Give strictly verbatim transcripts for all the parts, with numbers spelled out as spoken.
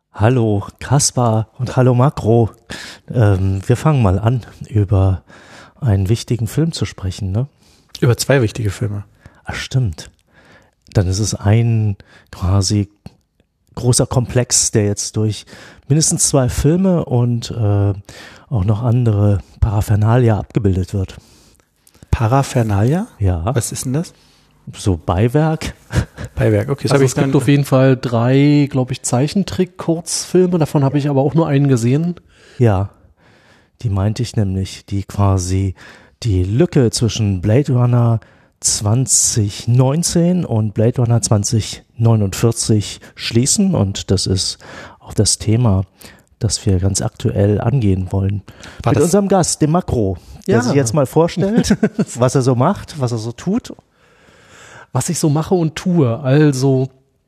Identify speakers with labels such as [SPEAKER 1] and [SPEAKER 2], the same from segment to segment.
[SPEAKER 1] Hallo Kaspar und hallo Makro. Ähm, wir fangen mal an, über einen wichtigen Film zu sprechen, ne?
[SPEAKER 2] Über zwei wichtige Filme.
[SPEAKER 1] Ach, stimmt. Dann ist es ein quasi großer Komplex, der jetzt durch mindestens zwei Filme und äh, auch noch andere Paraphernalia abgebildet wird.
[SPEAKER 2] Paraphernalia?
[SPEAKER 1] Ja.
[SPEAKER 2] Was ist denn das?
[SPEAKER 1] So Beiwerk.
[SPEAKER 2] Beiwerk, okay. Das
[SPEAKER 3] Also
[SPEAKER 2] hab ich
[SPEAKER 3] es gibt
[SPEAKER 2] dann,
[SPEAKER 3] auf jeden Fall drei, glaube ich, Zeichentrick-Kurzfilme. Davon habe ich aber auch nur einen gesehen.
[SPEAKER 1] Ja, die meinte ich nämlich, die quasi die Lücke zwischen Blade Runner zwanzig neunzehn und Blade Runner zwanzig neunundvierzig schließen, und das ist auch das Thema, das wir ganz aktuell angehen wollen.
[SPEAKER 2] War
[SPEAKER 1] Mit
[SPEAKER 2] das-
[SPEAKER 1] unserem Gast, dem Makro, der
[SPEAKER 3] Ja.
[SPEAKER 1] sich jetzt mal vorstellt, was er so macht, was er so tut.
[SPEAKER 3] Was ich so mache und tue. Also,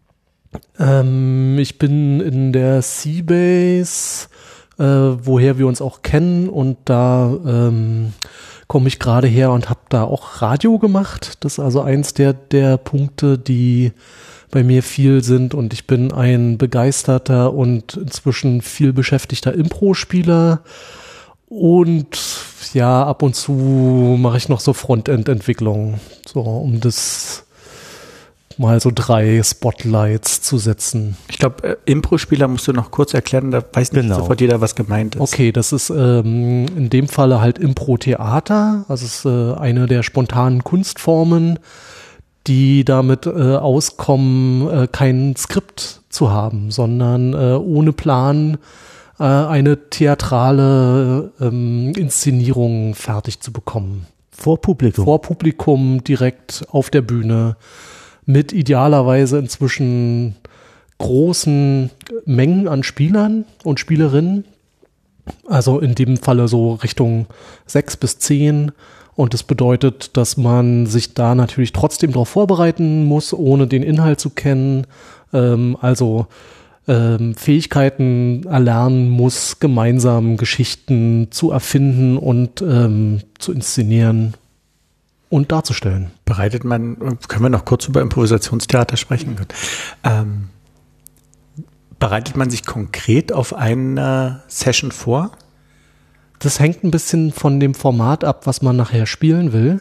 [SPEAKER 3] ähm, ich bin in der Seabase, äh, woher wir uns auch kennen, und da ähm, komme ich gerade her und habe da auch Radio gemacht. Das ist also eins der, der Punkte, die bei mir viel sind, und ich bin ein begeisterter und inzwischen viel beschäftigter Impro-Spieler. Und ja, ab und zu mache ich noch so Frontend-Entwicklung, so um das mal so drei Spotlights zu setzen.
[SPEAKER 2] ich glaube, äh, Impro-Spieler musst du noch kurz erklären, da weiß nicht
[SPEAKER 1] Genau.
[SPEAKER 2] sofort jeder, was gemeint ist.
[SPEAKER 3] Okay, das ist ähm, in dem Falle halt Impro-Theater. Also es ist äh, eine der spontanen Kunstformen, die damit äh, auskommen, äh, kein Skript zu haben, sondern äh, ohne Plan äh, eine theatrale ähm, Inszenierung fertig zu bekommen.
[SPEAKER 1] Vor Publikum.
[SPEAKER 3] Vor Publikum, direkt auf der Bühne, mit idealerweise inzwischen großen Mengen an Spielern und Spielerinnen. Also in dem Falle so Richtung sechs bis zehn. Und das bedeutet, dass man sich da natürlich trotzdem darauf vorbereiten muss, ohne den Inhalt zu kennen. Ähm, also ähm, Fähigkeiten erlernen muss, gemeinsam Geschichten zu erfinden und ähm, zu inszenieren und darzustellen.
[SPEAKER 2] Bereitet man, können wir noch kurz über Improvisationstheater sprechen? Gut. Ähm, bereitet man sich konkret auf eine Session vor?
[SPEAKER 3] Das hängt ein bisschen von dem Format ab, was man nachher spielen will.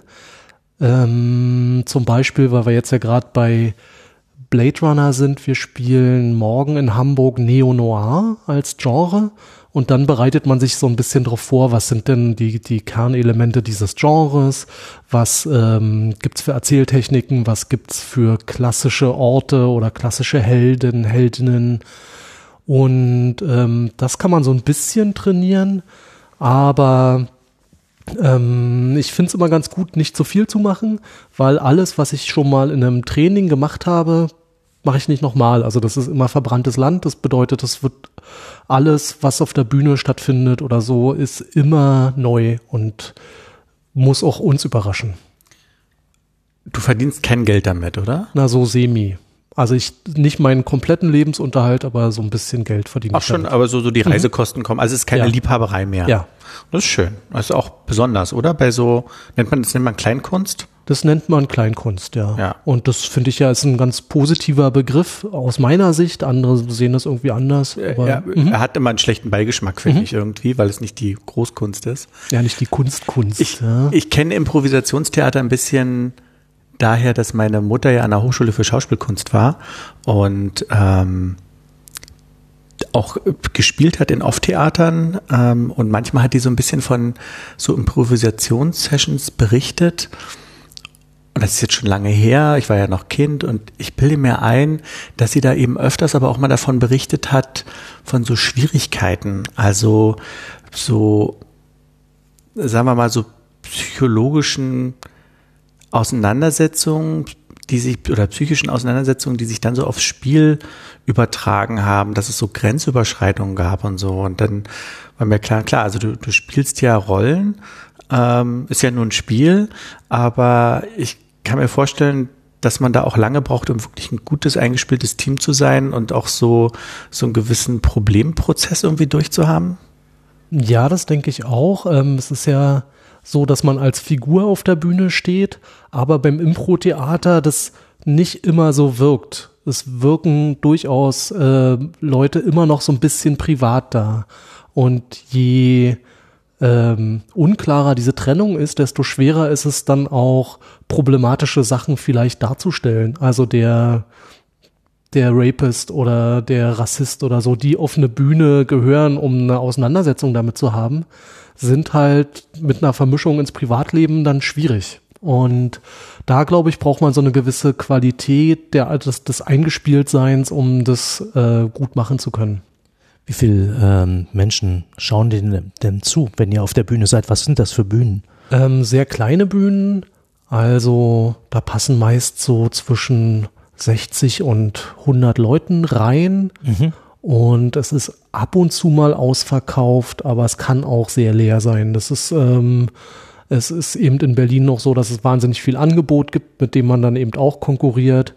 [SPEAKER 3] Ähm, zum Beispiel, weil wir jetzt ja gerade bei Blade Runner sind, wir spielen morgen in Hamburg Neo-Noir als Genre, und dann bereitet man sich so ein bisschen darauf vor, was sind denn die, die Kernelemente dieses Genres, was ähm, gibt's für Erzähltechniken, was gibt's für klassische Orte oder klassische Helden, Heldinnen, und ähm, das kann man so ein bisschen trainieren. Aber ähm, ich finde es immer ganz gut, nicht zu viel zu machen, weil alles, was ich schon mal in einem Training gemacht habe, mache ich nicht nochmal. Also das ist immer verbranntes Land. Das bedeutet, es wird alles, was auf der Bühne stattfindet oder so, ist immer neu und muss auch uns überraschen.
[SPEAKER 2] Du verdienst kein Geld damit, oder?
[SPEAKER 3] Na, so semi. Also ich nicht meinen kompletten Lebensunterhalt, aber so ein bisschen Geld verdiene
[SPEAKER 2] Ach
[SPEAKER 3] ich
[SPEAKER 2] schon,
[SPEAKER 3] damit.
[SPEAKER 2] aber so, so die Reisekosten kommen. Also es ist keine
[SPEAKER 3] Ja.
[SPEAKER 2] Liebhaberei mehr.
[SPEAKER 3] Ja.
[SPEAKER 2] Das ist schön. Das ist auch besonders, oder? Bei so, nennt man das nennt man Kleinkunst?
[SPEAKER 3] Das nennt man Kleinkunst, ja.
[SPEAKER 2] Ja.
[SPEAKER 3] Und das finde ich ja ist ein ganz positiver Begriff aus meiner Sicht. Andere sehen das irgendwie anders. Aber,
[SPEAKER 2] er,
[SPEAKER 3] mhm.
[SPEAKER 2] er hat immer einen schlechten Beigeschmack, finde ich irgendwie, weil es nicht die Großkunst ist.
[SPEAKER 3] Ja, nicht die Kunstkunst.
[SPEAKER 2] Ich,
[SPEAKER 3] ja.
[SPEAKER 2] ich kenne Improvisationstheater ein bisschen daher, dass meine Mutter ja an der Hochschule für Schauspielkunst war und ähm, auch gespielt hat in Off-Theatern, ähm, und manchmal hat die so ein bisschen von so Improvisationssessions berichtet. Und das ist jetzt schon lange her, ich war ja noch Kind, und ich bilde mir ein, dass sie da eben öfters aber auch mal davon berichtet hat, von so Schwierigkeiten, also so, sagen wir mal, so psychologischen Auseinandersetzungen, die sich, oder psychischen Auseinandersetzungen, die sich dann so aufs Spiel übertragen haben, dass es so Grenzüberschreitungen gab und so. Und dann war mir klar, klar, also du, du spielst ja Rollen, ähm, ist ja nur ein Spiel, aber ich kann mir vorstellen, dass man da auch lange braucht, um wirklich ein gutes, eingespieltes Team zu sein und auch so, so einen gewissen Problemprozess irgendwie durchzuhaben.
[SPEAKER 3] Ja, das denke ich auch. Ähm, es ist ja so, dass man als Figur auf der Bühne steht, aber beim Impro-Theater das nicht immer so wirkt. es wirken durchaus äh, Leute immer noch so ein bisschen privat da. Und je ähm, unklarer diese Trennung ist, desto schwerer ist es dann auch, problematische Sachen vielleicht darzustellen. Also der der Rapist oder der Rassist oder so, die auf eine Bühne gehören, um eine Auseinandersetzung damit zu haben, sind halt mit einer Vermischung ins Privatleben dann schwierig. Und da, glaube ich, braucht man so eine gewisse Qualität der, des, des Eingespieltseins, um das äh, gut machen zu können.
[SPEAKER 1] Wie viele ähm, Menschen schauen denn, denn zu, wenn ihr auf der Bühne seid? Was sind das für Bühnen?
[SPEAKER 3] Ähm, sehr kleine Bühnen, also da passen meist so zwischen sechzig und hundert Leuten rein. Mhm. Und es ist ab und zu mal ausverkauft, aber es kann auch sehr leer sein. Das ist, ähm, es ist eben in Berlin noch so, dass es wahnsinnig viel Angebot gibt, mit dem man dann eben auch konkurriert.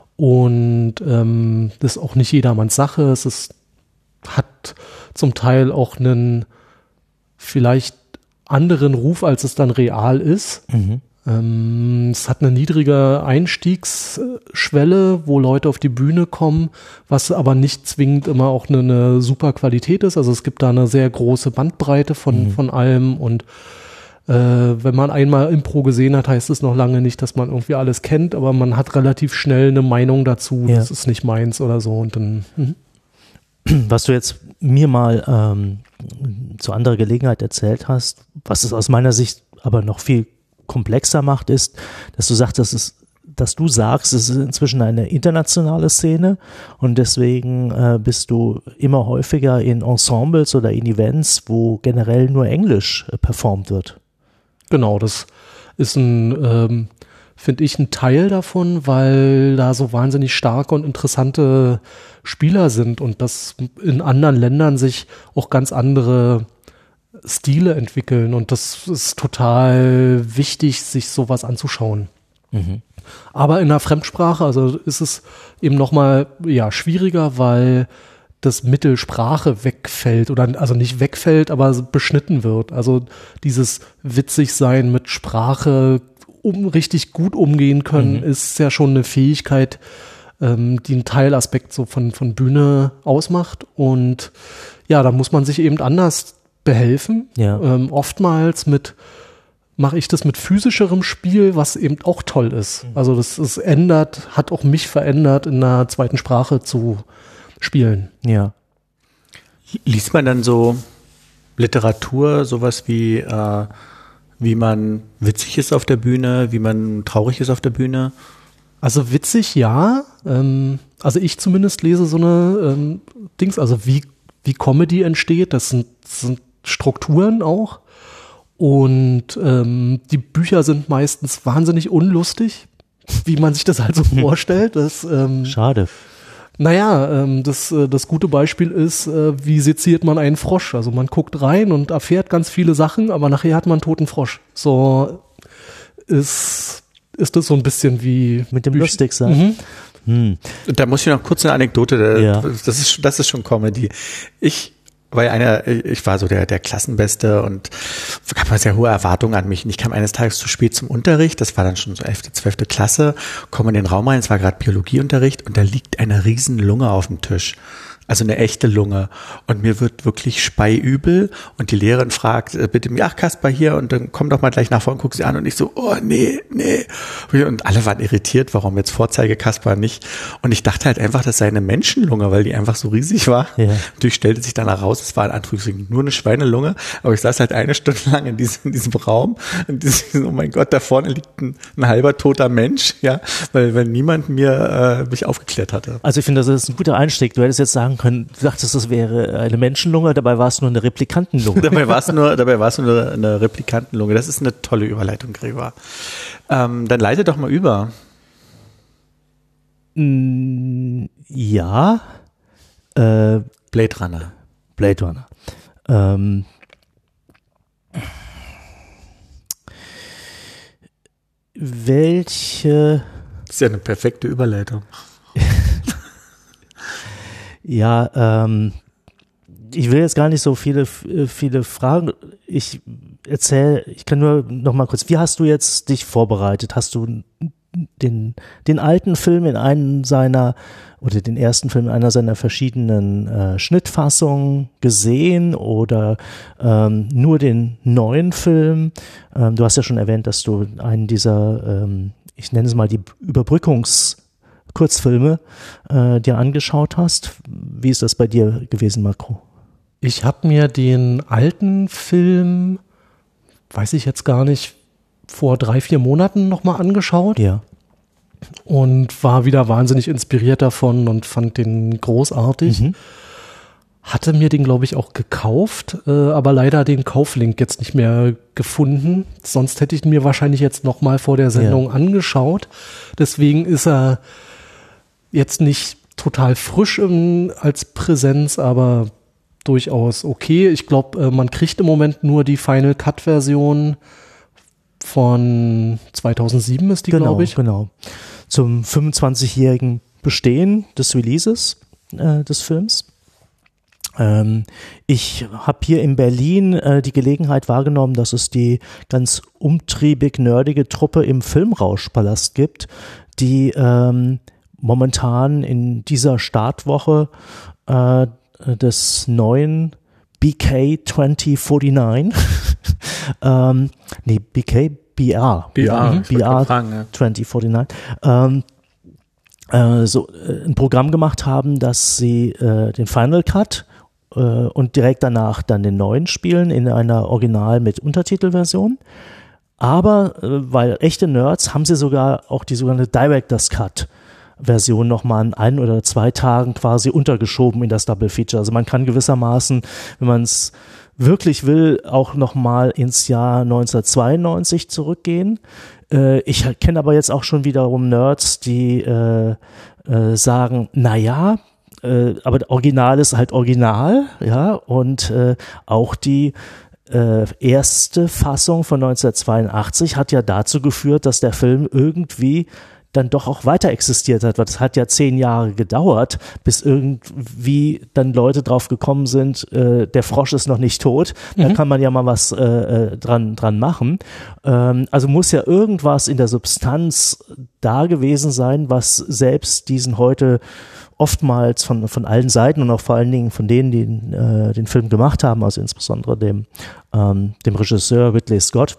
[SPEAKER 3] Und ähm, das ist auch nicht jedermanns Sache. Es ist, hat zum Teil auch einen vielleicht anderen Ruf, als es dann real ist. Mhm. Ähm, es hat eine niedrige Einstiegsschwelle, wo Leute auf die Bühne kommen, was aber nicht zwingend immer auch eine, eine super Qualität ist. Also es gibt da eine sehr große Bandbreite von, mhm. von allem und äh, wenn man einmal Impro gesehen hat, heißt es noch lange nicht, dass man irgendwie alles kennt, aber man hat relativ schnell eine Meinung dazu, ja. Das ist nicht meins oder so und dann mh.
[SPEAKER 1] Was du jetzt mir mal ähm, zu anderer Gelegenheit erzählt hast, was es aus meiner Sicht aber noch viel komplexer macht, ist, dass du sagst, dass es, dass du sagst, es ist inzwischen eine internationale Szene und deswegen äh, bist du immer häufiger in Ensembles oder in Events, wo generell nur Englisch äh, performt wird.
[SPEAKER 3] Genau, das ist ein, ähm, finde ich, ein Teil davon, weil da so wahnsinnig starke und interessante Spieler sind und dass in anderen Ländern sich auch ganz andere Stile entwickeln und das ist total wichtig, sich sowas anzuschauen. Mhm. Aber in der Fremdsprache, also ist es eben nochmal ja, schwieriger, weil das Mittel Sprache wegfällt oder also nicht wegfällt, aber beschnitten wird. Also dieses Witzigsein mit Sprache um richtig gut umgehen können, mhm. ist ja schon eine Fähigkeit, ähm, die einen Teilaspekt so von, von Bühne ausmacht und ja, da muss man sich eben anders behelfen. Ja. Ähm, oftmals mit mache ich das mit physischerem Spiel, was eben auch toll ist. Also das, das ändert, hat auch mich verändert, in einer zweiten Sprache zu spielen.
[SPEAKER 1] Ja.
[SPEAKER 2] Liest man dann so Literatur, sowas wie äh, wie man witzig ist auf der Bühne, wie man traurig ist auf der Bühne?
[SPEAKER 3] Also witzig, ja. Ähm, also ich zumindest lese so eine ähm, Dings, also wie wie Comedy entsteht, das sind, das sind Strukturen auch und ähm, die Bücher sind meistens wahnsinnig unlustig, wie man sich das halt so vorstellt. Das, ähm,
[SPEAKER 1] Schade.
[SPEAKER 3] Naja, ähm, das, das gute Beispiel ist, äh, wie seziert man einen Frosch? Also man guckt rein und erfährt ganz viele Sachen, aber nachher hat man einen toten Frosch. So ist, ist das so ein bisschen wie
[SPEAKER 1] mit dem Lustigsein. Mhm.
[SPEAKER 2] Hm. Da muss ich noch kurz eine Anekdote, ja. das ist, das ist schon Comedy. Ich war einer, ich war so der, der Klassenbeste und gab mal sehr hohe Erwartungen an mich. Und ich kam eines Tages zu spät zum Unterricht, das war dann schon so elfte, zwölfte Klasse, komme in den Raum rein, es war gerade Biologieunterricht und da liegt eine riesen Lunge auf dem Tisch. Also eine echte Lunge. Und mir wird wirklich speiübel und die Lehrerin fragt, äh, bitte, ach Kasper hier und dann komm doch mal gleich nach vorne und guck sie an und ich so, oh nee, nee. Und alle waren irritiert, warum jetzt Vorzeige Kasper nicht. Und ich dachte halt einfach, das sei eine Menschenlunge, weil die einfach so riesig war. Ja. Natürlich stellte sich dann heraus, es war in Anführungszeichen nur eine Schweinelunge, aber ich saß halt eine Stunde lang in diesem, in diesem Raum und diesem, oh mein Gott, da vorne liegt ein, ein halber toter Mensch, ja, weil, weil niemand mir äh, mich aufgeklärt hatte.
[SPEAKER 1] Also ich finde, das ist ein guter Einstieg. Du hättest jetzt sagen können, du dachtest, das wäre eine Menschenlunge, dabei war es nur eine Replikantenlunge.
[SPEAKER 2] dabei war es nur, dabei war es nur eine Replikantenlunge. Das ist eine tolle Überleitung, Gregor. Ähm, dann leite doch mal über.
[SPEAKER 1] Mm, ja. Äh,
[SPEAKER 2] Blade Runner.
[SPEAKER 1] Blade Runner. Ähm, welche...
[SPEAKER 2] Das ist ja eine perfekte Überleitung.
[SPEAKER 1] Ja, ähm, ich will jetzt gar nicht so viele, viele Fragen. Ich erzähle, ich kann nur noch mal kurz, wie hast du jetzt dich vorbereitet? Hast du den, den alten Film in einen seiner, oder den ersten Film in einer seiner verschiedenen äh, Schnittfassungen gesehen oder ähm, nur den neuen Film? Ähm, du hast ja schon erwähnt, dass du einen dieser, ähm, ich nenne es mal die Überbrückungskurzfilme äh, dir angeschaut hast. Wie ist das bei dir gewesen, Marco?
[SPEAKER 3] Ich habe mir den alten Film, weiß ich jetzt gar nicht, vor drei, vier Monaten nochmal angeschaut.
[SPEAKER 1] Ja.
[SPEAKER 3] Und war wieder wahnsinnig inspiriert davon und fand den großartig.
[SPEAKER 1] Mhm.
[SPEAKER 3] Hatte mir den, glaube ich, auch gekauft, äh, aber leider den Kauflink jetzt nicht mehr gefunden. Sonst hätte ich ihn mir wahrscheinlich jetzt nochmal vor der Sendung ja. angeschaut. Deswegen ist er jetzt nicht total frisch im, als Präsenz, aber durchaus okay. Ich glaube, äh, man kriegt im Moment nur die Final Cut Version von zweitausendsieben ist die,
[SPEAKER 1] genau,
[SPEAKER 3] glaube ich.
[SPEAKER 1] Genau, zum fünfundzwanzigjährigen Bestehen des Releases äh, des Films. Ähm, ich habe hier in Berlin äh, die Gelegenheit wahrgenommen, dass es die ganz umtriebig nerdige Truppe im Filmrauschpalast gibt, die ähm, momentan in dieser Startwoche äh, des neuen B K zwanzig neunundvierzig ähm, nee, B K, B R.
[SPEAKER 2] B R,
[SPEAKER 1] B R zwanzig neunundvierzig ähm, äh, so äh, ein Programm gemacht haben, dass sie äh, den Final Cut äh, und direkt danach dann den neuen spielen in einer Original- mit Untertitelversion. Aber äh, weil echte Nerds haben sie sogar auch die sogenannte Director's Cut Version nochmal an ein oder zwei Tagen quasi untergeschoben in das Double Feature. Also man kann gewissermaßen, wenn man es wirklich will, auch nochmal ins Jahr neunzehnhundertzweiundneunzig zurückgehen. Äh, ich kenne aber jetzt auch schon wiederum Nerds, die äh, äh, sagen, naja, äh, aber Original ist halt Original, ja, und äh, auch die äh, erste Fassung von neunzehnhundertzweiundachtzig hat ja dazu geführt, dass der Film irgendwie dann doch auch weiter existiert hat, weil es hat ja zehn Jahre gedauert, bis irgendwie dann Leute drauf gekommen sind, äh, der Frosch ist noch nicht tot, mhm. da kann man ja mal was äh, dran, dran machen. Ähm, also muss ja irgendwas in der Substanz da gewesen sein, was selbst diesen heute oftmals von, von allen Seiten und auch vor allen Dingen von denen, die äh, den Film gemacht haben, also insbesondere dem, ähm, dem Regisseur Ridley Scott,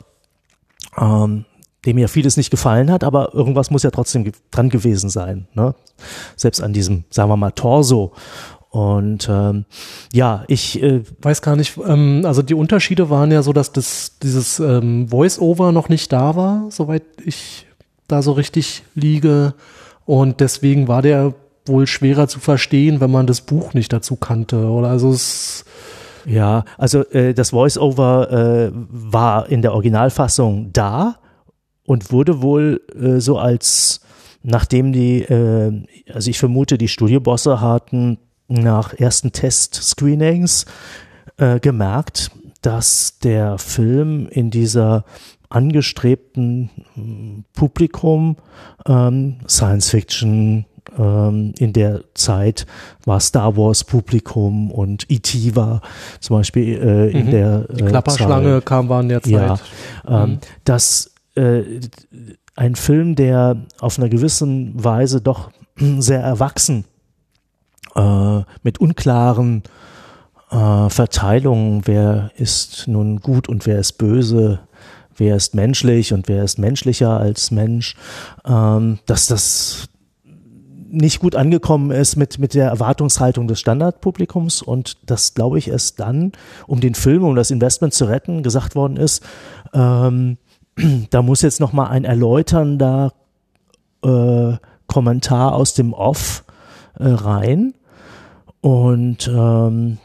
[SPEAKER 1] ähm, dem ja vieles nicht gefallen hat, aber irgendwas muss ja trotzdem ge- dran gewesen sein, ne? Selbst an diesem, sagen wir mal, Torso. Und ähm, ja, ich äh,
[SPEAKER 3] weiß gar nicht, ähm, also die Unterschiede waren ja so, dass das dieses ähm, Voice-Over noch nicht da war, soweit ich da so richtig liege. Und deswegen war der wohl schwerer zu verstehen, wenn man das Buch nicht dazu kannte. Oder also es
[SPEAKER 1] ja, also äh, das Voice-Over äh, war in der Originalfassung da und wurde wohl äh, so als, nachdem die, äh, also ich vermute, die Studiobosse hatten nach ersten Test-Screenings äh, gemerkt, dass der Film in dieser angestrebten äh, Publikum ähm, Science-Fiction, ähm, in der Zeit war Star Wars Publikum und E T war zum Beispiel äh, in mhm. der
[SPEAKER 3] Die Klapperschlange Zeit. kam war in der Zeit.
[SPEAKER 1] Ja, ähm,
[SPEAKER 3] mhm.
[SPEAKER 1] dass ein Film, der auf einer gewissen Weise doch sehr erwachsen, äh, mit unklaren äh, Verteilungen, wer ist nun gut und wer ist böse, wer ist menschlich und wer ist menschlicher als Mensch, ähm, dass das nicht gut angekommen ist mit, mit der Erwartungshaltung des Standardpublikums und das, glaube ich, erst dann, um den Film, um das Investment zu retten, gesagt worden ist, ähm, da muss jetzt nochmal ein erläuternder äh, Kommentar aus dem Off äh, rein. Und ähm,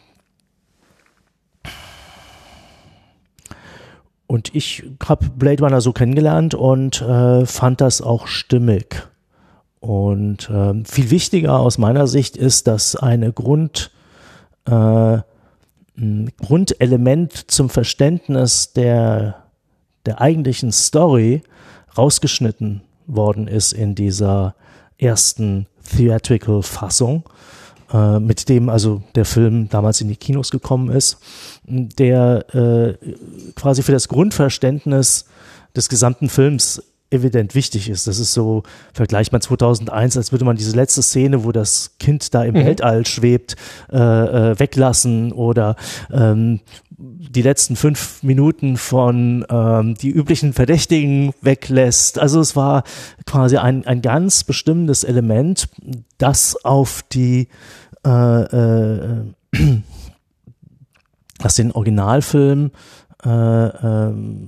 [SPEAKER 1] und ich habe Blade Runner so kennengelernt und äh, fand das auch stimmig. Und äh, viel wichtiger aus meiner Sicht ist, dass eine Grund äh, ein Grundelement zum Verständnis der der eigentlichen Story rausgeschnitten worden ist in dieser ersten Theatrical-Fassung, äh, mit dem also der Film damals in die Kinos gekommen ist, der äh, quasi für das Grundverständnis des gesamten Films evident wichtig ist. Das ist so, vergleicht man zweitausendeins, als würde man diese letzte Szene, wo das Kind da im mhm. Weltall schwebt, äh, äh, weglassen oder ähm, die letzten fünf Minuten von ähm, die üblichen Verdächtigen weglässt. Also es war quasi ein, ein ganz bestimmtes Element, das auf die äh, äh, das den Originalfilm äh, ähm,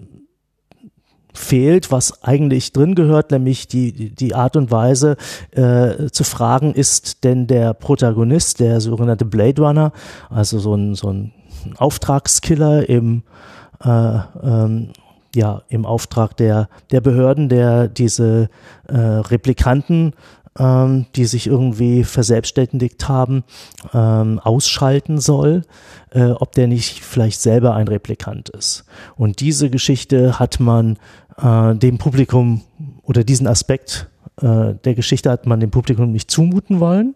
[SPEAKER 1] fehlt, was eigentlich drin gehört, nämlich die, die Art und Weise äh, zu fragen, ist denn der Protagonist, der sogenannte Blade Runner, also so ein, so ein Auftragskiller im, äh, ähm, ja, im Auftrag der, der Behörden, der diese äh, Replikanten, ähm, die sich irgendwie verselbstständigt haben, ähm, ausschalten soll, äh, ob der nicht vielleicht selber ein Replikant ist. Und diese Geschichte hat man äh, dem Publikum oder diesen Aspekt äh, der Geschichte hat man dem Publikum nicht zumuten wollen.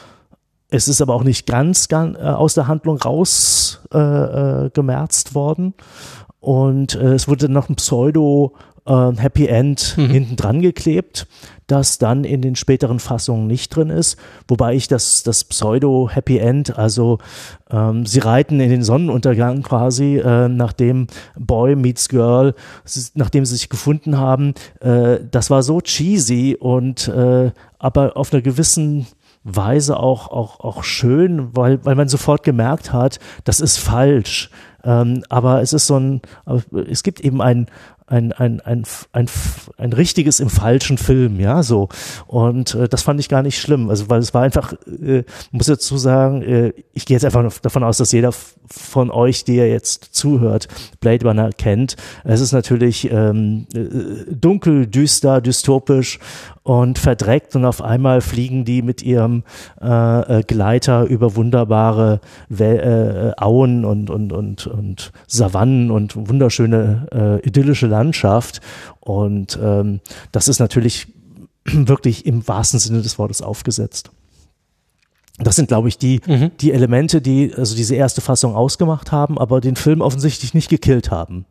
[SPEAKER 1] Es ist aber auch nicht ganz, ganz äh, aus der Handlung raus äh, äh, gemerzt worden. Und äh, es wurde noch ein Pseudo äh, Happy End mhm. hinten dran geklebt, das dann in den späteren Fassungen nicht drin ist. Wobei ich das, das Pseudo Happy End, also ähm, sie reiten in den Sonnenuntergang quasi, äh, nachdem Boy meets Girl, nachdem sie sich gefunden haben, äh, das war so cheesy und äh, aber auf einer gewissen Weise auch, auch, auch schön, weil, weil man sofort gemerkt hat, das ist falsch. Ähm, aber es ist so ein, es gibt eben ein, ein, ein, ein, ein, ein richtiges im falschen Film, ja, so. Und äh, das fand ich gar nicht schlimm. Also, weil es war einfach, äh, muss dazu sagen, äh, ich gehe jetzt einfach davon aus, dass jeder von euch, der jetzt zuhört, Blade Runner kennt. Es ist natürlich ähm, dunkel, düster, dystopisch und verdreckt und auf einmal fliegen die mit ihrem äh, Gleiter über wunderbare We- äh, Auen und, und, und, und Savannen und wunderschöne äh, idyllische Landschaft und ähm, das ist natürlich wirklich im wahrsten Sinne des Wortes aufgesetzt. Das sind, glaube ich, die, mhm. die Elemente, die also diese erste Fassung ausgemacht haben, aber den Film offensichtlich nicht gekillt haben.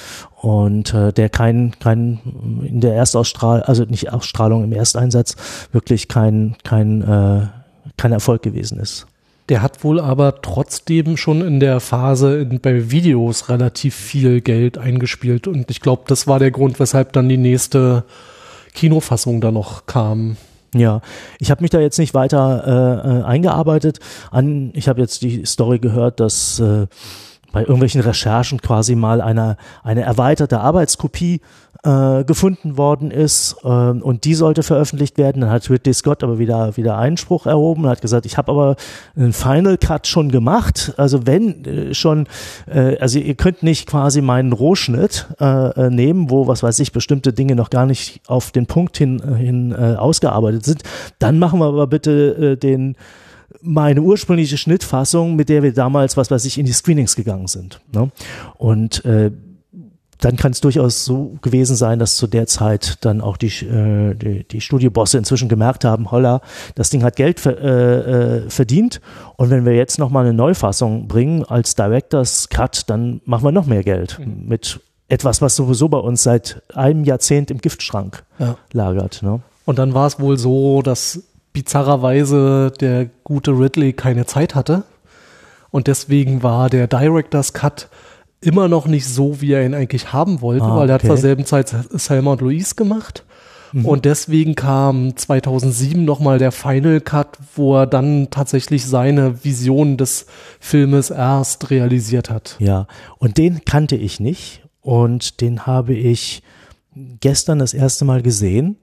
[SPEAKER 1] Und äh, der kein, kein in der Erstausstrahlung, also nicht Ausstrahlung im Ersteinsatz, wirklich kein, kein, äh, kein Erfolg gewesen ist.
[SPEAKER 3] Der hat wohl aber trotzdem schon in der Phase in, bei Videos relativ viel Geld eingespielt. Und ich glaube, das war der Grund, weshalb dann die nächste Kinofassung da noch kam.
[SPEAKER 1] Ja, ich habe mich da jetzt nicht weiter äh, eingearbeitet. An, ich habe jetzt die Story gehört, dass äh, bei irgendwelchen Recherchen quasi mal eine, eine erweiterte Arbeitskopie äh, gefunden worden ist äh, und die sollte veröffentlicht werden. Dann hat Ridley Scott aber wieder, wieder Einspruch erhoben und hat gesagt, ich habe aber einen Final Cut schon gemacht. Also wenn äh, schon, äh, also ihr könnt nicht quasi meinen Rohschnitt äh, nehmen, wo, was weiß ich, bestimmte Dinge noch gar nicht auf den Punkt hin, hin äh, ausgearbeitet sind. Dann machen wir aber bitte äh, den meine ursprüngliche Schnittfassung, mit der wir damals, was weiß ich, in die Screenings gegangen sind. Ne? Und äh, dann kann es durchaus so gewesen sein, dass zu der Zeit dann auch die, äh, die, die Studiobosse inzwischen gemerkt haben, holla, das Ding hat Geld ver, äh, äh, verdient und wenn wir jetzt nochmal eine Neufassung bringen als Director's Cut, dann machen wir noch mehr Geld mhm. mit etwas, was sowieso bei uns seit einem Jahrzehnt im Giftschrank ja. lagert. Ne?
[SPEAKER 3] Und dann war es wohl so, dass bizarrerweise der gute Ridley keine Zeit hatte und deswegen war der Director's Cut immer noch nicht so, wie er ihn eigentlich haben wollte, ah, weil er okay. hat zur selben Zeit Selma und Louise gemacht mhm. und deswegen kam zweitausendsieben nochmal der Final Cut, wo er dann tatsächlich seine Vision des Filmes erst realisiert hat.
[SPEAKER 1] Ja, und den kannte ich nicht und den habe ich gestern das erste Mal gesehen.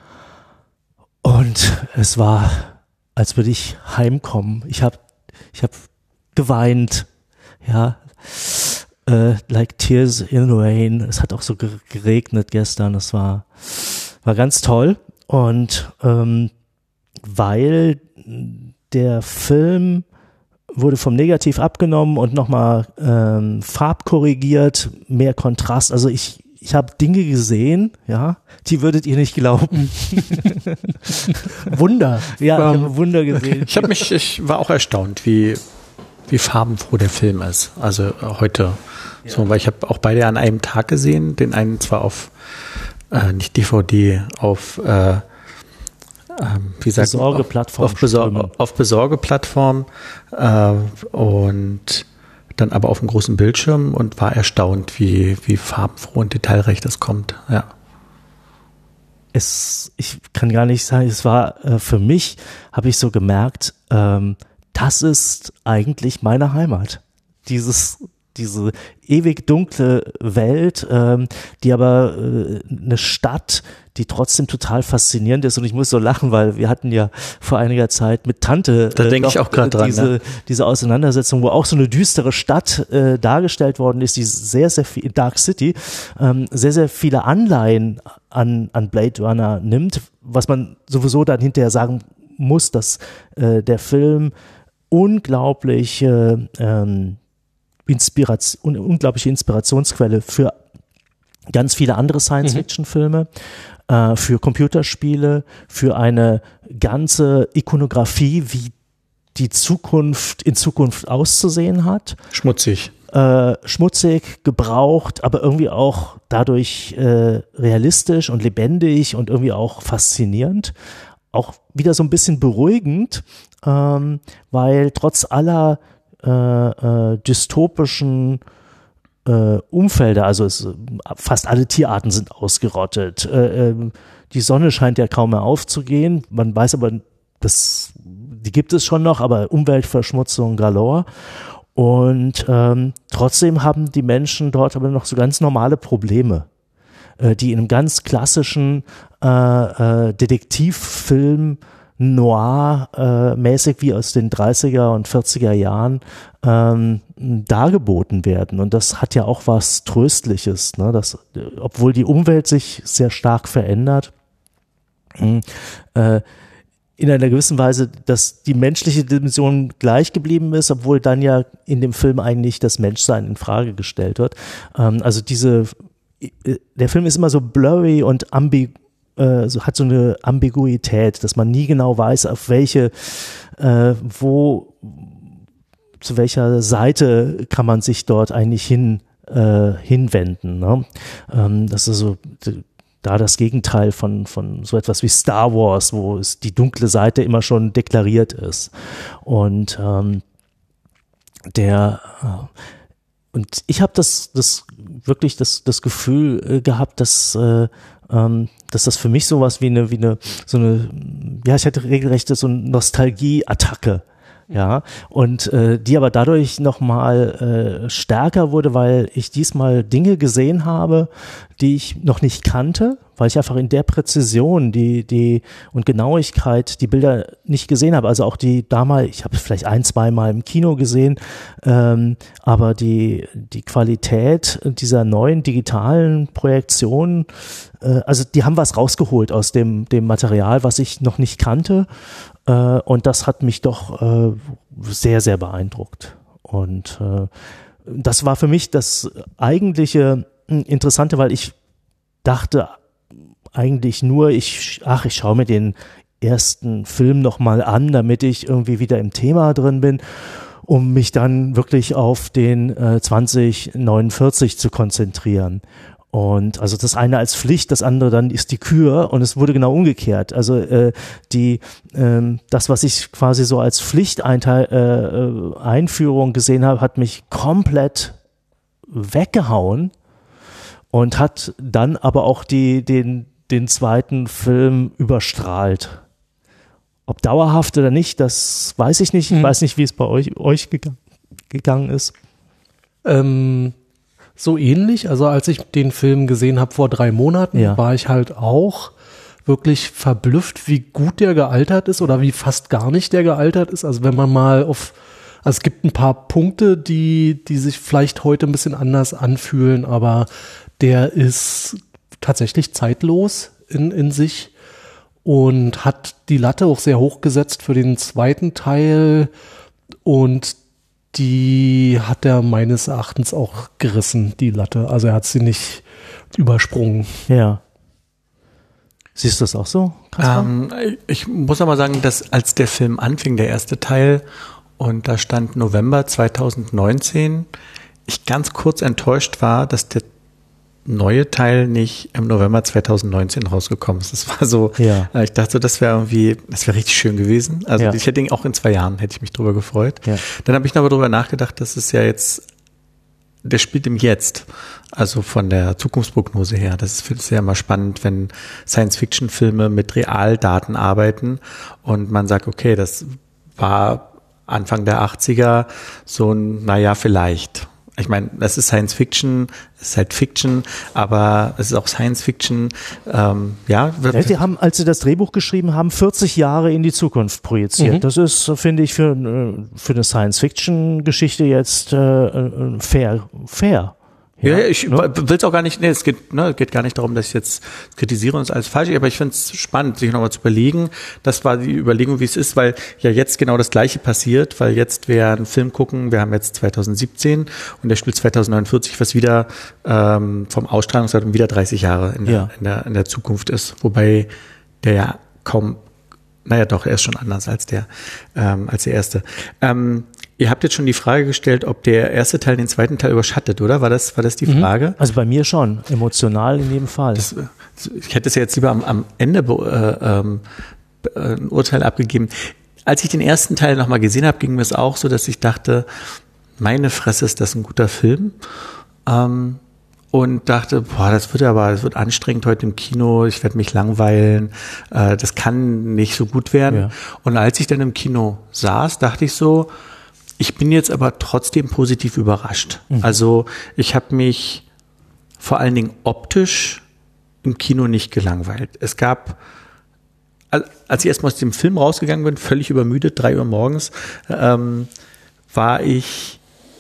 [SPEAKER 1] Und es war, als würde ich heimkommen. Ich habe ich hab geweint, ja, äh, like tears in rain. Es hat auch so geregnet gestern. Es war, war ganz toll. Und ähm, weil der Film wurde vom Negativ abgenommen und nochmal ähm, farbkorrigiert, mehr Kontrast. Also ich Ich habe Dinge gesehen, ja, die würdet ihr nicht glauben.
[SPEAKER 3] Wunder.
[SPEAKER 1] Ja, ich habe Wunder gesehen.
[SPEAKER 2] Ich habe mich, ich war auch erstaunt, wie, wie farbenfroh der Film ist. Also heute, ja. so, weil ich habe auch beide an einem Tag gesehen, den einen zwar auf äh, nicht D V D, auf äh, wie sagt
[SPEAKER 1] Besorgeplattform.
[SPEAKER 2] Auf, Besor- auf Besorgeplattform äh, und dann aber auf einem großen Bildschirm und war erstaunt, wie, wie farbenfroh und detailreich das kommt. Ja.
[SPEAKER 1] Es, ich kann gar nicht sagen, es war äh, für mich, habe ich so gemerkt, ähm, das ist eigentlich meine Heimat. Dieses diese ewig dunkle Welt, ähm, die aber äh, eine Stadt, die trotzdem total faszinierend ist. Und ich muss so lachen, weil wir hatten ja vor einiger Zeit mit Tante
[SPEAKER 2] da
[SPEAKER 1] äh,
[SPEAKER 2] denke ich auch gerade dran,
[SPEAKER 1] diese,
[SPEAKER 2] ne?
[SPEAKER 1] diese Auseinandersetzung, wo auch so eine düstere Stadt äh, dargestellt worden ist, die sehr, sehr viel, Dark City, ähm, sehr, sehr viele Anleihen an, an Blade Runner nimmt, was man sowieso dann hinterher sagen muss, dass äh, der Film unglaublich äh, ähm, Inspiration, unglaubliche Inspirationsquelle für ganz viele andere Science-Fiction-Filme, mhm. äh, für Computerspiele, für eine ganze Ikonografie, wie die Zukunft in Zukunft auszusehen hat.
[SPEAKER 2] Schmutzig.
[SPEAKER 1] Äh, schmutzig, gebraucht, aber irgendwie auch dadurch äh, realistisch und lebendig und irgendwie auch faszinierend. Auch wieder so ein bisschen beruhigend, ähm, weil trotz aller Äh, äh, dystopischen äh, Umfelder, also es, fast alle Tierarten sind ausgerottet. Äh, äh, die Sonne scheint ja kaum mehr aufzugehen. Man weiß aber, das, die gibt es schon noch, aber Umweltverschmutzung galore. Und ähm, trotzdem haben die Menschen dort aber noch so ganz normale Probleme, äh, die in einem ganz klassischen äh, äh, Detektivfilm Noir-mäßig äh, wie aus den dreißiger und vierziger Jahren ähm, dargeboten werden. Und das hat ja auch was Tröstliches, ne? Dass, obwohl die Umwelt sich sehr stark verändert, äh, in einer gewissen Weise, dass die menschliche Dimension gleich geblieben ist, obwohl dann ja in dem Film eigentlich das Menschsein in Frage gestellt wird. Ähm, also diese, der Film ist immer so blurry und ambigu So, hat so eine Ambiguität, dass man nie genau weiß, auf welche, äh, wo, zu welcher Seite kann man sich dort eigentlich hin, äh, hinwenden. Ne? Ähm, das ist so da das Gegenteil von, von so etwas wie Star Wars, wo es die dunkle Seite immer schon deklariert ist. Und ähm, der äh, und ich habe das, das wirklich das, das Gefühl äh, gehabt, dass äh, Ähm, dass das für mich sowas wie eine, wie eine, so eine, ja, ich hatte regelrecht so eine Nostalgie-Attacke, ja, und äh, die aber dadurch nochmal äh, stärker wurde, weil ich diesmal Dinge gesehen habe, die ich noch nicht kannte, weil ich einfach in der Präzision die die und Genauigkeit die Bilder nicht gesehen habe. Also auch die damals, ich habe es vielleicht ein, zwei Mal im Kino gesehen, ähm, aber die die Qualität dieser neuen digitalen Projektionen, äh, also die haben was rausgeholt aus dem dem Material, was ich noch nicht kannte, äh, und das hat mich doch äh, sehr sehr beeindruckt. Und äh, das war für mich das eigentliche Interessante, weil ich dachte eigentlich nur, ich, ach, ich schaue mir den ersten Film nochmal an, damit ich irgendwie wieder im Thema drin bin, um mich dann wirklich auf den äh, zwanzig neunundvierzig zu konzentrieren. Und also das eine als Pflicht, das andere dann ist die Kür, und es wurde genau umgekehrt. Also äh, die ähm, das, was ich quasi so als Pflichteinführung äh, Einführung gesehen habe, hat mich komplett weggehauen und hat dann aber auch die den den zweiten Film überstrahlt. Ob dauerhaft oder nicht, das weiß ich nicht. Ich mhm. weiß nicht, wie es bei euch, euch gegangen, gegangen ist.
[SPEAKER 3] Ähm, so ähnlich. Also als ich den Film gesehen habe vor drei Monaten, ja. war ich halt auch wirklich verblüfft, wie gut der gealtert ist oder wie fast gar nicht der gealtert ist. Also wenn man mal auf, also es gibt ein paar Punkte, die, die sich vielleicht heute ein bisschen anders anfühlen, aber der ist tatsächlich zeitlos in, in sich und hat die Latte auch sehr hoch gesetzt für den zweiten Teil, und die hat er meines Erachtens auch gerissen, die Latte. Also er hat sie nicht übersprungen.
[SPEAKER 1] Ja. Siehst du das auch so, Kaspar?
[SPEAKER 2] Ähm, ich muss aber sagen, dass als der Film anfing, der erste Teil, und da stand November zwanzig neunzehn, ich ganz kurz enttäuscht war, dass der neue Teil nicht im November zweitausendneunzehn rausgekommen ist. Das war so,
[SPEAKER 1] Ja.
[SPEAKER 2] äh, ich dachte, das wäre irgendwie, das wäre richtig schön gewesen. Also
[SPEAKER 1] Ja.
[SPEAKER 2] ich hätte ihn auch in zwei Jahren, hätte ich mich drüber gefreut.
[SPEAKER 1] Ja.
[SPEAKER 2] Dann habe ich aber drüber nachgedacht, dass es ja jetzt, der spielt im Jetzt, also von der Zukunftsprognose her. Das ist, finde ich ja immer spannend, wenn Science-Fiction-Filme mit Realdaten arbeiten und man sagt, okay, das war Anfang der achtziger so ein, naja, vielleicht. Ich meine, das ist Science Fiction, es ist halt Fiction, aber es ist auch Science Fiction. Ähm, ja,
[SPEAKER 1] Ja, die haben, als sie das Drehbuch geschrieben haben, vierzig Jahre in die Zukunft projiziert.
[SPEAKER 3] Mhm.
[SPEAKER 1] Das ist, finde ich, für, äh, für eine Science-Fiction-Geschichte jetzt äh, fair. fair.
[SPEAKER 2] Ja, ja, ich
[SPEAKER 1] ne?
[SPEAKER 2] will es auch gar nicht, nee, es geht, ne, es geht gar nicht darum, dass ich jetzt kritisiere und es alles falsch ist, aber ich finde es spannend, sich nochmal zu überlegen. Das war die Überlegung, wie es ist, weil ja jetzt genau das Gleiche passiert, weil jetzt wir einen Film gucken, wir haben jetzt zweitausendsiebzehn und der spielt zweitausendneunundvierzig, was wieder ähm, vom Ausstrahlungsdatum wieder dreißig Jahre in der,
[SPEAKER 1] Ja.
[SPEAKER 2] in der, in der Zukunft ist, wobei der ja kaum, naja doch, er ist schon anders als der, ähm, als der erste. Ähm, Ihr habt jetzt schon die Frage gestellt, ob der erste Teil den zweiten Teil überschattet, oder? War das, war das die Frage?
[SPEAKER 1] Also bei mir schon, emotional in jedem Fall.
[SPEAKER 2] Das, ich hätte es ja jetzt lieber am, am Ende äh, ähm, ein Urteil abgegeben. Als ich den ersten Teil nochmal gesehen habe, ging mir es auch so, dass ich dachte, meine Fresse, ist das ein guter Film? Ähm, und dachte, boah, das wird aber, das wird anstrengend heute im Kino, ich werde mich langweilen, äh, das kann nicht so gut werden.
[SPEAKER 1] Ja.
[SPEAKER 2] Und als ich dann im Kino saß, dachte ich so, ich bin jetzt aber trotzdem positiv überrascht. Mhm. Also ich habe mich vor allen Dingen optisch im Kino nicht gelangweilt. Es gab, als ich erstmal aus dem Film rausgegangen bin, völlig übermüdet, drei Uhr morgens, ähm, war ich,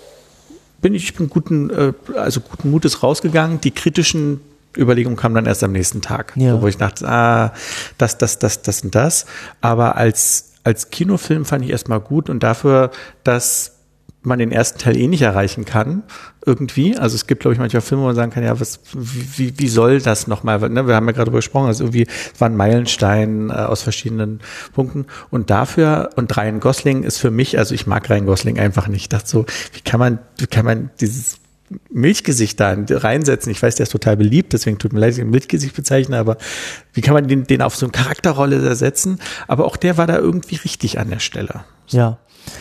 [SPEAKER 2] bin ich bin guten, äh, also guten Mutes rausgegangen. Die kritischen Überlegungen kamen dann erst am nächsten Tag,
[SPEAKER 1] ja.
[SPEAKER 2] so, wo ich dachte, ah, das, das, das, das und das. Aber als Als Kinofilm fand ich erstmal gut und dafür, dass man den ersten Teil eh nicht erreichen kann, irgendwie. Also es gibt, glaube ich, manchmal Filme, wo man sagen kann, ja, was, wie, wie soll das nochmal, ne? Wir haben ja gerade darüber gesprochen, also irgendwie, es war ein Meilenstein äh, aus verschiedenen Punkten und dafür, und Ryan Gosling ist für mich, also ich mag Ryan Gosling einfach nicht. Ich dachte so, wie kann man, wie kann man dieses Milchgesicht da reinsetzen. Ich weiß, der ist total beliebt, deswegen tut mir leid, dass ich ihn Milchgesicht bezeichne, aber wie kann man den, den auf so eine Charakterrolle ersetzen? Aber auch der war da irgendwie richtig an der Stelle.
[SPEAKER 1] Ja.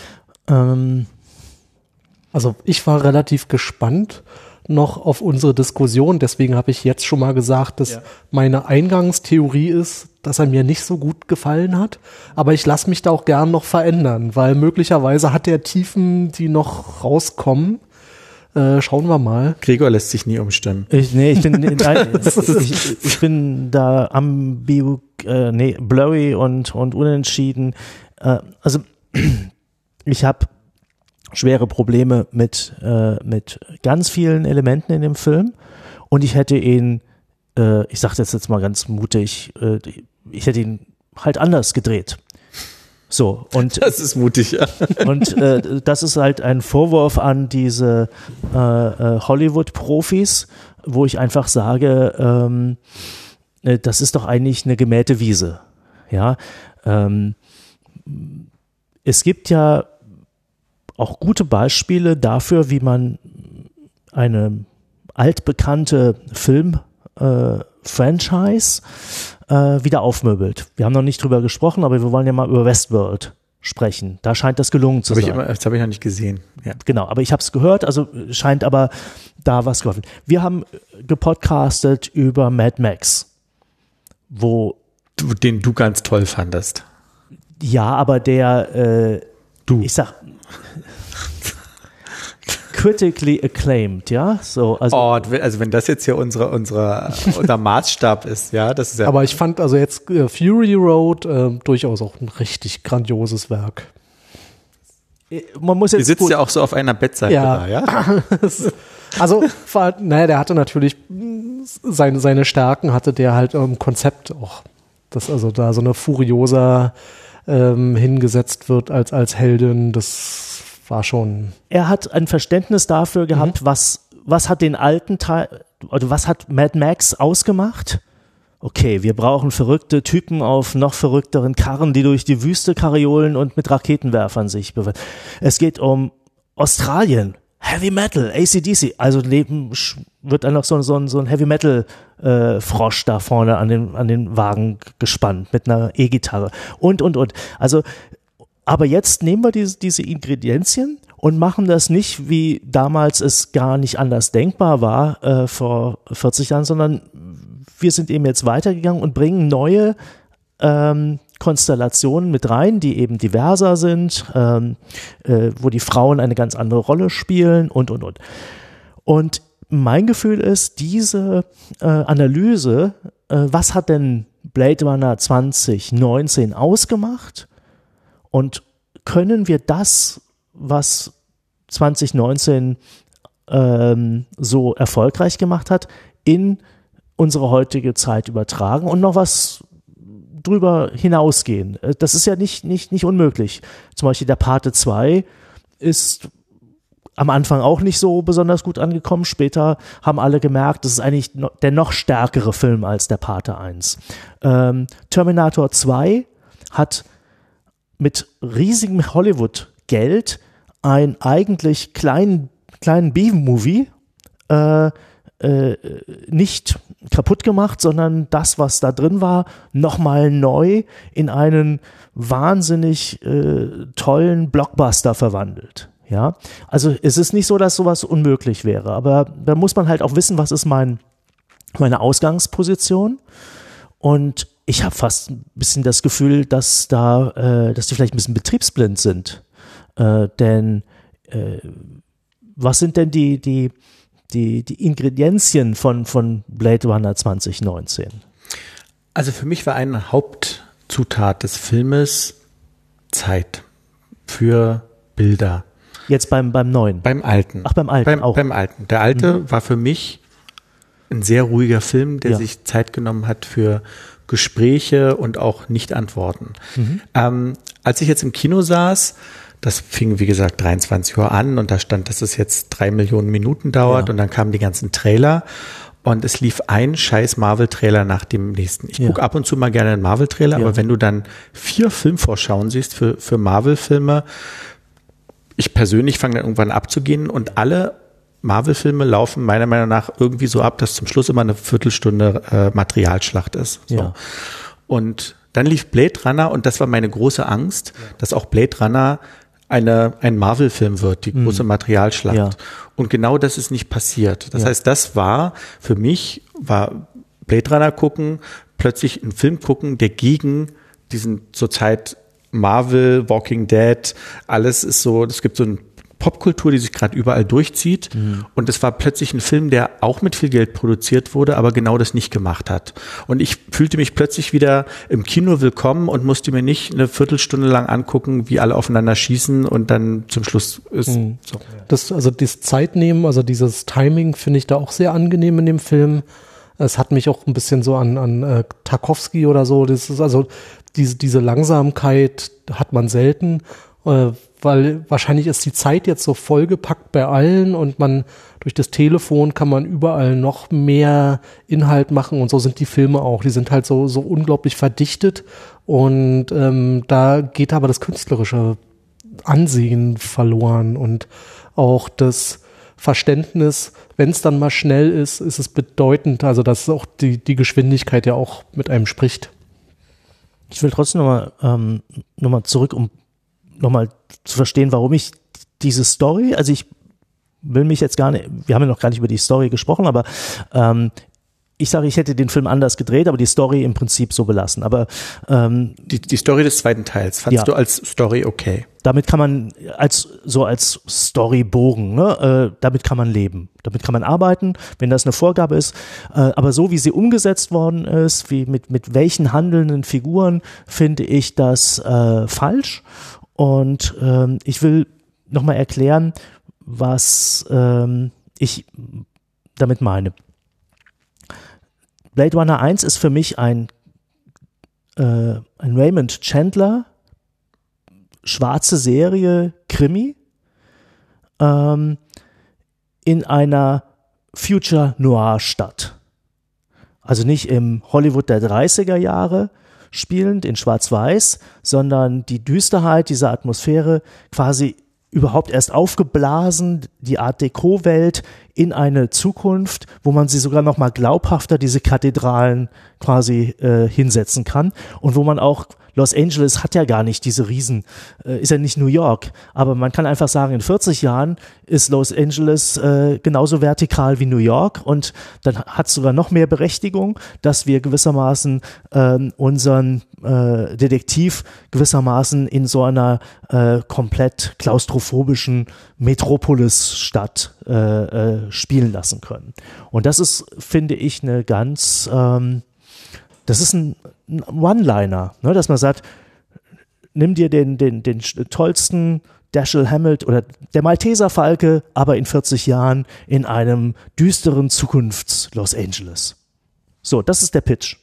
[SPEAKER 1] Ähm.
[SPEAKER 3] Also ich war relativ gespannt noch auf unsere Diskussion, deswegen habe ich jetzt schon mal gesagt, dass ja. meine Eingangstheorie ist, dass er mir nicht so gut gefallen hat, aber ich lasse mich da auch gern noch verändern, weil möglicherweise hat er Tiefen, die noch rauskommen. Äh, schauen wir mal.
[SPEAKER 2] Gregor lässt sich nie umstimmen.
[SPEAKER 1] Ich, nee, ich bin, nein, ich, ich bin da ambigu, äh, nee, blurry und, und unentschieden. Äh, also ich habe schwere Probleme mit, äh, mit ganz vielen Elementen in dem Film und ich hätte ihn, äh, ich sage das jetzt mal ganz mutig, äh, ich hätte ihn halt anders gedreht. So, und
[SPEAKER 2] das ist mutig, ja.
[SPEAKER 1] Und äh, das ist halt ein Vorwurf an diese äh, äh, Hollywood-Profis, wo ich einfach sage, ähm, äh, das ist doch eigentlich eine gemähte Wiese. Ja, ähm, es gibt ja auch gute Beispiele dafür, wie man eine altbekannte Film-Franchise äh, wieder aufmöbelt. Wir haben noch nicht drüber gesprochen, aber wir wollen ja mal über Westworld sprechen. Da scheint das gelungen zu
[SPEAKER 2] hab
[SPEAKER 1] sein.
[SPEAKER 2] Ich immer, das habe ich noch nicht gesehen. Ja.
[SPEAKER 1] Genau, aber ich habe es gehört, also scheint aber da was geholfen. Wir haben gepodcastet über Mad Max, wo
[SPEAKER 2] den du ganz toll fandest.
[SPEAKER 1] Ja, aber der äh,
[SPEAKER 2] du.
[SPEAKER 1] Ich sag critically acclaimed, ja, so. Also,
[SPEAKER 2] oh, also wenn das jetzt hier unsere, unsere, unser Maßstab ist, ja, das ist ja.
[SPEAKER 3] Aber ich fand also jetzt äh, Fury Road äh, durchaus auch ein richtig grandioses Werk.
[SPEAKER 1] Man muss jetzt
[SPEAKER 2] Du sitzt gut. ja auch so auf einer Bettseite
[SPEAKER 3] ja.
[SPEAKER 2] da, ja?
[SPEAKER 3] Also, war, naja, der hatte natürlich seine, seine Stärken, hatte der halt im Konzept auch, dass also da so eine Furiosa ähm, hingesetzt wird als, als Heldin, das war schon.
[SPEAKER 1] Er hat ein Verständnis dafür gehabt, mhm. was, was hat den alten Teil, oder was hat Mad Max ausgemacht? Okay, wir brauchen verrückte Typen auf noch verrückteren Karren, die durch die Wüste kariolen und mit Raketenwerfern sich bewegen. Es geht um Australien, Heavy Metal, A C D C, also Leben, wird dann noch so, so, so ein Heavy-Metal-Frosch äh, da vorne an den, an den Wagen gespannt mit einer E-Gitarre und, und, und. Also, aber jetzt nehmen wir diese, diese Ingredienzien und machen das nicht, wie damals es gar nicht anders denkbar war, äh, vor vierzig Jahren, sondern wir sind eben jetzt weitergegangen und bringen neue ähm, Konstellationen mit rein, die eben diverser sind, ähm, äh, wo die Frauen eine ganz andere Rolle spielen und, und, und. Und mein Gefühl ist, diese äh, Analyse, äh, was hat denn Blade Runner zwanzig neunzehn ausgemacht und können wir das, was zwanzig neunzehn ähm, so erfolgreich gemacht hat, in unsere heutige Zeit übertragen und noch was drüber hinausgehen. Das ist ja nicht, nicht, nicht unmöglich. Zum Beispiel der Pate zwei ist am Anfang auch nicht so besonders gut angekommen. Später haben alle gemerkt, das ist eigentlich der noch stärkere Film als der Pate eins. Ähm, Terminator zwei hat mit riesigem Hollywood-Geld einen eigentlich kleinen, kleinen B-Movie äh, äh, nicht kaputt gemacht, sondern das, was da drin war, nochmal neu in einen wahnsinnig äh, tollen Blockbuster verwandelt. Ja, also es ist nicht so, dass sowas unmöglich wäre, aber da muss man halt auch wissen, was ist mein, meine Ausgangsposition, und ich habe fast ein bisschen das Gefühl, dass da, äh, dass die vielleicht ein bisschen betriebsblind sind, äh, denn äh, was sind denn die, die Die, die Ingredienzien von, von Blade Runner zwanzig neunzehn?
[SPEAKER 2] Also für mich war eine Hauptzutat des Filmes Zeit für Bilder.
[SPEAKER 1] Jetzt beim, beim neuen?
[SPEAKER 2] Beim alten.
[SPEAKER 1] Ach, beim alten
[SPEAKER 2] beim,
[SPEAKER 1] auch.
[SPEAKER 2] Beim alten. Der alte mhm. war für mich ein sehr ruhiger Film, der
[SPEAKER 1] ja.
[SPEAKER 2] sich Zeit genommen hat für Gespräche und auch Nicht-Antworten. Mhm. Ähm, als ich jetzt im Kino saß, das fing, wie gesagt, dreiundzwanzig Uhr an und da stand, dass es jetzt drei Millionen Minuten dauert, ja. und dann kamen die ganzen Trailer und es lief ein scheiß Marvel-Trailer nach dem nächsten. Ich ja. gucke ab und zu mal gerne einen Marvel-Trailer, ja. aber wenn du dann vier Filmvorschauen siehst für, für Marvel-Filme, ich persönlich fange dann irgendwann abzugehen und alle Marvel-Filme laufen meiner Meinung nach irgendwie so ab, dass zum Schluss immer eine Viertelstunde äh, Materialschlacht ist. So.
[SPEAKER 1] Ja.
[SPEAKER 2] Und dann lief Blade Runner und das war meine große Angst, ja. dass auch Blade Runner eine, ein Marvel-Film wird, die große hm. Materialschlacht. Ja. Und genau das ist nicht passiert. Das ja. heißt, das war für mich, war Blade Runner gucken, plötzlich einen Film gucken, der gegen diesen zurzeit Marvel, Walking Dead, alles ist so, es gibt so eine Popkultur, die sich gerade überall durchzieht. Mhm. Und es war plötzlich ein Film, der auch mit viel Geld produziert wurde, aber genau das nicht gemacht hat. Und ich fühlte mich plötzlich wieder im Kino willkommen und musste mir nicht eine Viertelstunde lang angucken, wie alle aufeinander schießen und dann zum Schluss ist mhm. so.
[SPEAKER 3] Das, also das Zeitnehmen, also dieses Timing finde ich da auch sehr angenehm in dem Film. Es hat mich auch ein bisschen so an, an äh, Tarkovsky oder so. Das ist also diese, diese Langsamkeit hat man selten, äh, weil wahrscheinlich ist die Zeit jetzt so vollgepackt bei allen und man durch das Telefon kann man überall noch mehr Inhalt machen und so sind die Filme auch. Die sind halt so, so unglaublich verdichtet und ähm, da geht aber das künstlerische Ansehen verloren und auch das Verständnis, wenn es dann mal schnell ist, ist es bedeutend, also dass auch die, die Geschwindigkeit ja auch mit einem spricht.
[SPEAKER 1] Ich will trotzdem nochmal ähm, noch mal zurück, um nochmal zu verstehen, warum ich diese Story, also ich will mich jetzt gar nicht, wir haben ja noch gar nicht über die Story gesprochen, aber ähm, ich sage, ich hätte den Film anders gedreht, aber die Story im Prinzip so belassen. Aber ähm,
[SPEAKER 2] die, die Story des zweiten Teils, fandst ja. du als Story okay?
[SPEAKER 1] Damit kann man als so als Storybogen, ne, äh, damit kann man leben, damit kann man arbeiten, wenn das eine Vorgabe ist. Äh, aber so wie sie umgesetzt worden ist, wie mit mit welchen handelnden Figuren, finde ich das äh, falsch. Und ähm, ich will nochmal erklären, was ähm, ich damit meine. Blade Runner eins ist für mich ein, äh, ein Raymond Chandler, schwarze Serie, Krimi, ähm, in einer Future-Noir-Stadt. Also nicht im Hollywood der dreißiger Jahre spielend, in Schwarz-Weiß, sondern die Düsterheit dieser Atmosphäre quasi überhaupt erst aufgeblasen, die Art Deco-Welt in eine Zukunft, wo man sie sogar noch mal glaubhafter, diese Kathedralen quasi äh, hinsetzen kann und wo man auch Los Angeles hat ja gar nicht diese Riesen, äh, ist ja nicht New York, aber man kann einfach sagen, in vierzig Jahren ist Los Angeles äh, genauso vertikal wie New York und dann hat es sogar noch mehr Berechtigung, dass wir gewissermaßen äh, unseren äh, Detektiv gewissermaßen in so einer äh, komplett klaustrophobischen Metropolis-Stadt äh, äh, spielen lassen können. Und das ist, finde ich, eine ganz ähm, das ist ein One-Liner, ne, dass man sagt, nimm dir den, den, den tollsten Dashiell Hammett oder der Malteser Falke, aber in vierzig Jahren in einem düsteren Zukunfts-Los Angeles. So, das ist der Pitch.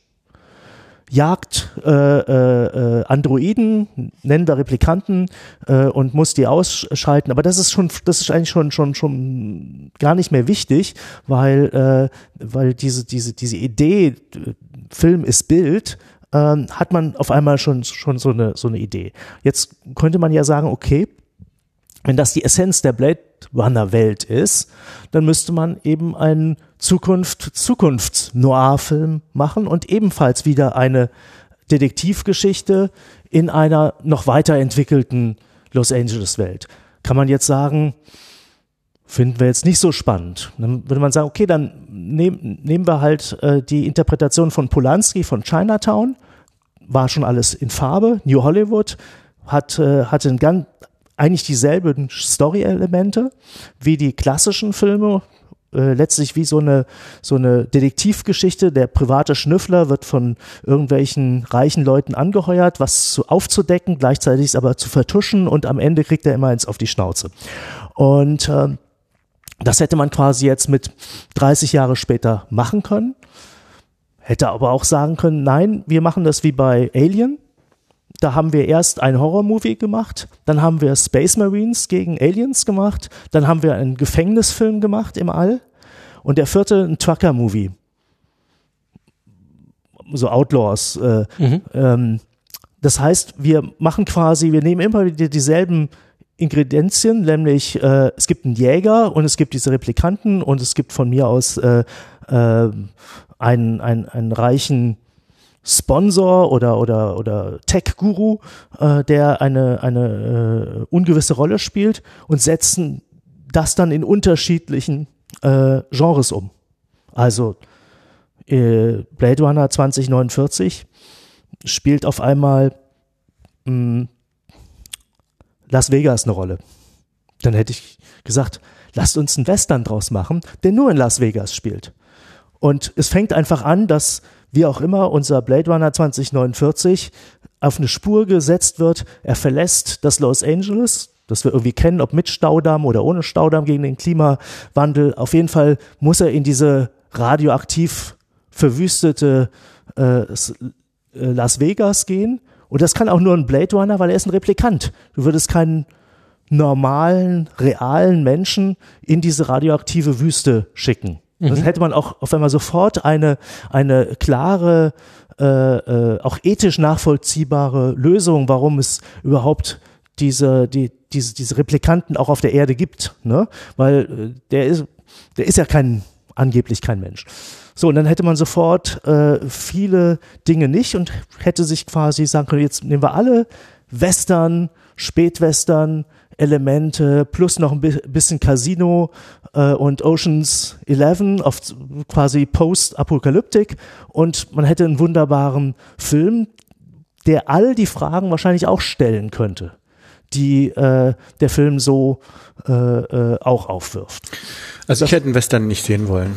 [SPEAKER 1] Jagt äh, äh, Androiden, nennen wir Replikanten äh, und muss die ausschalten. Aber das ist schon, das ist eigentlich schon schon schon gar nicht mehr wichtig, weil äh, weil diese diese diese Idee, Film ist Bild, ähm, hat man auf einmal schon schon so eine so eine Idee. Jetzt könnte man ja sagen, okay, wenn das die Essenz der Blade Runner Welt ist, dann müsste man eben einen Zukunft-Zukunfts-Noir-Film machen und ebenfalls wieder eine Detektivgeschichte in einer noch weiterentwickelten Los Angeles-Welt. Kann man jetzt sagen, finden wir jetzt nicht so spannend. Dann würde man sagen, okay, dann nehm, nehmen wir halt äh, die Interpretation von Polanski von Chinatown, war schon alles in Farbe, New Hollywood, hat, äh, hatte ein ganz eigentlich dieselben Story-Elemente wie die klassischen Filme, äh, letztlich wie so eine so eine Detektivgeschichte. Der private Schnüffler wird von irgendwelchen reichen Leuten angeheuert, was zu, aufzudecken, gleichzeitig es aber zu vertuschen und am Ende kriegt er immer eins auf die Schnauze. Und äh, das hätte man quasi jetzt mit dreißig Jahre später machen können, hätte aber auch sagen können, nein, wir machen das wie bei Alien. Da haben wir erst ein Horror-Movie gemacht, dann haben wir Space Marines gegen Aliens gemacht, dann haben wir einen Gefängnisfilm gemacht im All und der vierte ein Trucker-Movie. So Outlaws. Äh, mhm. ähm, das heißt, wir machen quasi, wir nehmen immer die, dieselben Ingredienzien, nämlich äh, es gibt einen Jäger und es gibt diese Replikanten und es gibt von mir aus äh, äh, einen, einen, einen reichen Sponsor oder oder oder Tech-Guru, äh, der eine eine äh, ungewisse Rolle spielt und setzen das dann in unterschiedlichen äh, Genres um. Also äh, Blade Runner zwanzig neunundvierzig spielt auf einmal mh, Las Vegas eine Rolle. Dann hätte ich gesagt, lasst uns einen Western draus machen, der nur in Las Vegas spielt. Und es fängt einfach an, dass wie auch immer unser Blade Runner zwanzig neunundvierzig auf eine Spur gesetzt wird. Er verlässt das Los Angeles, das wir irgendwie kennen, ob mit Staudamm oder ohne Staudamm gegen den Klimawandel. Auf jeden Fall muss er in diese radioaktiv verwüstete äh, Las Vegas gehen. Und das kann auch nur ein Blade Runner, weil er ist ein Replikant. Du würdest keinen normalen, realen Menschen in diese radioaktive Wüste schicken. Das hätte man auch auf einmal sofort eine eine klare, äh, äh, auch ethisch nachvollziehbare Lösung, warum es überhaupt diese die diese diese Replikanten auch auf der Erde gibt, ne? Weil äh, der ist der ist ja kein angeblich kein Mensch. So, und dann hätte man sofort äh, viele Dinge nicht und hätte sich quasi sagen können, jetzt nehmen wir alle Western, Spätwestern Elemente plus noch ein bisschen Casino äh, und Ocean's Eleven auf quasi Post-Apokalyptik und man hätte einen wunderbaren Film, der all die Fragen wahrscheinlich auch stellen könnte, die äh, der Film so äh, äh, auch aufwirft.
[SPEAKER 2] Also ich hätte einen Western nicht sehen wollen.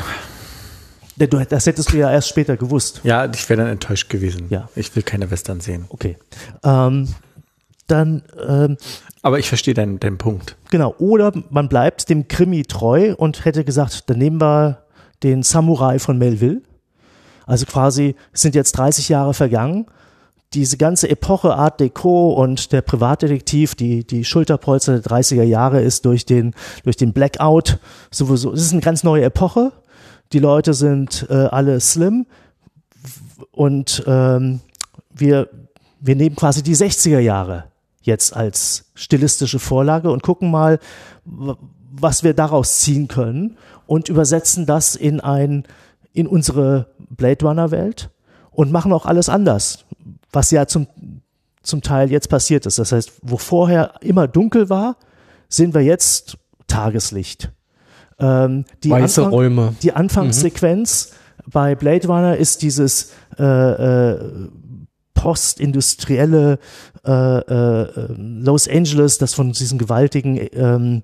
[SPEAKER 1] Das hättest du ja erst später gewusst.
[SPEAKER 2] Ja, ich wäre dann enttäuscht gewesen.
[SPEAKER 1] Ja.
[SPEAKER 2] Ich will keine Western sehen.
[SPEAKER 1] Okay. Ähm, dann ähm,
[SPEAKER 2] Aber ich verstehe deinen, deinen Punkt.
[SPEAKER 1] Genau, oder man bleibt dem Krimi treu und hätte gesagt, dann nehmen wir den Samurai von Melville. Also quasi, es sind jetzt dreißig Jahre vergangen. Diese ganze Epoche Art Deco und der Privatdetektiv, die, die Schulterpolster der dreißiger Jahre ist durch den, durch den Blackout sowieso. Es ist eine ganz neue Epoche. Die Leute sind äh, alle slim und ähm, wir, wir nehmen quasi die sechziger Jahre jetzt als stilistische Vorlage und gucken mal, was wir daraus ziehen können und übersetzen das in ein, in unsere Blade Runner Welt und machen auch alles anders, was ja zum, zum Teil jetzt passiert ist. Das heißt, wo vorher immer dunkel war, sehen wir jetzt Tageslicht. Ähm, die
[SPEAKER 3] Weiße
[SPEAKER 1] Anfang,
[SPEAKER 3] Räume.
[SPEAKER 1] Die Anfangssequenz mhm. bei Blade Runner ist dieses äh, äh, postindustrielle äh, äh, Los Angeles, das von diesen gewaltigen ähm,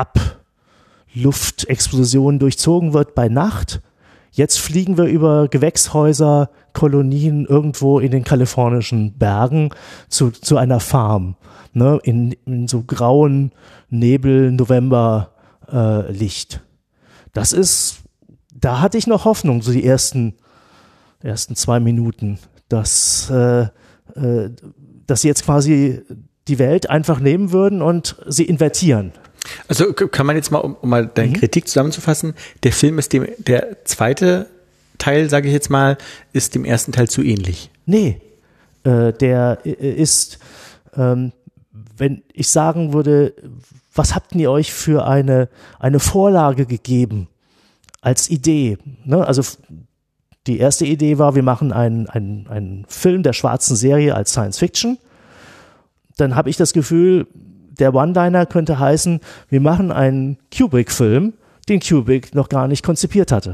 [SPEAKER 1] Abluftexplosionen durchzogen wird bei Nacht. Jetzt fliegen wir über Gewächshäuser, Kolonien irgendwo in den kalifornischen Bergen zu, zu einer Farm, ne, in, in so grauen Nebel, November äh, Licht. Das ist, da hatte ich noch Hoffnung, so die ersten, ersten zwei Minuten, dass, äh, äh, dass sie jetzt quasi die Welt einfach nehmen würden und sie invertieren.
[SPEAKER 2] Also kann man jetzt mal, um, um mal deine mhm. Kritik zusammenzufassen, der Film ist dem, der zweite Teil, sage ich jetzt mal, ist dem ersten Teil zu ähnlich.
[SPEAKER 1] Nee, äh, der ist, ähm, wenn ich sagen würde, was habt ihr euch für eine, eine Vorlage gegeben als Idee? Ne? Also die erste Idee war, wir machen einen, einen, einen Film der schwarzen Serie als Science Fiction. Dann habe ich das Gefühl, der One-Liner könnte heißen, wir machen einen Kubrick-Film, den Kubrick noch gar nicht konzipiert hatte.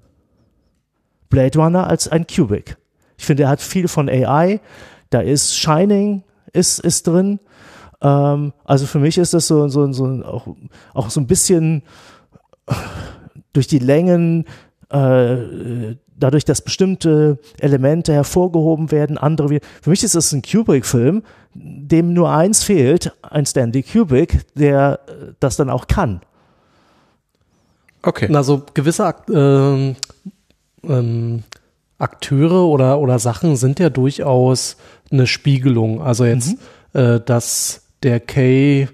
[SPEAKER 1] Blade Runner als ein Kubrick. Ich finde, er hat viel von A I, da ist Shining, ist, ist drin. Ähm, also für mich ist das so, so, so auch, auch so ein bisschen durch die Längen, äh, dadurch, dass bestimmte Elemente hervorgehoben werden, andere wieder. Für mich ist das ein Kubrick-Film, dem nur eins fehlt, ein Stanley Kubrick, der das dann auch kann.
[SPEAKER 3] Okay. Also gewisse Akt, ähm, ähm, Akteure oder, oder Sachen sind ja durchaus eine Spiegelung. Also jetzt, mhm. äh, dass der Kay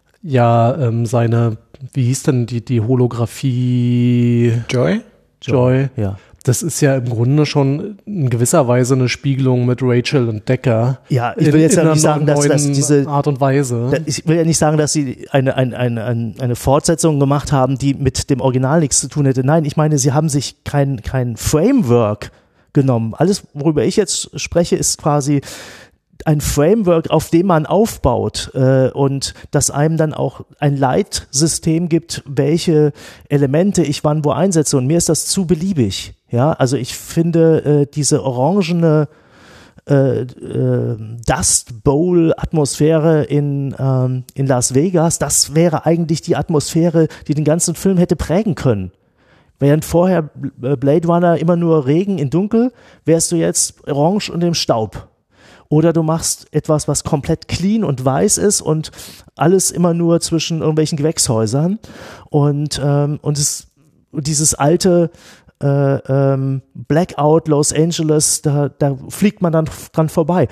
[SPEAKER 3] ja ähm, seine, wie hieß denn die, die Holographie?
[SPEAKER 2] Joy?
[SPEAKER 3] Joy,
[SPEAKER 1] ja.
[SPEAKER 3] Das ist ja im Grunde schon in gewisser Weise eine Spiegelung mit Rachel und Decker.
[SPEAKER 1] Ja, ich will jetzt ja nicht sagen, dass das diese
[SPEAKER 3] Art und Weise.
[SPEAKER 1] Ich will ja nicht sagen, dass sie eine, eine, eine, eine Fortsetzung gemacht haben, die mit dem Original nichts zu tun hätte. Nein, ich meine, sie haben sich kein, kein Framework genommen. Alles, worüber ich jetzt spreche, ist quasi ein Framework, auf dem man aufbaut äh, und das einem dann auch ein Leitsystem gibt, welche Elemente ich wann wo einsetze. Und mir ist das zu beliebig. Ja, also ich finde äh, diese orangene äh, äh, Dust Bowl Atmosphäre in ähm, in Las Vegas, das wäre eigentlich die Atmosphäre, die den ganzen Film hätte prägen können. Während vorher Blade Runner immer nur Regen in Dunkel, wärst du jetzt orange und im Staub. Oder du machst etwas, was komplett clean und weiß ist und alles immer nur zwischen irgendwelchen Gewächshäusern und ähm, und es, dieses alte äh, ähm, Blackout Los Angeles, da, da fliegt man dann dran vorbei.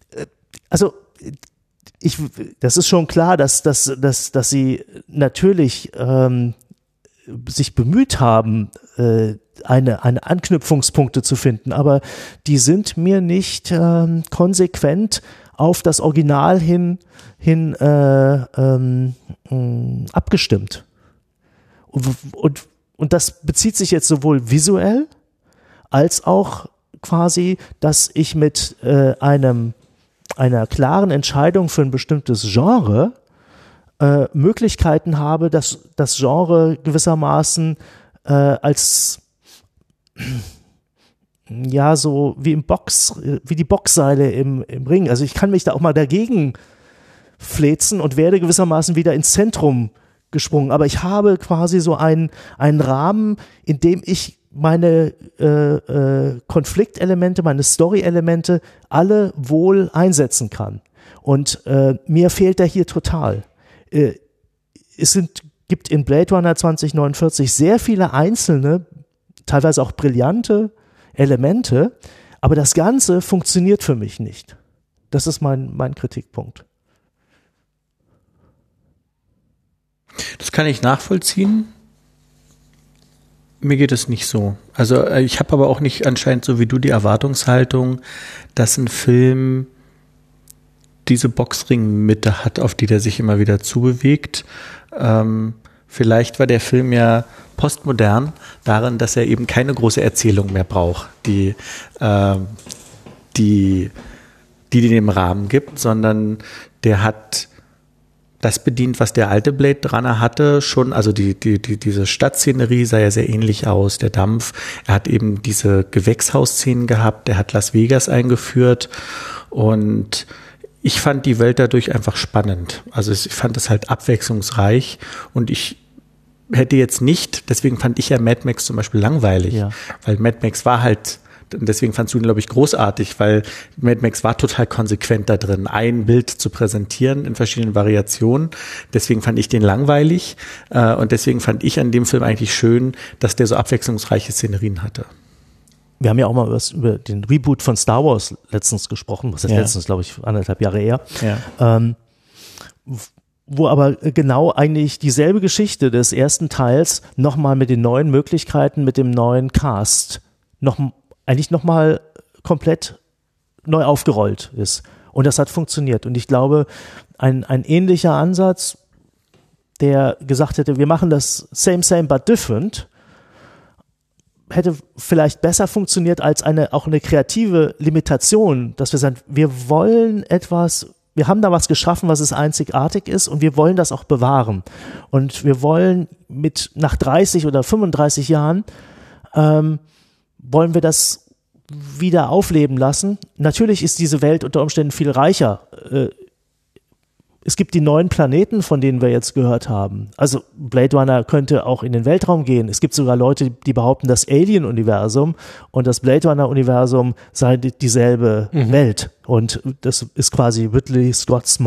[SPEAKER 1] Also ich, das ist schon klar, dass, dass, dass, dass sie natürlich ähm, sich bemüht haben, äh, eine, eine Anknüpfungspunkte zu finden, aber die sind mir nicht ähm, konsequent auf das Original hin, hin äh, ähm, mh, abgestimmt. Und, und, und das bezieht sich jetzt sowohl visuell als auch quasi, dass ich mit äh, einem, einer klaren Entscheidung für ein bestimmtes Genre äh, Möglichkeiten habe, dass das Genre gewissermaßen äh, als ja, so wie im Box, wie die Boxseile im, im Ring. Also ich kann mich da auch mal dagegen fläzen und werde gewissermaßen wieder ins Zentrum gesprungen. Aber ich habe quasi so einen, einen Rahmen, in dem ich meine äh, äh, Konfliktelemente, meine Story-Elemente alle wohl einsetzen kann. Und äh, mir fehlt der hier total. Äh, es sind, gibt in Blade Runner zwanzig neunundvierzig sehr viele einzelne, teilweise auch brillante Elemente, aber das Ganze funktioniert für mich nicht. Das ist mein, mein Kritikpunkt.
[SPEAKER 2] Das kann ich nachvollziehen. Mir geht es nicht so. Also ich habe aber auch nicht anscheinend so wie du die Erwartungshaltung, dass ein Film, diese Boxringmitte hat, auf die der sich immer wieder zubewegt. Ähm, vielleicht war der Film ja postmodern darin, dass er eben keine große Erzählung mehr braucht, die, äh, die, die dem Rahmen gibt, sondern der hat das bedient, was der alte Blade Runner hatte, schon, also die, die, die, diese Stadtszenerie sah ja sehr ähnlich aus, der Dampf. Er hat eben diese Gewächshausszenen gehabt, er hat Las Vegas eingeführt und ich fand die Welt dadurch einfach spannend. Also ich fand es halt abwechslungsreich und ich hätte jetzt nicht, deswegen fand ich ja Mad Max zum Beispiel langweilig, ja. Weil Mad Max war halt, deswegen fandst du ihn, glaube ich, großartig, weil Mad Max war total konsequent da drin, ein Bild zu präsentieren in verschiedenen Variationen. Deswegen fand ich den langweilig äh, und deswegen fand ich an dem Film eigentlich schön, dass der so abwechslungsreiche Szenerien hatte.
[SPEAKER 1] Wir haben ja auch mal über, über den Reboot von Star Wars letztens gesprochen, was ist ja. letztens, glaube ich, anderthalb Jahre eher. Ja. Ähm, wo aber genau eigentlich dieselbe Geschichte des ersten Teils nochmal mit den neuen Möglichkeiten, mit dem neuen Cast, noch, eigentlich nochmal komplett neu aufgerollt ist. Und das hat funktioniert. Und ich glaube, ein, ein ähnlicher Ansatz, der gesagt hätte, wir machen das same, same, but different, hätte vielleicht besser funktioniert als eine, auch eine kreative Limitation, dass wir sagen, wir wollen etwas, wir haben da was geschaffen, was es einzigartig ist und wir wollen das auch bewahren. Und wir wollen mit, nach dreißig oder fünfunddreißig Jahren, ähm, wollen wir das wieder aufleben lassen. Natürlich ist diese Welt unter Umständen viel reicher. Äh, es gibt die neuen Planeten, von denen wir jetzt gehört haben. Also Blade Runner könnte auch in den Weltraum gehen. Es gibt sogar Leute, die behaupten, das Alien-Universum und das Blade Runner-Universum sei dieselbe mhm. Welt. Und das ist quasi Ridley Scotts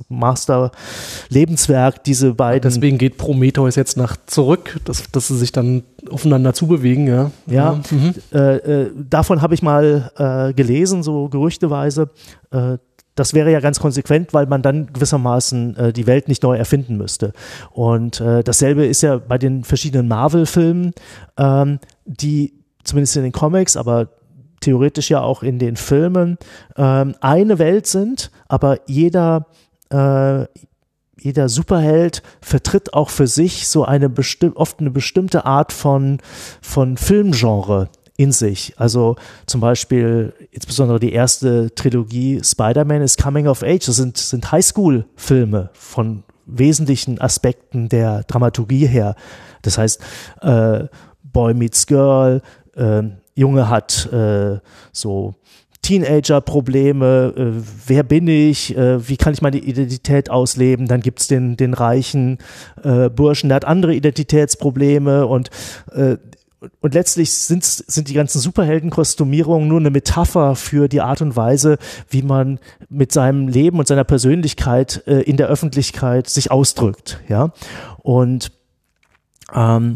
[SPEAKER 1] Master-Lebenswerk, diese beiden.
[SPEAKER 3] Deswegen geht Prometheus jetzt nach zurück, dass, dass sie sich dann aufeinander zubewegen. Ja,
[SPEAKER 1] ja mhm. äh, äh, davon habe ich mal äh, gelesen, so gerüchteweise. Äh, Das wäre ja ganz konsequent, weil man dann gewissermaßen äh, die Welt nicht neu erfinden müsste. Und äh, dasselbe ist ja bei den verschiedenen Marvel-Filmen, ähm, die zumindest in den Comics, aber theoretisch ja auch in den Filmen, ähm, eine Welt sind, aber jeder, äh, jeder Superheld vertritt auch für sich so eine besti- oft eine bestimmte Art von, von Filmgenre in sich. Also zum Beispiel insbesondere die erste Trilogie Spider-Man ist Coming of Age. Das sind, sind Highschool-Filme von wesentlichen Aspekten der Dramaturgie her. Das heißt, äh, Boy meets Girl, äh, Junge hat äh, so Teenager-Probleme, äh, wer bin ich, äh, wie kann ich meine Identität ausleben, dann gibt's den, den reichen äh, Burschen, der hat andere Identitätsprobleme und äh, Und letztlich sind, sind die ganzen Superheldenkostümierungen nur eine Metapher für die Art und Weise, wie man mit seinem Leben und seiner Persönlichkeit äh, in der Öffentlichkeit sich ausdrückt. Ja? Und ähm,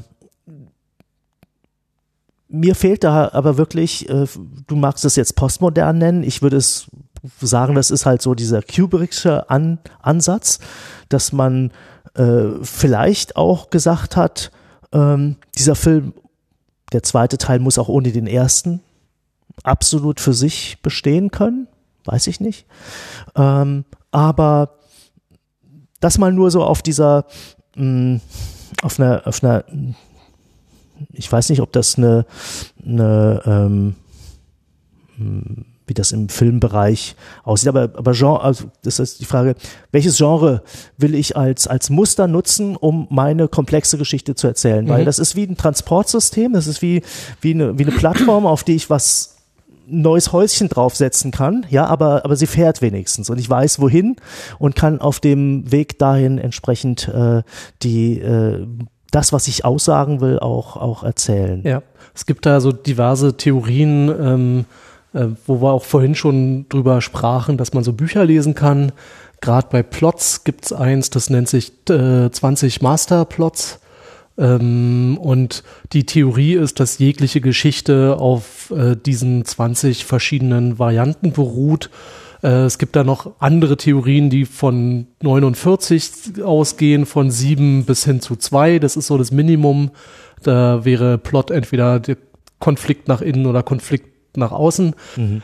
[SPEAKER 1] mir fehlt da aber wirklich, äh, du magst es jetzt postmodern nennen, ich würde es sagen, das ist halt so dieser Kubrick'sche An- Ansatz, dass man äh, vielleicht auch gesagt hat, ähm, dieser Film, der zweite Teil muss auch ohne den ersten absolut für sich bestehen können, weiß ich nicht. Ähm, aber das mal nur so auf dieser, mh, auf einer, auf einer, ich weiß nicht, ob das eine, eine ähm, wie das im Filmbereich aussieht, aber, aber Genre, also das ist die Frage, welches Genre will ich als, als Muster nutzen, um meine komplexe Geschichte zu erzählen, mhm. weil das ist wie ein Transportsystem, das ist wie, wie eine, wie eine Plattform, auf die ich was neues Häuschen draufsetzen kann, ja, aber, aber sie fährt wenigstens und ich weiß wohin und kann auf dem Weg dahin entsprechend äh, die, äh, das, was ich aussagen will, auch, auch erzählen.
[SPEAKER 3] Ja, es gibt da so diverse Theorien, ähm, wo wir auch vorhin schon drüber sprachen, dass man so Bücher lesen kann. Gerade bei Plots gibt es eins, das nennt sich äh, zwanzig Masterplots. Ähm, und die Theorie ist, dass jegliche Geschichte auf äh, diesen zwanzig verschiedenen Varianten beruht. Äh, es gibt da noch andere Theorien, die von neunundvierzig ausgehen, von sieben bis hin zu zwei. Das ist so das Minimum. Da wäre Plot entweder der Konflikt nach innen oder Konflikt nach außen. Mhm.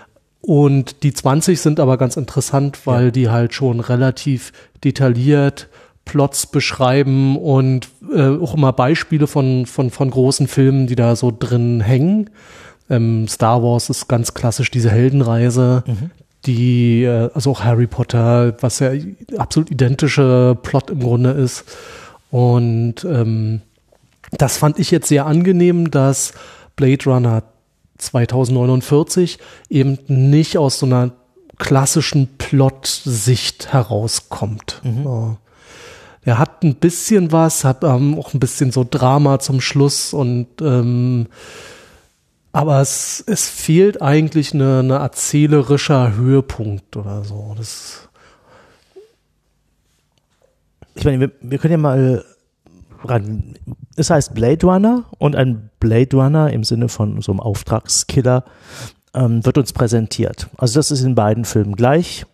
[SPEAKER 3] Und die zwanzig sind aber ganz interessant, weil ja. die halt schon relativ detailliert Plots beschreiben und äh, auch immer Beispiele von, von, von großen Filmen, die da so drin hängen. Ähm, Star Wars ist ganz klassisch diese Heldenreise, mhm. die, äh, also auch Harry Potter, was ja absolut identische Plot im Grunde ist. Und ähm, das fand ich jetzt sehr angenehm, dass Blade Runner zwanzig neunundvierzig eben nicht aus so einer klassischen Plot-Sicht herauskommt. Mhm. So. Er hat ein bisschen was, hat ähm, auch ein bisschen so Drama zum Schluss und ähm, aber es, es fehlt eigentlich eine, eine erzählerischer Höhepunkt oder so. Das
[SPEAKER 1] ich meine, wir, wir können ja mal ran. Es heißt Blade Runner und ein Blade Runner im Sinne von so einem Auftragskiller ähm, wird uns präsentiert. Also das ist in beiden Filmen gleich.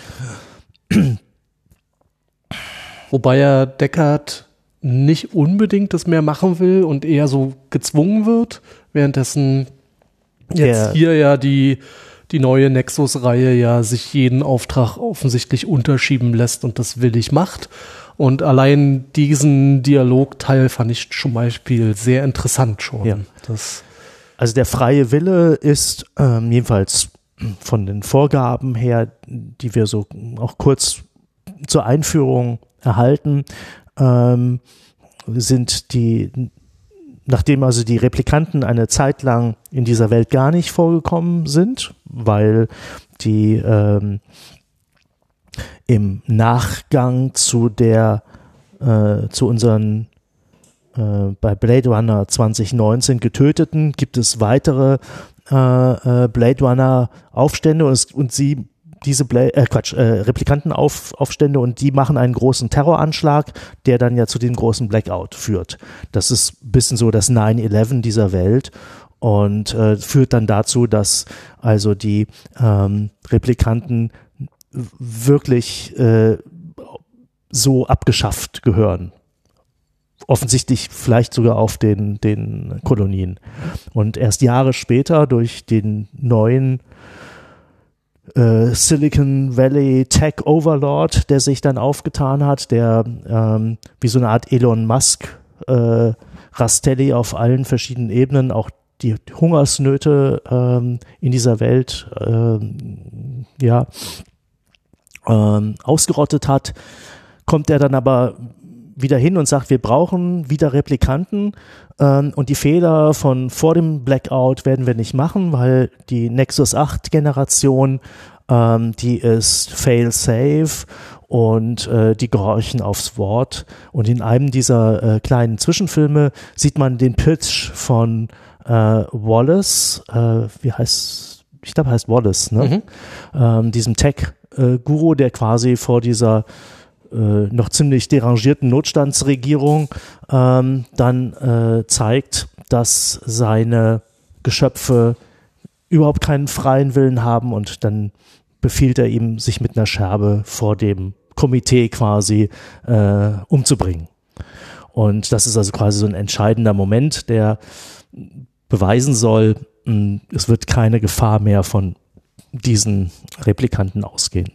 [SPEAKER 3] Wobei ja Deckard nicht unbedingt das mehr machen will und eher so gezwungen wird, währenddessen jetzt ja. hier ja die, die neue Nexus-Reihe ja sich jeden Auftrag offensichtlich unterschieben lässt und das willig macht. Und allein diesen Dialogteil fand ich zum Beispiel sehr interessant schon.
[SPEAKER 1] Ja.
[SPEAKER 3] Das
[SPEAKER 1] also der freie Wille ist ähm, jedenfalls von den Vorgaben her, die wir so auch kurz zur Einführung erhalten, ähm, sind die, nachdem also die Replikanten eine Zeit lang in dieser Welt gar nicht vorgekommen sind, weil die ähm, im Nachgang zu der, äh, zu unseren äh, bei Blade Runner zwanzig neunzehn getöteten, gibt es weitere äh, äh, Blade Runner Aufstände und, es, und sie diese Bla- äh, Quatsch, äh, Replikantenaufstände und die machen einen großen Terroranschlag, der dann ja zu dem großen Blackout führt. Das ist ein bisschen so das nine eleven dieser Welt und äh, führt dann dazu, dass also die ähm, Replikanten wirklich äh, so abgeschafft gehören. Offensichtlich vielleicht sogar auf den, den Kolonien. Und erst Jahre später durch den neuen äh, Silicon Valley Tech Overlord, der sich dann aufgetan hat, der ähm, wie so eine Art Elon Musk äh, Rastelli auf allen verschiedenen Ebenen auch die Hungersnöte ähm, in dieser Welt ähm, ja ähm, ausgerottet hat, kommt er dann aber wieder hin und sagt, wir brauchen wieder Replikanten ähm, und die Fehler von vor dem Blackout werden wir nicht machen, weil die Nexus acht Generation, ähm, die ist fail-safe und äh, die gehorchen aufs Wort. Und in einem dieser äh, kleinen Zwischenfilme sieht man den Pitch von äh, Wallace, äh, wie heißt, ich glaube heißt Wallace, ne? Mhm. Ähm, diesem Tech-Guru, der quasi vor dieser Äh, noch ziemlich derangierten Notstandsregierung ähm, dann äh, zeigt, dass seine Geschöpfe überhaupt keinen freien Willen haben und dann befiehlt er ihm, sich mit einer Scherbe vor dem Komitee quasi äh, umzubringen. Und das ist also quasi so ein entscheidender Moment, der beweisen soll, mh, es wird keine Gefahr mehr von diesen Replikanten ausgehen.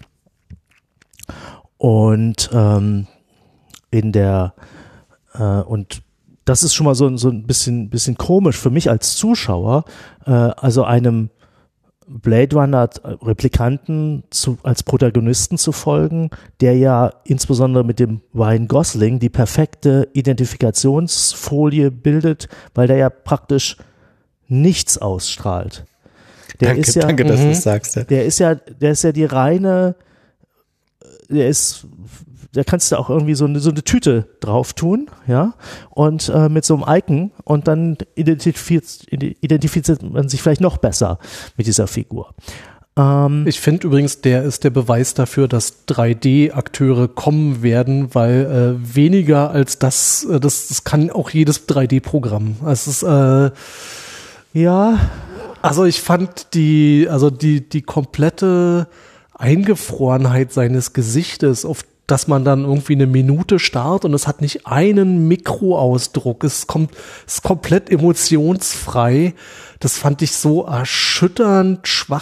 [SPEAKER 1] Und ähm, in der äh, und das ist schon mal so, so ein bisschen, bisschen komisch für mich als Zuschauer, äh, also einem Blade Runner Replikanten zu, als Protagonisten zu folgen, der ja insbesondere mit dem Ryan Gosling die perfekte Identifikationsfolie bildet, weil der ja praktisch nichts ausstrahlt. Der
[SPEAKER 2] danke,
[SPEAKER 1] ist ja,
[SPEAKER 2] danke, dass du es sagst. Ja.
[SPEAKER 1] Der ist ja, der ist ja die reine Der ist, da kannst du auch irgendwie so eine, so eine Tüte drauf tun, ja, und äh, mit so einem Icon und dann identifiziert, identifiziert man sich vielleicht noch besser mit dieser Figur. Ähm,
[SPEAKER 3] ich finde übrigens, der ist der Beweis dafür, dass drei D-Akteure kommen werden, weil äh, weniger als das, äh, das, das kann auch jedes drei D-Programm. Also es ist, äh, ja, also ich fand die, also die, die komplette Eingefrorenheit seines Gesichtes, auf das man dann irgendwie eine Minute starrt und es hat nicht einen Mikroausdruck, es kommt, es ist komplett emotionsfrei. Das fand ich so erschütternd schwach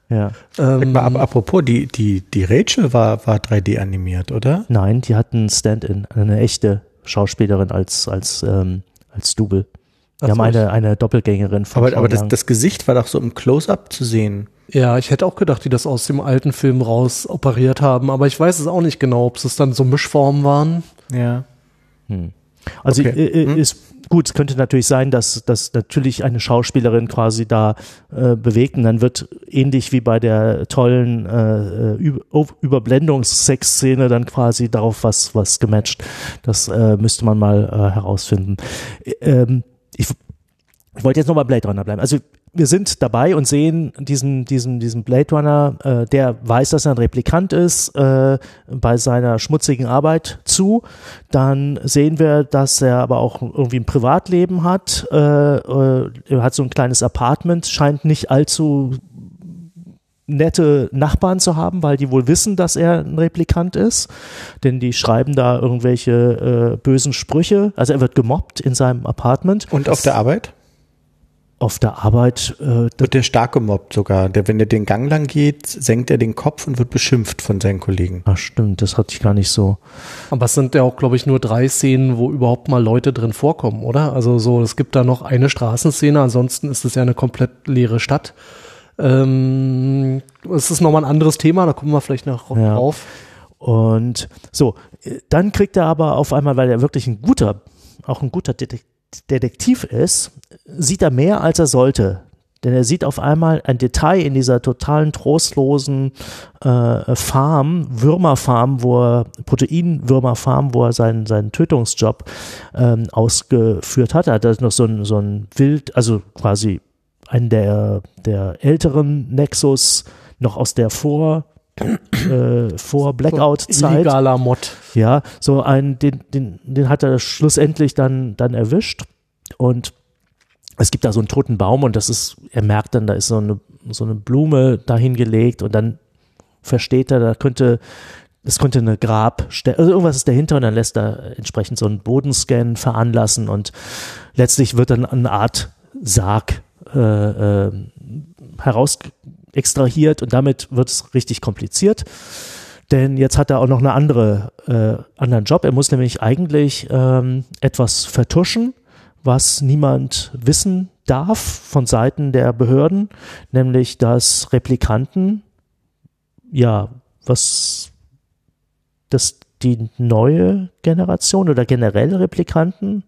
[SPEAKER 1] Ja.
[SPEAKER 3] Ähm,
[SPEAKER 2] Mal, apropos, die, die, die Rachel war, war drei D animiert, oder?
[SPEAKER 1] Nein, die hatten Stand-in, eine echte Schauspielerin als, als, ähm, als Double. Die
[SPEAKER 3] Ach
[SPEAKER 1] haben
[SPEAKER 3] so,
[SPEAKER 1] eine, eine Doppelgängerin von
[SPEAKER 2] Aber, aber das,
[SPEAKER 1] Sean
[SPEAKER 2] das Gesicht war doch so im Close-Up zu sehen.
[SPEAKER 3] Ja, ich hätte auch gedacht, die das aus dem alten Film raus operiert haben, aber ich weiß es auch nicht genau, ob es dann so Mischformen waren.
[SPEAKER 2] Ja.
[SPEAKER 1] Young. Hm. Also
[SPEAKER 2] Okay.
[SPEAKER 1] äh,
[SPEAKER 2] Hm.
[SPEAKER 1] ist gut, es könnte natürlich sein, dass, dass natürlich eine Schauspielerin quasi da äh, bewegt und dann wird ähnlich wie bei der tollen äh, Über Überblendungs-Sex-Szene dann quasi darauf was, was gematcht. Das äh, müsste man mal äh, herausfinden. Ähm, ich Ich wollte jetzt nochmal Blade Runner bleiben. Also wir sind dabei und sehen diesen, diesen, diesen Blade Runner, äh, der weiß, dass er ein Replikant ist, äh, bei seiner schmutzigen Arbeit zu. Dann sehen wir, dass er aber auch irgendwie ein Privatleben hat. Äh, äh, er hat so ein kleines Apartment, scheint nicht allzu nette Nachbarn zu haben, weil die wohl wissen, dass er ein Replikant ist, denn die schreiben da irgendwelche äh, bösen Sprüche. Also er wird gemobbt in seinem Apartment.
[SPEAKER 2] Und auf der Arbeit?
[SPEAKER 1] Auf der Arbeit äh,
[SPEAKER 2] Wird der stark gemobbt sogar. Der, wenn er den Gang lang geht, senkt er den Kopf und wird beschimpft von seinen Kollegen.
[SPEAKER 1] Ach stimmt, das hatte ich gar nicht so.
[SPEAKER 3] Aber es sind ja auch, glaube ich, nur drei Szenen, wo überhaupt mal Leute drin vorkommen, oder? Also so, es gibt da noch eine Straßenszene, ansonsten ist es ja eine komplett leere Stadt. Ähm, es ist nochmal ein anderes Thema, da kommen wir vielleicht noch
[SPEAKER 1] Ja.
[SPEAKER 3] drauf.
[SPEAKER 1] Und so, äh, dann kriegt er aber auf einmal, weil er wirklich ein guter, auch ein guter Detek- Detektiv ist, sieht er mehr, als er sollte. Denn er sieht auf einmal ein Detail in dieser totalen trostlosen äh, Farm, Würmerfarm, wo er, Proteinwürmerfarm, wo er seinen, seinen Tötungsjob ähm, ausgeführt hat. Er hat da noch so ein, so ein Wild, also quasi einen der, der älteren Nexus, noch aus der Vor, äh, vor Blackout-Zeit.
[SPEAKER 3] Illegaler Mod.
[SPEAKER 1] Ja, so einen, den, den, den hat er schlussendlich dann, dann erwischt. Und es gibt da so einen toten Baum und das ist, er merkt dann, da ist so eine, so eine Blume dahingelegt und dann versteht er, da könnte, es könnte eine Grabstelle, also irgendwas ist dahinter und dann lässt er entsprechend so einen Bodenscan veranlassen und letztlich wird dann eine Art Sarg äh, äh, heraus extrahiert und damit wird es richtig kompliziert. Denn jetzt hat er auch noch eine andere, äh, anderen Job. Er muss nämlich eigentlich ähm, etwas vertuschen, was niemand wissen darf von Seiten der Behörden, nämlich dass Replikanten, ja, was, dass die neue Generation oder generell Replikanten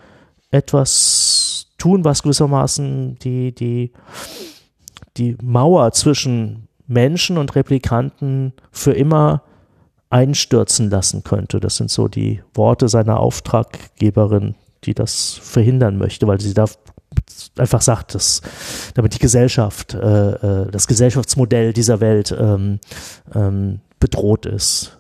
[SPEAKER 1] etwas tun, was gewissermaßen die, die, die Mauer zwischen Menschen und Replikanten für immer einstürzen lassen könnte. Das sind so die Worte seiner Auftraggeberin, die das verhindern möchte, weil sie da einfach sagt, dass damit die Gesellschaft, äh, das Gesellschaftsmodell dieser Welt ähm, ähm, bedroht ist.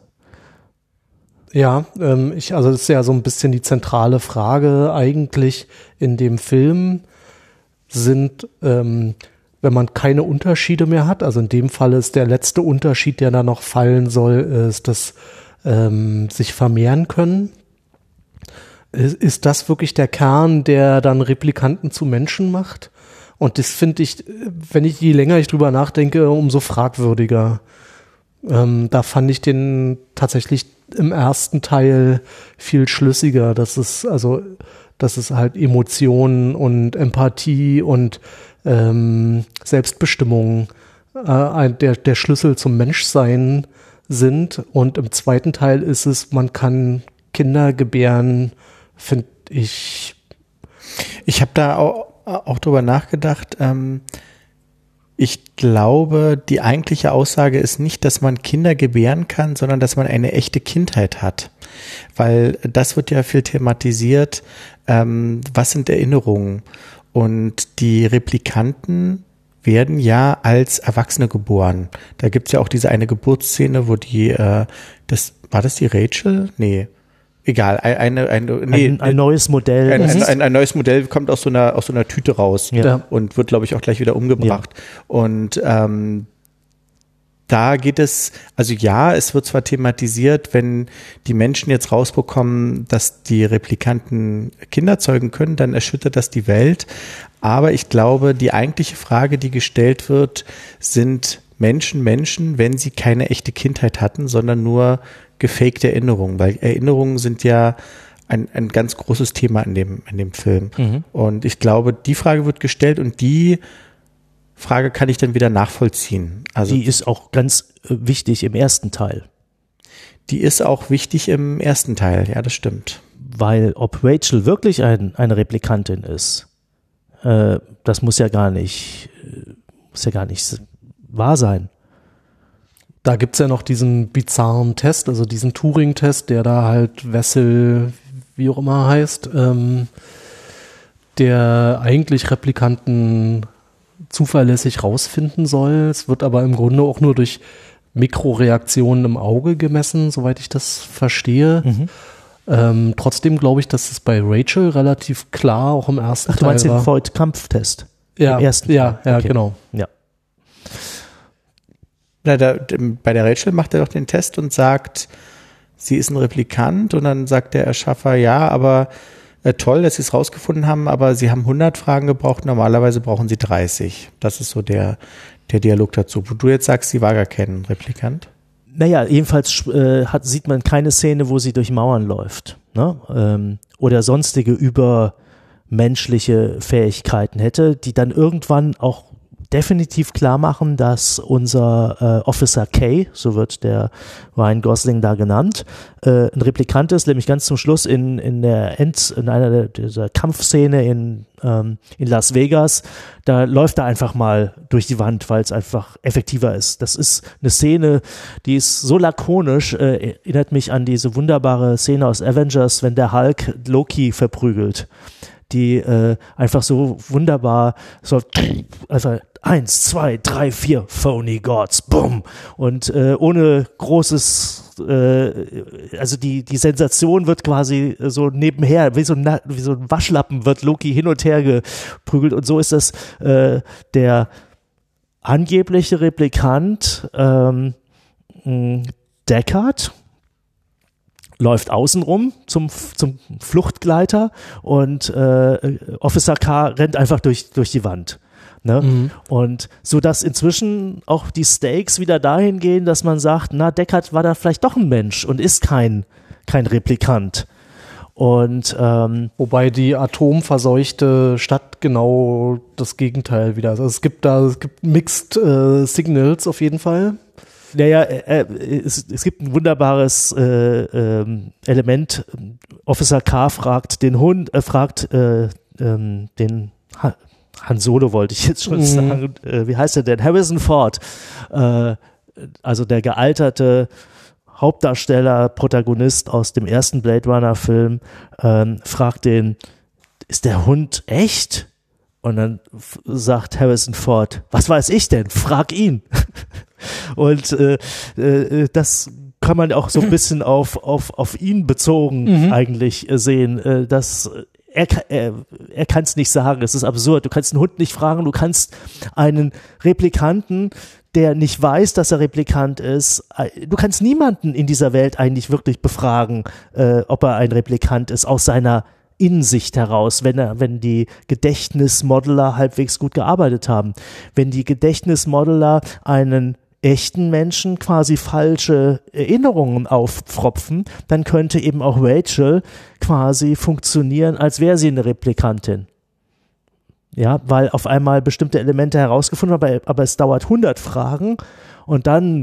[SPEAKER 3] Ja, ähm, ich, also das ist ja so ein bisschen die zentrale Frage eigentlich in dem Film sind, ähm, wenn man keine Unterschiede mehr hat, also in dem Fall ist der letzte Unterschied, der da noch fallen soll, ist, dass ähm, sich vermehren können. Ist, ist das wirklich der Kern, der dann Replikanten zu Menschen macht? Und das finde ich, wenn ich je länger ich drüber nachdenke, umso fragwürdiger. Ähm, da fand ich den tatsächlich im ersten Teil viel schlüssiger, dass es also, dass es halt Emotionen und Empathie und ähm, Selbstbestimmung äh, ein, der, der Schlüssel zum Menschsein sind. Und im zweiten Teil ist es, man kann Kinder gebären, finde ich.
[SPEAKER 2] Ich habe da auch, auch drüber nachgedacht. Ähm, ich glaube, die eigentliche Aussage ist nicht, dass man Kinder gebären kann, sondern dass man eine echte Kindheit hat. Weil das wird ja viel thematisiert. Ähm, was sind Erinnerungen? Und die Replikanten werden ja als Erwachsene geboren. Da gibt's ja auch diese eine Geburtsszene, wo die, äh, das war das die Rachel? Nee. Egal, eine, eine, nee,
[SPEAKER 1] Ein, ein neues Modell.
[SPEAKER 2] ein, ein, ein, ein neues Modell kommt aus so einer, aus so einer Tüte raus
[SPEAKER 1] Ja.
[SPEAKER 2] und wird, glaube ich, auch gleich wieder umgebracht. Und ähm, da geht es, also ja, es wird zwar thematisiert, wenn die Menschen jetzt rausbekommen, dass die Replikanten Kinder zeugen können, dann erschüttert das die Welt. Aber ich glaube, die eigentliche Frage, die gestellt wird, sind Menschen Menschen, wenn sie keine echte Kindheit hatten, sondern nur gefakte Erinnerungen, weil Erinnerungen sind ja ein, ein ganz großes Thema in dem, in dem Film. Mhm. Und ich glaube, die Frage wird gestellt und die Frage kann ich dann wieder nachvollziehen. Also
[SPEAKER 1] die ist auch ganz äh, wichtig im ersten Teil.
[SPEAKER 2] Die ist auch wichtig im ersten Teil, ja, das stimmt.
[SPEAKER 1] Weil ob Rachel wirklich ein, eine Replikantin ist, äh, das muss ja gar nicht, muss ja gar nicht wahr sein.
[SPEAKER 3] Da gibt es ja noch diesen bizarren Test, also diesen Turing-Test, der da halt Wessel, wie auch immer heißt, ähm, der eigentlich Replikanten zuverlässig rausfinden soll. Es wird aber im Grunde auch nur durch Mikroreaktionen im Auge gemessen, soweit ich das verstehe. Mhm. Ähm, trotzdem glaube ich, dass es bei Rachel relativ klar auch im ersten
[SPEAKER 1] Ach,
[SPEAKER 3] Teil war.
[SPEAKER 1] Du meinst den Voigt-Kampf-Test?
[SPEAKER 3] Ja,
[SPEAKER 1] im ersten
[SPEAKER 3] ja, ja, okay. Genau.
[SPEAKER 1] Ja.
[SPEAKER 2] Na, da, bei der Rachel macht er doch den Test und sagt, sie ist ein Replikant und dann sagt der Erschaffer, ja, aber äh, toll, dass sie es rausgefunden haben, aber sie haben hundert Fragen gebraucht, normalerweise brauchen sie dreißig. Das ist so der, der Dialog dazu. Wo du jetzt sagst, sie war gar kein Replikant.
[SPEAKER 1] Naja, jedenfalls äh, hat, sieht man keine Szene, wo sie durch Mauern läuft, ne? ähm, oder sonstige übermenschliche Fähigkeiten hätte, die dann irgendwann auch definitiv klar machen, dass unser äh, Officer K, so wird der Ryan Gosling da genannt, äh, ein Replikant ist, nämlich ganz zum Schluss in in der End, in einer der, dieser Kampfszene in ähm, in Las Vegas, da läuft er einfach mal durch die Wand, weil es einfach effektiver ist. Das ist eine Szene, die ist so lakonisch, äh, erinnert mich an diese wunderbare Szene aus Avengers, wenn der Hulk Loki verprügelt, die äh, einfach so wunderbar so also eins, zwei, drei, vier, phony gods, bumm, und äh, ohne großes, äh, also die die Sensation wird quasi so nebenher, wie so ein, wie so ein Waschlappen wird Loki hin und her geprügelt und so ist das äh, der angebliche Replikant ähm, Deckard läuft außenrum zum zum Fluchtgleiter und äh, Officer K rennt einfach durch durch die Wand. Ne? Mhm. Und so dass inzwischen auch die Stakes wieder dahin gehen, dass man sagt, na, Deckard war da vielleicht doch ein Mensch und ist kein kein Replikant. Und ähm,
[SPEAKER 3] wobei die atomverseuchte Stadt genau das Gegenteil wieder ist. Also es gibt da es gibt Mixed äh, Signals auf jeden Fall.
[SPEAKER 1] Naja, äh, es, es gibt ein wunderbares äh, äh, Element. Officer K fragt den Hund, äh, fragt äh, ähm, den ha- Han Solo wollte ich jetzt schon mhm. sagen. Äh, wie heißt er denn? Harrison Ford. Äh, also der gealterte Hauptdarsteller, Protagonist aus dem ersten Blade Runner Film, ähm, fragt den, ist der Hund echt? Und dann f- sagt Harrison Ford, was weiß ich denn? Frag ihn. Und äh, äh, das kann man auch so ein bisschen auf, auf, auf ihn bezogen mhm. eigentlich äh, sehen, äh, dass er, er, er kann es nicht sagen, es ist absurd. Du kannst einen Hund nicht fragen, du kannst einen Replikanten, der nicht weiß, dass er Replikant ist, du kannst niemanden in dieser Welt eigentlich wirklich befragen, äh, ob er ein Replikant ist, aus seiner Innensicht heraus, wenn er, wenn die Gedächtnismodeler halbwegs gut gearbeitet haben. Wenn die Gedächtnismodeler einen echten Menschen quasi falsche Erinnerungen aufpfropfen, dann könnte eben auch Rachel quasi funktionieren, als wäre sie eine Replikantin. Ja, weil auf einmal bestimmte Elemente herausgefunden haben, aber, aber es dauert hundert Fragen und dann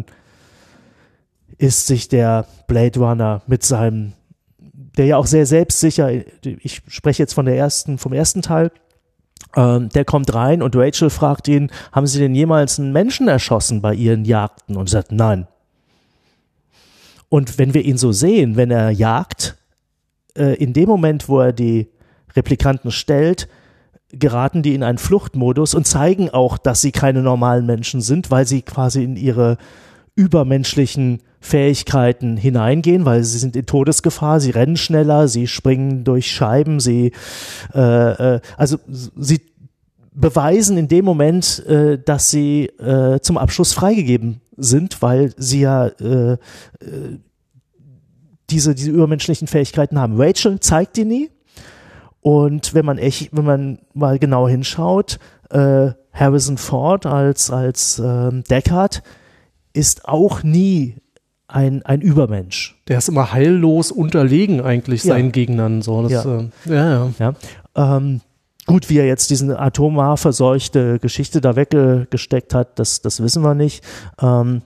[SPEAKER 1] ist sich der Blade Runner mit seinem, der ja auch sehr selbstsicher, ich spreche jetzt von der ersten, vom ersten Teil, ähm, der kommt rein und Rachel fragt ihn, haben Sie denn jemals einen Menschen erschossen bei Ihren Jagden? Und er sagt, nein. Und wenn wir ihn so sehen, wenn er jagt, äh, in dem Moment, wo er die Replikanten stellt, geraten die in einen Fluchtmodus und zeigen auch, dass sie keine normalen Menschen sind, weil sie quasi in ihre übermenschlichen Fähigkeiten hineingehen, weil sie sind in Todesgefahr, sie rennen schneller, sie springen durch Scheiben, sie äh, äh, also sie beweisen in dem Moment, äh, dass sie äh, zum Abschluss freigegeben sind, weil sie ja äh, äh, diese diese übermenschlichen Fähigkeiten haben. Rachel zeigt die nie. Und wenn man echt, wenn man mal genau hinschaut, äh, Harrison Ford als, als ähm, Deckard ist auch nie ein, ein Übermensch.
[SPEAKER 3] Der ist immer heillos unterlegen eigentlich
[SPEAKER 1] Ja.
[SPEAKER 3] seinen Gegnern. So. Das,
[SPEAKER 1] Ja.
[SPEAKER 3] Äh, ja, ja.
[SPEAKER 1] Ja. Ähm, gut, wie er jetzt diese atomar verseuchte Geschichte da weggesteckt hat, das, das wissen wir nicht. Ähm,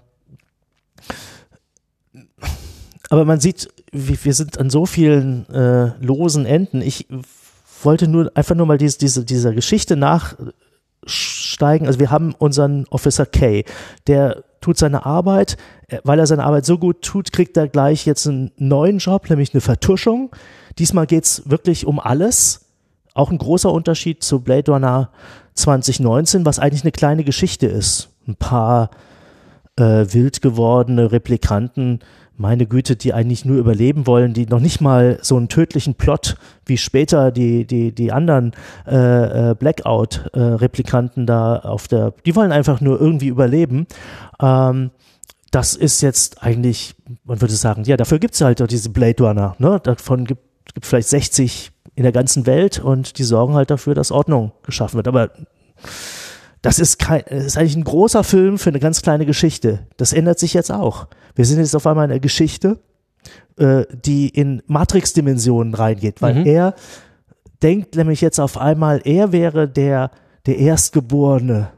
[SPEAKER 1] aber man sieht, wie, wir sind an so vielen äh, losen Enden. Ich wollte nur einfach nur mal diese, diese, dieser Geschichte nachsteigen. Also wir haben unseren Officer K, der tut seine Arbeit, weil er seine Arbeit so gut tut, kriegt er gleich jetzt einen neuen Job, nämlich eine Vertuschung. Diesmal geht's wirklich um alles. Auch ein großer Unterschied zu Blade Runner zwanzig neunzehn, was eigentlich eine kleine Geschichte ist. Ein paar äh, wild gewordene Replikanten, meine Güte, die eigentlich nur überleben wollen, die noch nicht mal so einen tödlichen Plot wie später die die die anderen äh, äh, Blackout-Replikanten äh, da auf der, die wollen einfach nur irgendwie überleben. Ähm, das ist jetzt eigentlich, man würde sagen, ja, dafür gibt es halt auch diese Blade Runner, ne? Davon gibt es vielleicht sechzig in der ganzen Welt und die sorgen halt dafür, dass Ordnung geschaffen wird. Aber das ist kein, das ist eigentlich ein großer Film für eine ganz kleine Geschichte. Das ändert sich jetzt auch. Wir sind jetzt auf einmal in einer Geschichte, äh, die in Matrix-Dimensionen reingeht, weil
[SPEAKER 3] Mhm.
[SPEAKER 1] er denkt nämlich jetzt auf einmal, er wäre der, der Erstgeborene,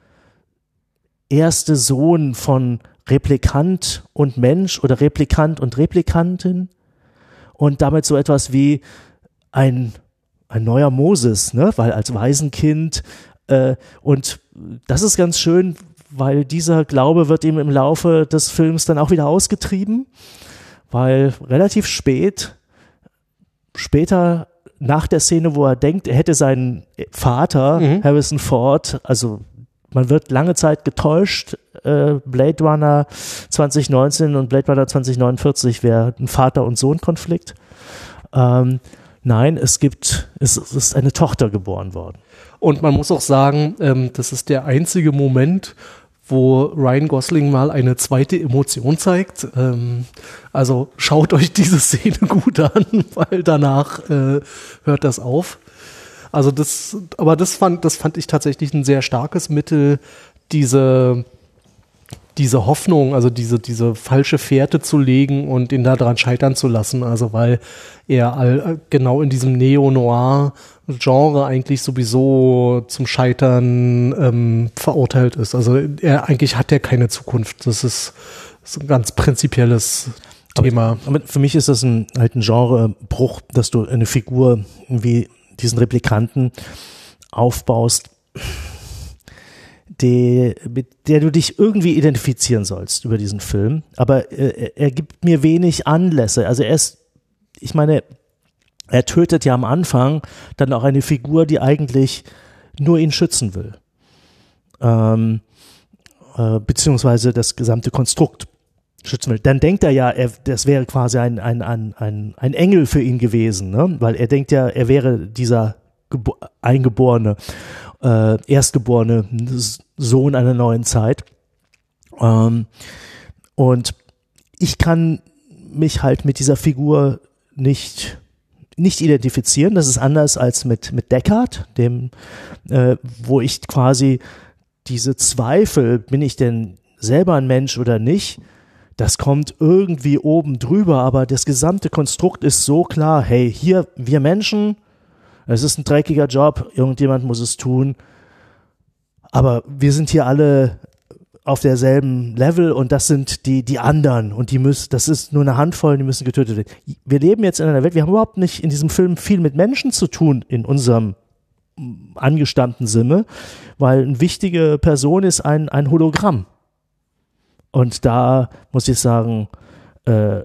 [SPEAKER 1] erste Sohn von Replikant und Mensch oder Replikant und Replikantin und damit so etwas wie ein, ein neuer Moses, ne? Weil als Waisenkind äh, und das ist ganz schön, weil dieser Glaube wird ihm im Laufe des Films dann auch wieder ausgetrieben, weil relativ spät, später nach der Szene, wo er denkt, er hätte seinen Vater,
[SPEAKER 3] Mhm.
[SPEAKER 1] Harrison Ford, also man wird lange Zeit getäuscht, äh, Blade Runner zwanzig neunzehn und Blade Runner zwanzig neunundvierzig wäre ein Vater- und Sohn-Konflikt. Ähm, nein, es gibt, es, es ist eine Tochter geboren worden.
[SPEAKER 3] Und man muss auch sagen, ähm, das ist der einzige Moment, wo Ryan Gosling mal eine zweite Emotion zeigt. Ähm, also schaut euch diese Szene gut an, weil danach äh, hört das auf. Also das, aber das fand, das fand ich tatsächlich ein sehr starkes Mittel, diese, diese Hoffnung, also diese, diese falsche Fährte zu legen und ihn daran scheitern zu lassen. Also weil er all, genau in diesem Neo-Noir-Genre eigentlich sowieso zum Scheitern ähm, verurteilt ist. Also er eigentlich hat er keine Zukunft. Das ist, das ist ein ganz prinzipielles Thema.
[SPEAKER 1] Aber, aber für mich ist das ein, halt ein Genrebruch, dass du eine Figur wie diesen Replikanten aufbaust, die, mit der du dich irgendwie identifizieren sollst über diesen Film. Aber äh, er gibt mir wenig Anlässe. Also er ist, ich meine, er tötet ja am Anfang dann auch eine Figur, die eigentlich nur ihn schützen will. Ähm, äh, beziehungsweise das gesamte Konstrukt schützen will. Dann denkt er ja, er, das wäre quasi ein, ein, ein, ein, ein Engel für ihn gewesen, ne? Weil er denkt ja, er wäre dieser Gebo- eingeborene, äh, erstgeborene Sohn einer neuen Zeit. Ähm, und ich kann mich halt mit dieser Figur nicht nicht identifizieren. Das ist anders als mit mit Deckard, dem, äh, wo ich quasi diese Zweifel, bin ich denn selber ein Mensch oder nicht, das kommt irgendwie oben drüber, aber das gesamte Konstrukt ist so klar, hey, hier, wir Menschen, es ist ein dreckiger Job, irgendjemand muss es tun, aber wir sind hier alle auf derselben Level und das sind die die anderen und die müssen, das ist nur eine Handvoll, die müssen getötet werden. Wir leben jetzt in einer Welt, wir haben überhaupt nicht in diesem Film viel mit Menschen zu tun in unserem angestammten Sinne, weil eine wichtige Person ist ein ein Hologramm. Und da muss ich sagen, äh,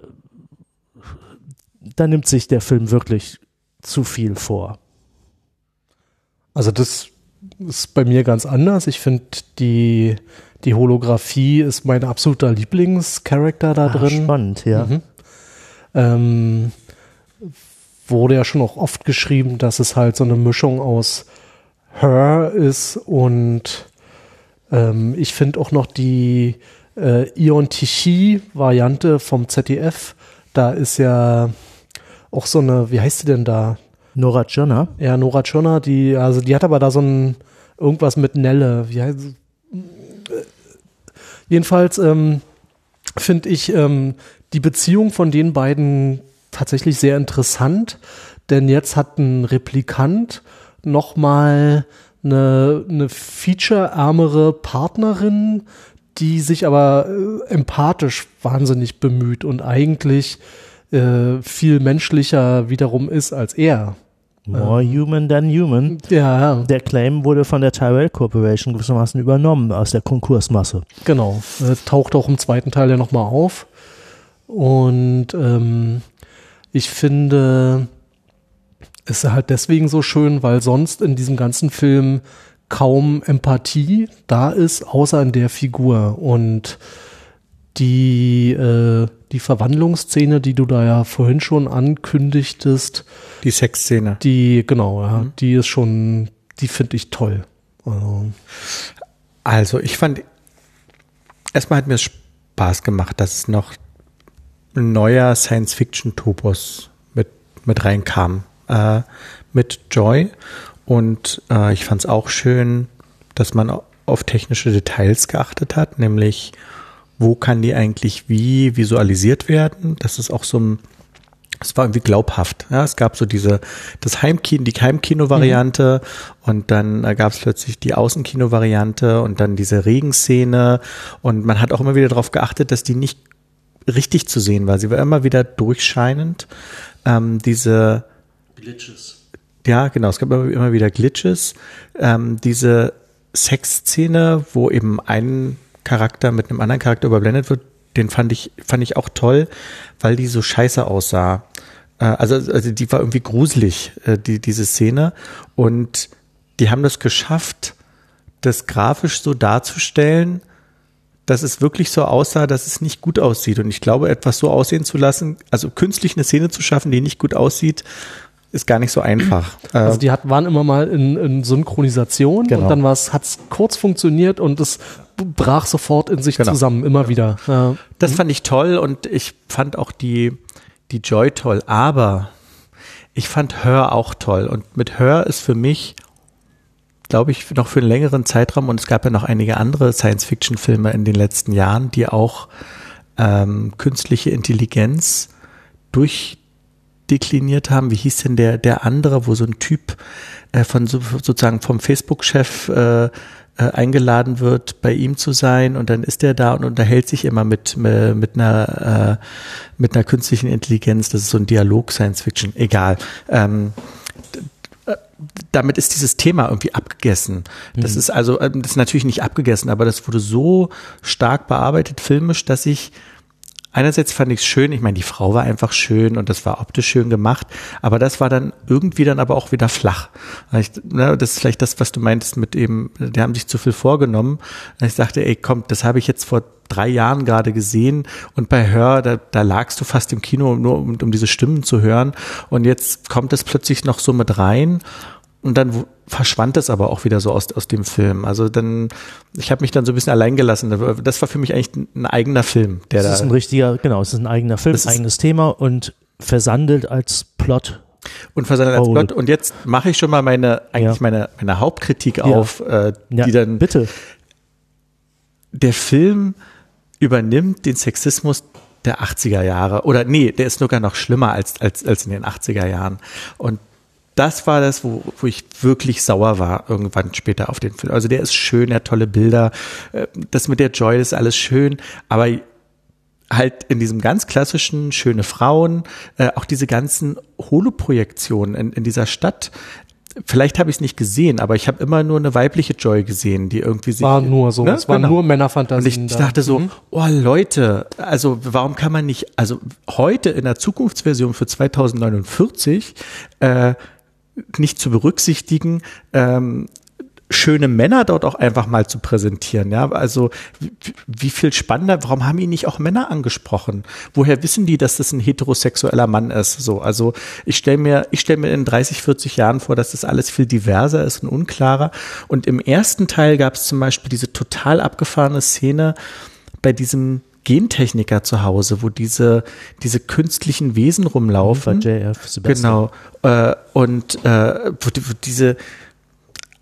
[SPEAKER 1] da nimmt sich der Film wirklich zu viel vor.
[SPEAKER 3] Also das ist bei mir ganz anders. Ich finde, die, die Holographie ist mein absoluter Lieblingscharakter da
[SPEAKER 1] Ah,
[SPEAKER 3] drin.
[SPEAKER 1] spannend, ja.
[SPEAKER 3] Mhm. Ähm, wurde ja schon auch oft geschrieben, dass es halt so eine Mischung aus Her ist und ähm, ich finde auch noch die äh, Ion Tichy-Variante vom Z D F, da ist ja auch so eine, wie heißt sie denn da?
[SPEAKER 1] Nora Tschirner.
[SPEAKER 3] Ja, Nora Tschirner, die, also die hat aber da so einen irgendwas mit Nelle. Wie heißt, jedenfalls ähm, finde ich ähm, die Beziehung von den beiden tatsächlich sehr interessant, denn jetzt hat ein Replikant nochmal eine, eine featureärmere Partnerin, die sich aber äh, empathisch wahnsinnig bemüht und eigentlich äh, viel menschlicher wiederum ist als er.
[SPEAKER 1] More ähm, human than human.
[SPEAKER 3] Ja, ja.
[SPEAKER 1] Der Claim wurde von der Tyrell Corporation gewissermaßen übernommen aus der Konkursmasse.
[SPEAKER 3] Genau. Äh, taucht auch im zweiten Teil ja nochmal auf. Und ähm, ich finde es ist halt deswegen so schön, weil sonst in diesem ganzen Film kaum Empathie da ist, außer in der Figur. Und die, äh, die Verwandlungsszene, die du da ja vorhin schon ankündigtest.
[SPEAKER 2] Die Sexszene.
[SPEAKER 3] Die, genau, ja, mhm. die ist schon, die finde ich toll. Also.
[SPEAKER 2] also ich fand, erstmal hat mir es Spaß gemacht, dass es noch ein neuer Science-Fiction-Topos mit, mit reinkam, äh, mit Joy. Und äh, ich fand es auch schön, dass man auf technische Details geachtet hat, nämlich wo kann die eigentlich wie visualisiert werden. Das ist auch so ein, es war irgendwie glaubhaft. Ja, es gab so diese, das Heimkino, die Heimkino-Variante mhm. und dann äh, gab es plötzlich die Außenkino-Variante und dann diese Regenszene und man hat auch immer wieder darauf geachtet, dass die nicht richtig zu sehen war. Sie war immer wieder durchscheinend. Ähm, diese
[SPEAKER 1] Glitches.
[SPEAKER 2] Ja, genau. Es gab immer, immer wieder Glitches. Ähm, diese Sexszene, wo eben ein Charakter mit einem anderen Charakter überblendet wird, den fand ich, fand ich auch toll, weil die so scheiße aussah. Äh, also, also die war irgendwie gruselig, äh, die, diese Szene. Und die haben das geschafft, das grafisch so darzustellen, dass es wirklich so aussah, dass es nicht gut aussieht. Und ich glaube, etwas so aussehen zu lassen, also künstlich eine Szene zu schaffen, die nicht gut aussieht, ist gar nicht so einfach.
[SPEAKER 3] Also die hat, waren immer mal in, in Synchronisation genau. und dann hat es kurz funktioniert und es brach sofort in sich genau. zusammen, immer ja. wieder. Ja.
[SPEAKER 2] Das fand ich toll und ich fand auch die, die Joy toll, aber ich fand Her auch toll und mit Her ist für mich, glaube ich, noch für einen längeren Zeitraum und es gab ja noch einige andere Science-Fiction-Filme in den letzten Jahren, die auch ähm, künstliche Intelligenz durch dekliniert haben. Wie hieß denn der der andere, wo so ein Typ äh, von so, sozusagen vom Facebook-Chef äh, äh, eingeladen wird, bei ihm zu sein und dann ist der da und unterhält sich immer mit mit einer äh, mit einer künstlichen Intelligenz. Das ist so ein Dialog Science Fiction. Egal. Ähm, damit ist dieses Thema irgendwie abgegessen. Das mhm. ist also das ist natürlich nicht abgegessen, aber das wurde so stark bearbeitet filmisch, dass ich einerseits fand ich es schön, ich meine, die Frau war einfach schön und das war optisch schön gemacht, aber das war dann irgendwie dann aber auch wieder flach. Ich, ne, das ist vielleicht das, was du meintest mit eben, die haben sich zu viel vorgenommen. Ich dachte, ey, komm, das habe ich jetzt vor drei Jahren gerade gesehen und bei Her, da, da lagst du fast im Kino, nur um, um diese Stimmen zu hören und jetzt kommt das plötzlich noch so mit rein. Und dann verschwand es aber auch wieder so aus, aus dem Film. Also dann, ich habe mich dann so ein bisschen allein gelassen. Das war für mich eigentlich ein, ein eigener Film. Der
[SPEAKER 1] das
[SPEAKER 2] da
[SPEAKER 1] ist ein richtiger, genau, es ist ein eigener Film, ein eigenes Thema und versandelt als Plot.
[SPEAKER 2] Und versandelt als oh. Plot. Und jetzt mache ich schon mal meine, eigentlich ja. meine, meine Hauptkritik ja. auf, äh, die ja, dann,
[SPEAKER 1] bitte.
[SPEAKER 2] Der Film übernimmt den Sexismus der achtziger Jahre. Oder nee, der ist sogar noch schlimmer als, als, als in den achtziger Jahren. Und das war das, wo, wo ich wirklich sauer war, irgendwann später auf den Film. Also der ist schön, der hat tolle Bilder, das mit der Joy, das ist alles schön, aber halt in diesem ganz klassischen, schöne Frauen, auch diese ganzen Holoprojektionen in, in dieser Stadt, vielleicht habe ich es nicht gesehen, aber ich habe immer nur eine weibliche Joy gesehen, die irgendwie sich...
[SPEAKER 3] War nur so, ne? Es waren genau. nur Männerfantasien.
[SPEAKER 2] Und ich, ich dachte so, mhm. oh Leute, also warum kann man nicht, also heute in der Zukunftsversion für zweitausendneunundvierzig äh, nicht zu berücksichtigen, ähm, schöne Männer dort auch einfach mal zu präsentieren, ja, also wie, wie viel spannender, warum haben ihn nicht auch Männer angesprochen? Woher wissen die, dass das ein heterosexueller Mann ist? So, also ich stelle mir, ich stelle mir in dreißig, vierzig Jahren vor, dass das alles viel diverser ist und unklarer. Und im ersten Teil gab es zum Beispiel diese total abgefahrene Szene bei diesem Gentechniker zu Hause, wo diese diese künstlichen Wesen rumlaufen.
[SPEAKER 1] Bei J F Sebastian.
[SPEAKER 2] Genau. Äh, und äh, wo, wo diese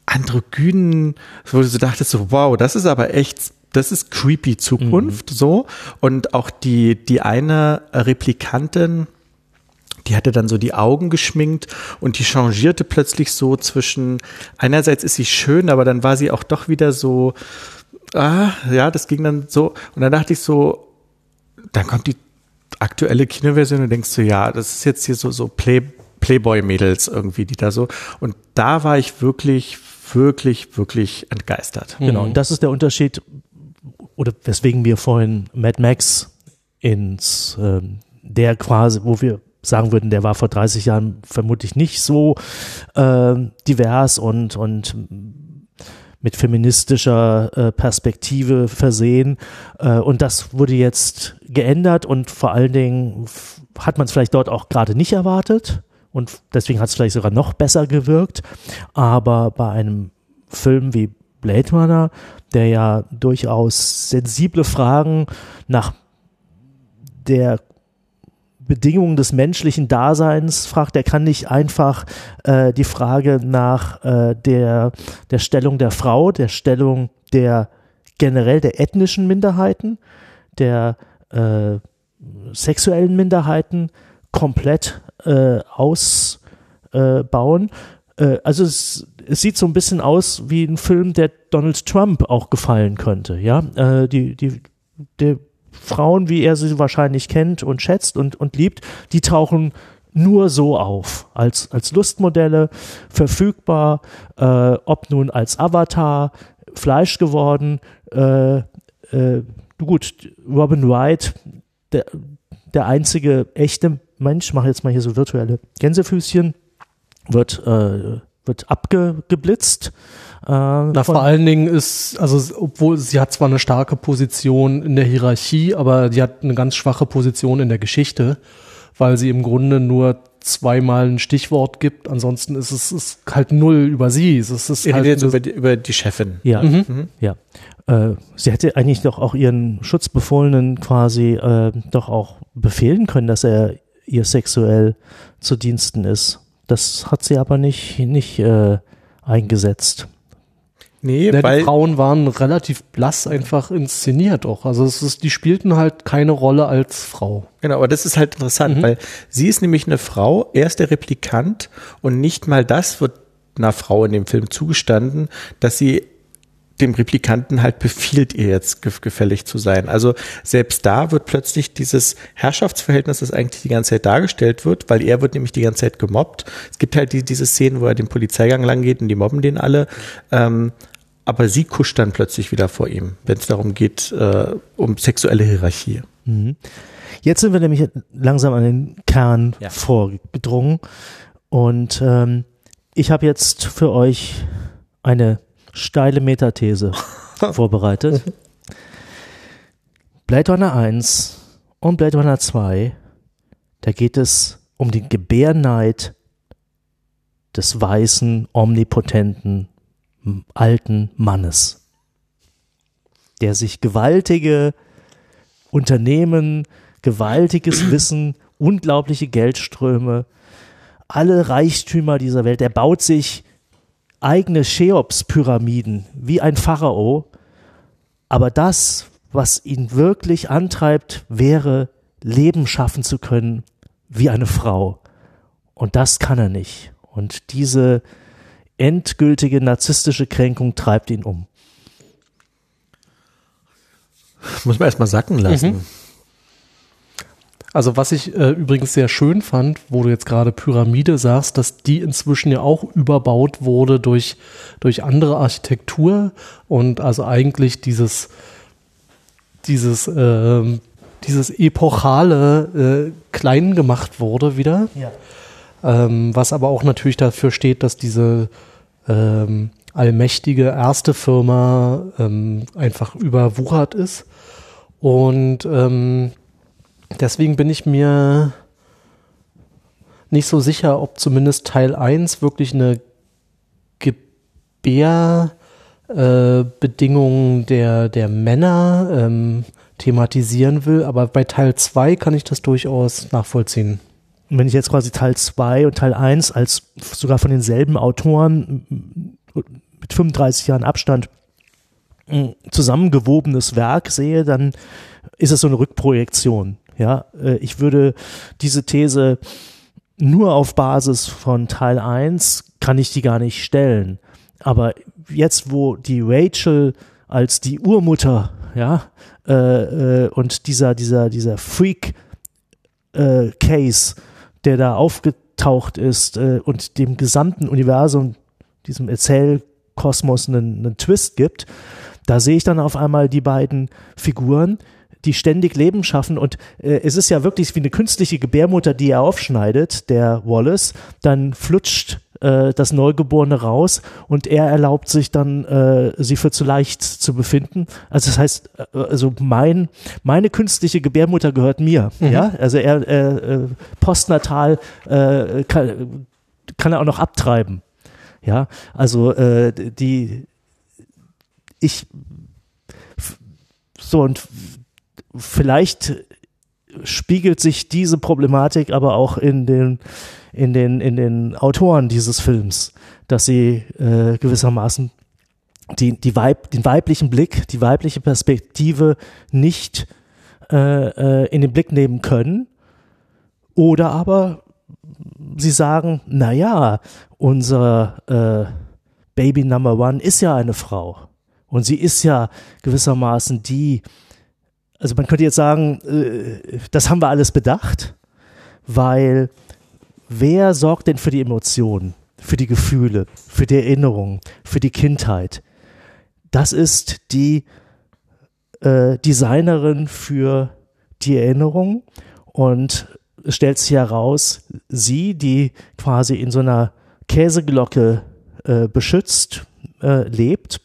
[SPEAKER 2] androgynen, wo du so dachtest, so, wow, das ist aber echt, das ist creepy Zukunft, mhm. so. Und auch die, die eine Replikantin, die hatte dann so die Augen geschminkt und die changierte plötzlich so zwischen, einerseits ist sie schön, aber dann war sie auch doch wieder so, ah, ja, das ging dann so. Und dann dachte ich so, dann kommt die aktuelle Kinoversion und denkst du, ja, das ist jetzt hier so, so Play, Playboy-Mädels irgendwie, die da so. Und da war ich wirklich, wirklich, wirklich entgeistert.
[SPEAKER 1] Genau, und das ist der Unterschied, oder weswegen wir vorhin Mad Max ins, ähm, der quasi, wo wir sagen würden, der war vor dreißig Jahren vermutlich nicht so äh, divers und, und mit feministischer äh, Perspektive versehen. Äh, und das wurde jetzt geändert und vor allen Dingen f- hat man es vielleicht dort auch gerade nicht erwartet und deswegen hat es vielleicht sogar noch besser gewirkt. Aber bei einem Film wie Blade Runner, der ja durchaus sensible Fragen nach der Bedingungen des menschlichen Daseins fragt, der kann nicht einfach äh, die Frage nach äh, der, der Stellung der Frau, der Stellung der generell der ethnischen Minderheiten, der äh, sexuellen Minderheiten komplett äh, ausbauen. Äh, also es, es sieht so ein bisschen aus wie ein Film, der Donald Trump auch gefallen könnte. Ja, äh, die, die, der Frauen, wie er sie wahrscheinlich kennt und schätzt und, und liebt, die tauchen nur so auf, als, als Lustmodelle, verfügbar, äh, ob nun als Avatar, Fleisch geworden, äh, äh, gut, Robin Wright, der, der einzige echte Mensch, ich mache jetzt mal hier so virtuelle Gänsefüßchen, wird, äh, wird abgeblitzt.
[SPEAKER 3] Äh, Na, vor allen Dingen ist, also obwohl sie hat zwar eine starke Position in der Hierarchie, aber die hat eine ganz schwache Position in der Geschichte, weil sie im Grunde nur zweimal ein Stichwort gibt. Ansonsten ist es ist halt null über sie. Es ist
[SPEAKER 2] Ihr
[SPEAKER 3] halt
[SPEAKER 2] redet über die, über die Chefin.
[SPEAKER 1] Ja, mhm. Mhm. ja. Äh, sie hätte eigentlich doch auch ihren Schutzbefohlenen quasi äh, doch auch befehlen können, dass er ihr sexuell zu Diensten ist. Das hat sie aber nicht, nicht äh, eingesetzt.
[SPEAKER 3] Nee, ja, weil die Frauen waren relativ blass einfach inszeniert auch. Also es ist, die spielten halt keine Rolle als Frau.
[SPEAKER 2] Genau, aber das ist halt interessant, mhm. weil sie ist nämlich eine Frau, er ist der Replikant und nicht mal das wird einer Frau in dem Film zugestanden, dass sie dem Replikanten halt befiehlt, ihr jetzt gefällig zu sein. Also selbst da wird plötzlich dieses Herrschaftsverhältnis, das eigentlich die ganze Zeit dargestellt wird, weil er wird nämlich die ganze Zeit gemobbt. Es gibt halt die, diese Szenen, wo er den Polizeigang lang geht und die mobben den alle. Ähm, aber sie kuscht dann plötzlich wieder vor ihm, wenn es darum geht, äh, um sexuelle Hierarchie.
[SPEAKER 1] Mhm. Jetzt sind wir nämlich langsam an den Kern ja. vorgedrungen. Und ähm, ich habe jetzt für euch eine steile Metathese vorbereitet. Blade Runner eins und Blade Runner zwei, da geht es um den Gebärneid des weißen, omnipotenten, alten Mannes, der sich gewaltige Unternehmen, gewaltiges Wissen, unglaubliche Geldströme, alle Reichtümer dieser Welt, er baut sich eigene Cheops-Pyramiden, wie ein Pharao, aber das, was ihn wirklich antreibt, wäre, Leben schaffen zu können wie eine Frau. Und das kann er nicht. Und diese endgültige narzisstische Kränkung treibt ihn um.
[SPEAKER 2] Muss man erstmal sacken lassen. Mhm.
[SPEAKER 3] Also was ich äh, übrigens sehr schön fand, wo du jetzt gerade Pyramide sagst, dass die inzwischen ja auch überbaut wurde durch, durch andere Architektur und also eigentlich dieses, dieses, äh, dieses epochale äh, klein gemacht wurde wieder. Ja. Ähm, was aber auch natürlich dafür steht, dass diese ähm, allmächtige erste Firma ähm, einfach überwuchert ist. Und ähm, deswegen bin ich mir nicht so sicher, ob zumindest Teil eins wirklich eine Gebärbedingung äh, der, der Männer ähm, thematisieren will. Aber bei Teil zwei kann ich das durchaus nachvollziehen.
[SPEAKER 1] Wenn ich jetzt quasi Teil zwei und Teil eins als sogar von denselben Autoren mit fünfunddreißig Jahren Abstand ein zusammengewobenes Werk sehe, dann ist es so eine Rückprojektion. Ja, ich würde diese These nur auf Basis von Teil eins kann ich die gar nicht stellen. Aber jetzt, wo die Rachel als die Urmutter, ja, äh, und dieser, dieser, dieser Freak äh, Case, der da aufgetaucht ist äh, und dem gesamten Universum, diesem Erzählkosmos einen, einen Twist gibt, da sehe ich dann auf einmal die beiden Figuren, die ständig Leben schaffen und äh, es ist ja wirklich wie eine künstliche Gebärmutter, die er aufschneidet, der Wallace, dann flutscht äh, das Neugeborene raus und er erlaubt sich dann, äh, sie für zu leicht zu befinden. Also das heißt, äh, also mein, meine künstliche Gebärmutter gehört mir, mhm. ja, also er äh, postnatal äh, kann, kann er auch noch abtreiben, ja, also äh, die ich so und vielleicht spiegelt sich diese Problematik aber auch in den, in den, in den Autoren dieses Films, dass sie äh, gewissermaßen die, die Weib, den weiblichen Blick, die weibliche Perspektive nicht äh, äh, in den Blick nehmen können. Oder aber sie sagen, naja, unser äh, Baby Number One ist ja eine Frau. Und sie ist ja gewissermaßen die, also man könnte jetzt sagen, äh, das haben wir alles bedacht, weil wer sorgt denn für die Emotionen, für die Gefühle, für die Erinnerungen, für die Kindheit? Das ist die äh, Designerin für die Erinnerung und es stellt sich heraus, sie, die quasi in so einer Käseglocke äh, beschützt äh, lebt,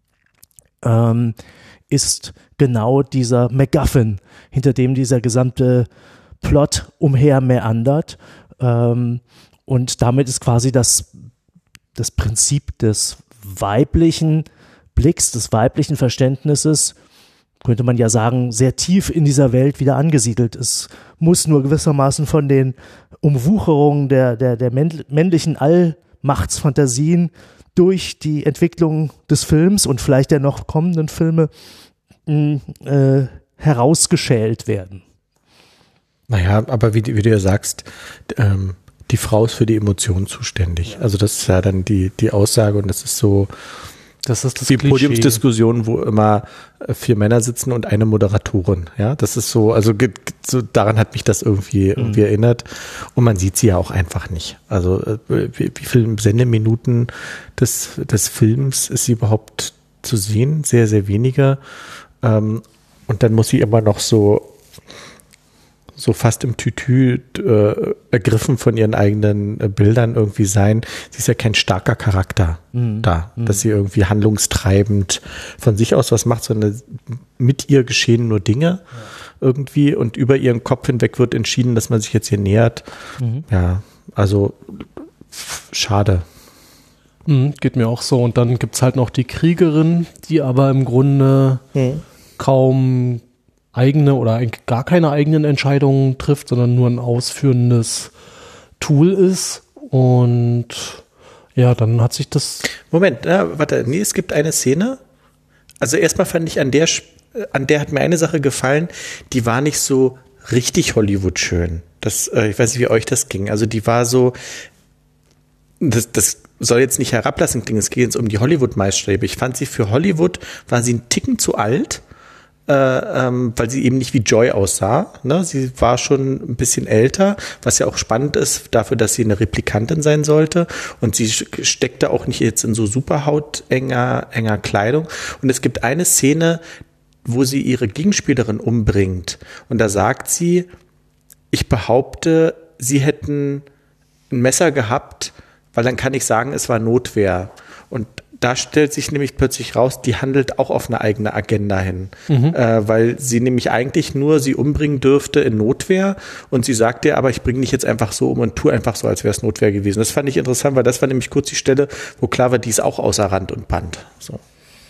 [SPEAKER 1] ähm, ist genau dieser MacGuffin, hinter dem dieser gesamte Plot umher meandert. Ähm, und damit ist quasi das, das Prinzip des weiblichen Blicks, des weiblichen Verständnisses, könnte man ja sagen, sehr tief in dieser Welt wieder angesiedelt. Es muss nur gewissermaßen von den Umwucherungen der, der, der männlichen Allmachtsfantasien durch die Entwicklung des Films und vielleicht der noch kommenden Filme mh, äh, herausgeschält werden.
[SPEAKER 2] Naja, aber wie, wie du ja sagst, ähm, die Frau ist für die Emotionen zuständig. Also das ist ja dann die, die Aussage und das ist so
[SPEAKER 3] das ist das
[SPEAKER 2] die
[SPEAKER 3] Klischee.
[SPEAKER 2] Podiumsdiskussion, wo immer vier Männer sitzen und eine Moderatorin. Ja, das ist so, also so, daran hat mich das irgendwie, mhm. irgendwie erinnert. Und man sieht sie ja auch einfach nicht. Also wie, wie viele Sendeminuten des, des Films ist sie überhaupt zu sehen? Sehr, sehr wenige. Und dann muss sie immer noch so so fast im Tütü äh, ergriffen von ihren eigenen äh, Bildern irgendwie sein. Sie ist ja kein starker Charakter mhm. da, mhm. dass sie irgendwie handlungstreibend von sich aus was macht, sondern mit ihr geschehen nur Dinge ja. irgendwie und über ihren Kopf hinweg wird entschieden, dass man sich jetzt hier nähert. Mhm. Ja, also schade.
[SPEAKER 3] Mhm, geht mir auch so. Und dann gibt's halt noch die Kriegerin, die aber im Grunde mhm. kaum eigene oder eigentlich gar keine eigenen Entscheidungen trifft, sondern nur ein ausführendes Tool ist. Und ja, dann hat sich das...
[SPEAKER 2] Moment, äh, warte, nee, es gibt eine Szene. Also erstmal fand ich, an der, an der hat mir eine Sache gefallen, die war nicht so richtig Hollywood schön. Das, äh, ich weiß nicht, wie euch das ging. Also die war so, das, das soll jetzt nicht herablassend klingen, es geht jetzt um die Hollywood-Maßstäbe. Ich fand sie für Hollywood, war sie einen Ticken zu alt, Äh, ähm, weil sie eben nicht wie Joy aussah. Ne? Sie war schon ein bisschen älter, was ja auch spannend ist dafür, dass sie eine Replikantin sein sollte. Und sie steckte auch nicht jetzt in so super hautenger enger Kleidung. Und es gibt eine Szene, wo sie ihre Gegenspielerin umbringt. Und da sagt sie, ich behaupte, sie hätten ein Messer gehabt, weil dann kann ich sagen, es war Notwehr. Und da stellt sich nämlich plötzlich raus, die handelt auch auf eine eigene Agenda hin, mhm. äh, weil sie nämlich eigentlich nur sie umbringen dürfte in Notwehr und sie sagt ihr, aber ich bringe dich jetzt einfach so um und tue einfach so, als wäre es Notwehr gewesen. Das fand ich interessant, weil das war nämlich kurz die Stelle, wo klar war, die ist auch außer Rand und Band. So.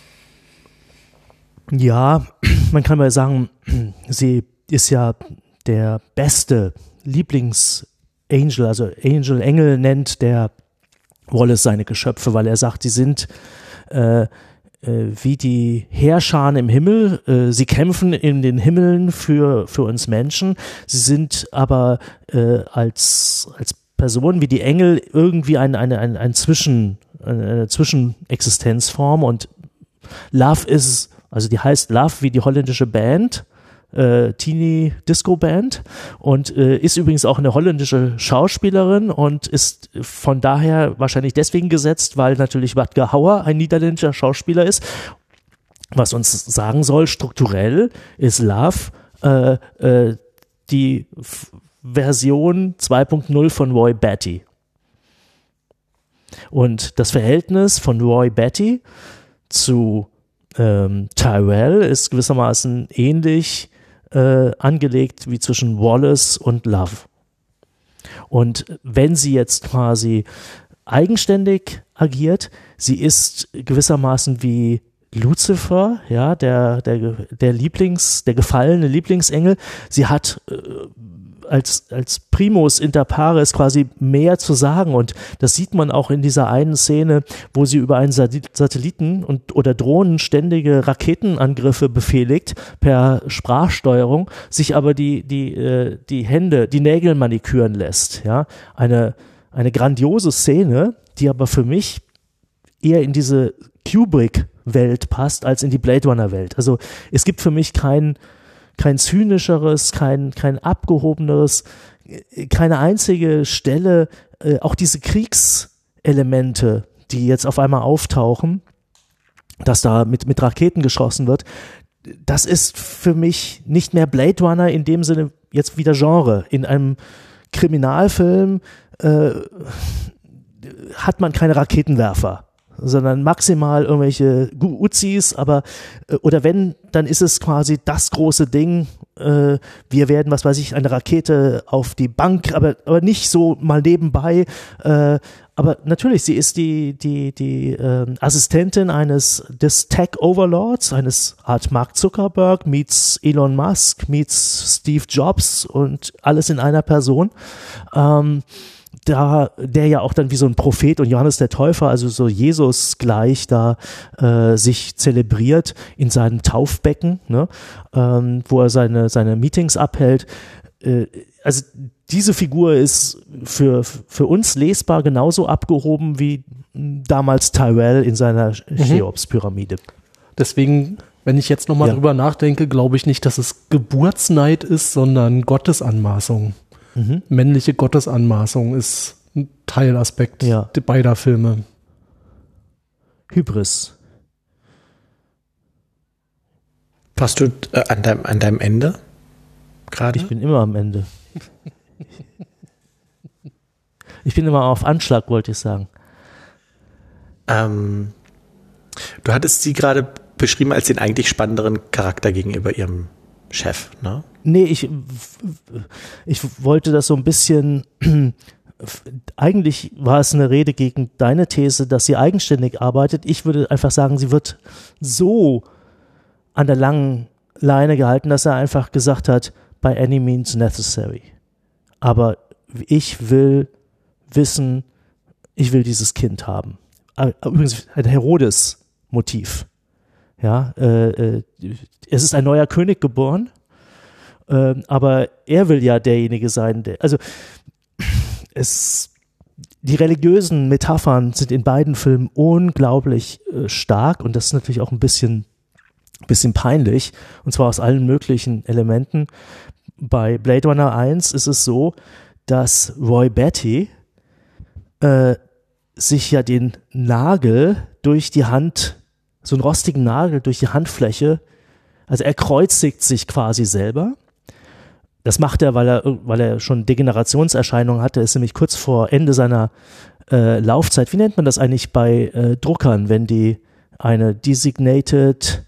[SPEAKER 1] Ja, man kann mal sagen, sie ist ja der beste Lieblings-Angel, also Angel, Engel nennt der Wallace seine Geschöpfe, weil er sagt, die sind äh, wie die Heerscharen im Himmel. Äh, sie kämpfen in den Himmeln für, für uns Menschen. Sie sind aber äh, als, als Personen wie die Engel irgendwie ein, eine, ein, ein Zwischen, eine Zwischenexistenzform, und Love ist, also die heißt Love wie die holländische Band, äh, Teenie Disco Band, und äh, ist übrigens auch eine holländische Schauspielerin und ist von daher wahrscheinlich deswegen gesetzt, weil natürlich Rutger Hauer ein niederländischer Schauspieler ist, was uns sagen soll, strukturell ist Love äh, äh, die F- Version zwei Punkt null von Roy Batty. Und das Verhältnis von Roy Batty zu ähm, Tyrell ist gewissermaßen ähnlich äh, angelegt wie zwischen Wallace und Love. Und wenn sie jetzt quasi eigenständig agiert, sie ist gewissermaßen wie Lucifer, ja, der, der, der Lieblings, der gefallene Lieblingsengel. Sie hat äh, als, als Primus inter pares quasi mehr zu sagen, und das sieht man auch in dieser einen Szene, wo sie über einen Satelliten und oder Drohnen ständige Raketenangriffe befehligt per Sprachsteuerung, sich aber die, die, äh, die Hände, die Nägel maniküren lässt, ja. Eine, eine grandiose Szene, die aber für mich eher in diese Kubrick-Welt passt, als in die Blade Runner-Welt. Also es gibt für mich kein kein zynischeres, kein, kein abgehobeneres, keine einzige Stelle, äh, auch diese Kriegselemente, die jetzt auf einmal auftauchen, dass da mit, mit Raketen geschossen wird, das ist für mich nicht mehr Blade Runner in dem Sinne jetzt wieder Genre. In einem Kriminalfilm äh, hat man keine Raketenwerfer, sondern maximal irgendwelche Uzis, aber äh, oder wenn, dann ist es quasi das große Ding, äh, wir werden, was weiß ich, eine Rakete auf die Bank, aber, aber nicht so mal nebenbei, äh, aber natürlich, sie ist die, die, die äh, Assistentin eines, des Tech-Overlords, eines Art Mark Zuckerberg meets Elon Musk, meets Steve Jobs und alles in einer Person. Ähm, da, der ja auch dann wie so ein Prophet und Johannes der Täufer, also so Jesus gleich da äh, sich zelebriert in seinem Taufbecken, ne, ähm, wo er seine, seine Meetings abhält. Äh, also diese Figur ist für, für uns lesbar genauso abgehoben wie damals Tyrell in seiner Cheops-Pyramide.
[SPEAKER 3] Deswegen, wenn ich jetzt nochmal
[SPEAKER 1] Ja.
[SPEAKER 3] drüber nachdenke, glaube ich nicht, dass es Geburtsneid ist, sondern Gottesanmaßung.
[SPEAKER 1] Mhm.
[SPEAKER 3] Männliche Gottesanmaßung ist ein Teilaspekt
[SPEAKER 1] Ja.
[SPEAKER 3] beider Filme.
[SPEAKER 1] Hybris.
[SPEAKER 2] Warst du äh, an, deinem, an deinem Ende gerade?
[SPEAKER 1] Ich bin immer am Ende. Ich bin immer auf Anschlag, wollte ich sagen.
[SPEAKER 2] Ähm, du hattest sie gerade beschrieben als den eigentlich spannenderen Charakter gegenüber ihrem Chef, ne?
[SPEAKER 1] Nee, ich, ich wollte das so ein bisschen, eigentlich war es eine Rede gegen deine These, dass sie eigenständig arbeitet. Ich würde einfach sagen, sie wird so an der langen Leine gehalten, dass er einfach gesagt hat, by any means necessary. Aber ich will wissen, ich will dieses Kind haben. Übrigens ein Herodes-Motiv. Ja, äh, äh, es ist ein neuer König geboren, äh, aber er will ja derjenige sein, der, also es, die religiösen Metaphern sind in beiden Filmen unglaublich äh, stark, und das ist natürlich auch ein bisschen, bisschen peinlich, und zwar aus allen möglichen Elementen. Bei Blade Runner eins ist es so, dass Roy Batty äh, sich ja den Nagel durch die Hand, so einen rostigen Nagel durch die Handfläche, also er kreuzigt sich quasi selber. Das macht er, weil er, weil er schon Degenerationserscheinungen hatte, ist nämlich kurz vor Ende seiner äh, Laufzeit. Wie nennt man das eigentlich bei äh, Druckern, wenn die eine Designated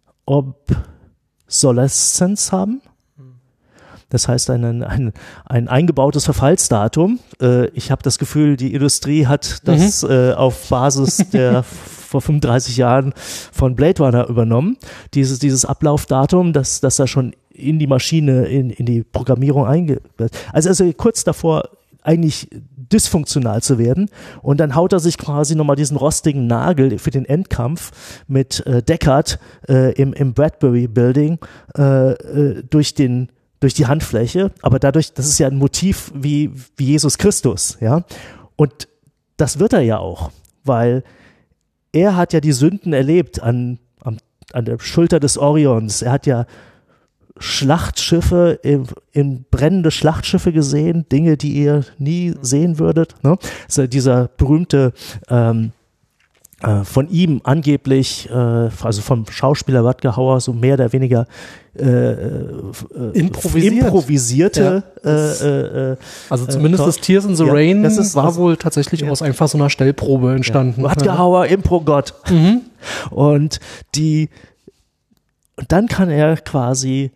[SPEAKER 1] Obsolescence haben? Das heißt ein, ein, ein eingebautes Verfallsdatum. Äh, ich habe das Gefühl, die Industrie hat das mhm. äh, auf Basis der vor fünfunddreißig Jahren von Blade Runner übernommen. Dieses, dieses Ablaufdatum, das, das da schon in die Maschine, in, in die Programmierung einge... Also, also kurz davor, eigentlich dysfunktional zu werden. Und dann haut er sich quasi nochmal diesen rostigen Nagel für den Endkampf mit äh, Deckard äh, im, im Bradbury Building äh, äh, durch den durch die Handfläche. Aber dadurch, das ist ja ein Motiv wie, wie Jesus Christus, ja. Und das wird er ja auch, weil er hat ja die Sünden erlebt an, an, an der Schulter des Orions. Er hat ja Schlachtschiffe, in, in brennende Schlachtschiffe gesehen, Dinge, die ihr nie sehen würdet. Ne? Also dieser berühmte ähm, äh, von ihm angeblich, äh, also vom Schauspieler Rutger Hauer, so mehr oder weniger äh, äh,
[SPEAKER 3] improvisiert.
[SPEAKER 1] improvisierte.
[SPEAKER 3] Ja.
[SPEAKER 1] Äh, äh,
[SPEAKER 3] also zumindest
[SPEAKER 1] äh,
[SPEAKER 3] das Tears in the
[SPEAKER 1] ja,
[SPEAKER 3] Rain
[SPEAKER 1] das ist,
[SPEAKER 3] war
[SPEAKER 1] also,
[SPEAKER 3] wohl tatsächlich ja. aus einfach so einer Stellprobe entstanden.
[SPEAKER 1] Ja. Rutger Hauer, Impro-Gott.
[SPEAKER 3] Mhm.
[SPEAKER 1] Und die und dann kann er quasi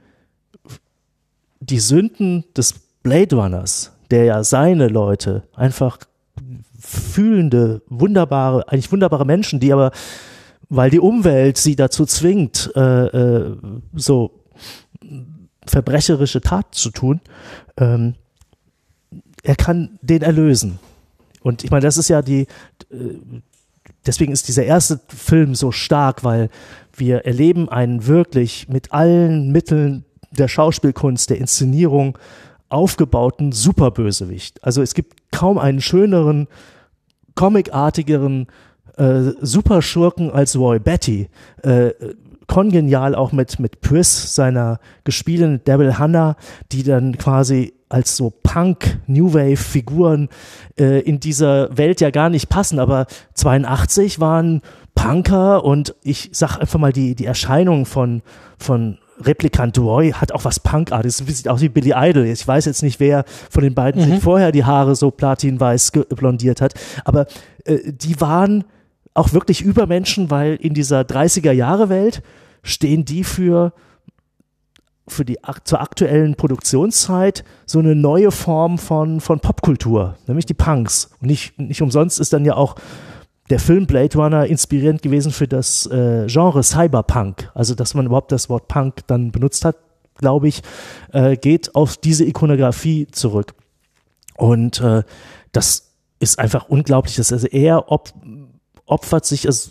[SPEAKER 1] die Sünden des Blade Runners, der ja seine Leute, einfach fühlende, wunderbare, eigentlich wunderbare Menschen, die aber, weil die Umwelt sie dazu zwingt, äh, äh, so verbrecherische Taten zu tun, ähm, er kann den erlösen. Und ich meine, das ist ja die, äh, deswegen ist dieser erste Film so stark, weil wir erleben einen wirklich mit allen Mitteln der Schauspielkunst, der Inszenierung aufgebauten Superbösewicht. Also es gibt kaum einen schöneren, comicartigeren äh, Superschurken als Roy Batty. Äh, kongenial auch mit, mit Pris, seiner gespielten Daryl Hannah, die dann quasi als so Punk-New-Wave-Figuren äh, in dieser Welt ja gar nicht passen, aber zweiundachtzig waren Punker und ich sag einfach mal, die, die Erscheinung von, von Replikant Roy hat auch was Punkartiges, sieht aus wie Billy Idol. Ich weiß jetzt nicht, wer von den beiden mhm. sich vorher die Haare so platinweiß blondiert hat, aber äh, die waren auch wirklich Übermenschen, weil in dieser dreißiger-Jahre-Welt stehen die für für die zur aktuellen Produktionszeit so eine neue Form von von Popkultur, nämlich die Punks. Und nicht nicht umsonst ist dann ja auch der Film Blade Runner inspirierend gewesen für das äh, Genre Cyberpunk. Also, dass man überhaupt das Wort Punk dann benutzt hat, glaube ich, äh, geht auf diese Ikonografie zurück. Und äh, das ist einfach unglaublich. Dass also er op- opfert sich, also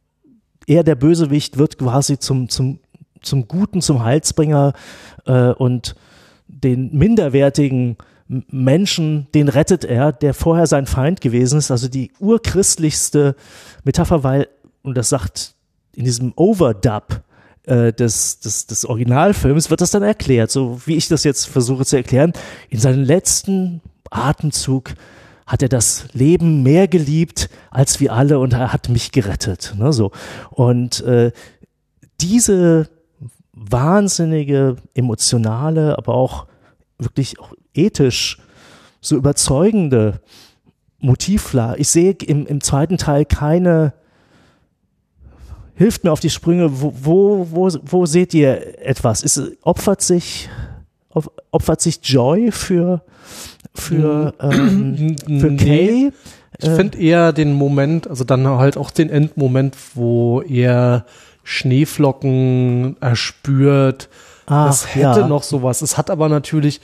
[SPEAKER 1] er, der Bösewicht, wird quasi zum, zum, zum Guten, zum Heilsbringer äh, und den minderwertigen Menschen, den rettet er, der vorher sein Feind gewesen ist, also die urchristlichste Metapher, weil, und das sagt in diesem Overdub äh, des, des, des Originalfilms, wird das dann erklärt, so wie ich das jetzt versuche zu erklären. In seinem letzten Atemzug hat er das Leben mehr geliebt als wir alle und er hat mich gerettet. Ne, so. Und äh, diese wahnsinnige, emotionale, aber auch wirklich auch ethisch so überzeugende Motivlage. Ich sehe im, im zweiten Teil keine, hilft mir auf die Sprünge, wo, wo, wo, wo seht ihr etwas? Ist, opfert sich, opfert sich Joy für, für, ähm, für
[SPEAKER 3] nee.
[SPEAKER 1] Kay?
[SPEAKER 3] Ich finde eher den Moment, also dann halt auch den Endmoment, wo er Schneeflocken erspürt.
[SPEAKER 1] Ach,
[SPEAKER 3] das hätte
[SPEAKER 1] ja.
[SPEAKER 3] noch sowas. Es hat aber natürlich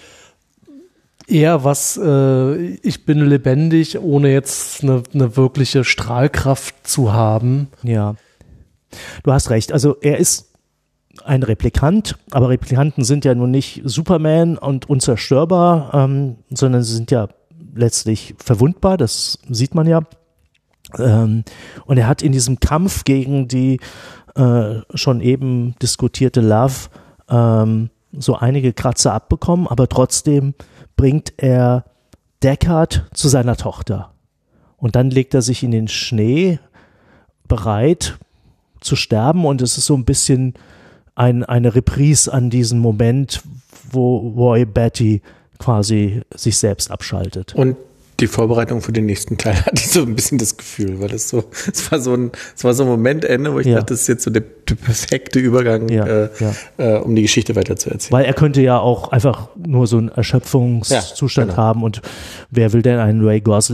[SPEAKER 3] eher was, äh, ich bin lebendig, ohne jetzt eine, eine wirkliche Strahlkraft zu haben.
[SPEAKER 1] Ja, du hast recht. Also er ist ein Replikant, aber Replikanten sind ja nun nicht Superman und unzerstörbar, ähm, sondern sie sind ja letztlich verwundbar, das sieht man ja. Ähm, und er hat in diesem Kampf gegen die äh, schon eben diskutierte Love ähm, so einige Kratzer abbekommen, aber trotzdem bringt er Deckard zu seiner Tochter. Und dann legt er sich in den Schnee bereit zu sterben und es ist so ein bisschen ein, eine Reprise an diesen Moment, wo Roy Batty quasi sich selbst abschaltet.
[SPEAKER 2] Und die Vorbereitung für den nächsten Teil hatte ich so ein bisschen das Gefühl, weil das so, es war so ein, es war so ein Momentende, wo ich
[SPEAKER 1] ja.
[SPEAKER 2] dachte, das ist jetzt so der, der perfekte Übergang,
[SPEAKER 1] ja,
[SPEAKER 2] äh,
[SPEAKER 1] ja.
[SPEAKER 2] Äh, um die Geschichte weiterzuerzählen.
[SPEAKER 1] Weil er könnte ja auch einfach nur so einen Erschöpfungszustand
[SPEAKER 2] ja, genau.
[SPEAKER 1] haben und wer will denn einen Ray Gosling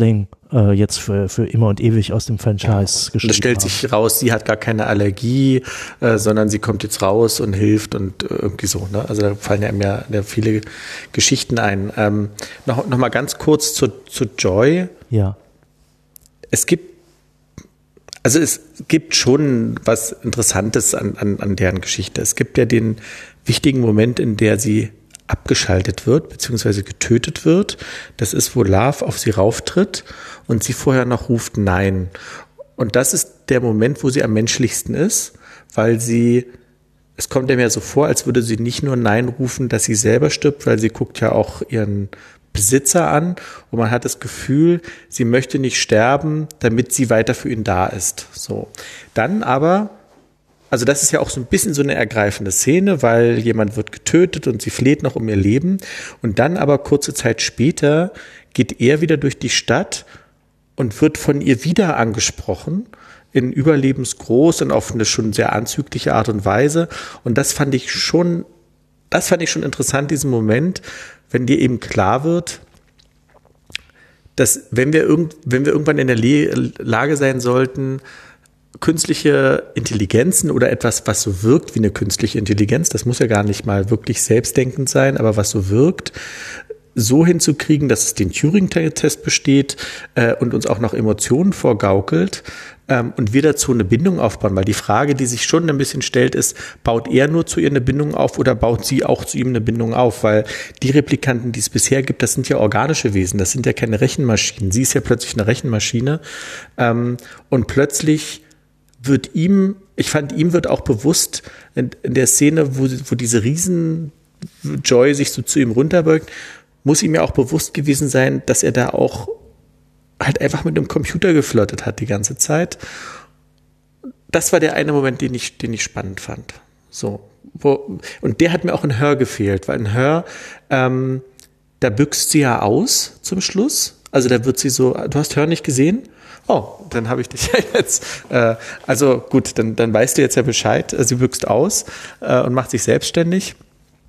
[SPEAKER 1] äh, jetzt für, für immer und ewig aus dem Franchise
[SPEAKER 2] ja.
[SPEAKER 1] geschrieben
[SPEAKER 2] Das stellt
[SPEAKER 1] haben.
[SPEAKER 2] sich raus, sie hat gar keine Allergie, äh, sondern sie kommt jetzt raus und hilft und äh, irgendwie so. Ne? Also da fallen ja mir ja viele Geschichten ein. Ähm, noch, noch mal ganz kurz zu, zu Joy.
[SPEAKER 1] Ja.
[SPEAKER 2] Es gibt Also es gibt schon was Interessantes an, an, an deren Geschichte. Es gibt ja den wichtigen Moment, in der sie abgeschaltet wird, beziehungsweise getötet wird. Das ist, wo Love auf sie rauftritt und sie vorher noch ruft Nein. Und das ist der Moment, wo sie am menschlichsten ist, weil sie, es kommt ihr mir so vor, als würde sie nicht nur Nein rufen, dass sie selber stirbt, weil sie guckt ja auch ihren Besitzer an und man hat das Gefühl, sie möchte nicht sterben, damit sie weiter für ihn da ist. So. Dann aber, also das ist ja auch so ein bisschen so eine ergreifende Szene, weil jemand wird getötet und sie fleht noch um ihr Leben und dann aber kurze Zeit später geht er wieder durch die Stadt und wird von ihr wieder angesprochen in überlebensgroß und auf eine schon sehr anzügliche Art und Weise und das fand ich schon, das fand ich schon interessant, diesen Moment, wenn dir eben klar wird, dass wenn wir, irgend, wenn wir irgendwann in der Le- Lage sein sollten, künstliche Intelligenzen oder etwas, was so wirkt wie eine künstliche Intelligenz, das muss ja gar nicht mal wirklich selbstdenkend sein, aber was so wirkt, so hinzukriegen, dass es den Turing-Test besteht äh, und uns auch noch Emotionen vorgaukelt ähm, und wir dazu eine Bindung aufbauen. Weil die Frage, die sich schon ein bisschen stellt, ist, baut er nur zu ihr eine Bindung auf oder baut sie auch zu ihm eine Bindung auf? Weil die Replikanten, die es bisher gibt, das sind ja organische Wesen, das sind ja keine Rechenmaschinen. Sie ist ja plötzlich eine Rechenmaschine ähm, und plötzlich wird ihm, ich fand, ihm wird auch bewusst in, in der Szene, wo, wo diese riesen Joy sich so zu ihm runterbeugt, muss ihm ja auch bewusst gewesen sein, dass er da auch halt einfach mit dem Computer geflirtet hat die ganze Zeit. Das war der eine Moment, den ich, den ich spannend fand. So, wo, und der hat mir auch in Her gefehlt, weil in Her, ähm, da büxt sie ja aus zum Schluss. Also da wird sie so, du hast Her nicht gesehen? Oh, dann habe ich dich ja jetzt. Äh, also gut, dann, dann weißt du jetzt ja Bescheid. Sie büxt aus äh, und macht sich selbstständig.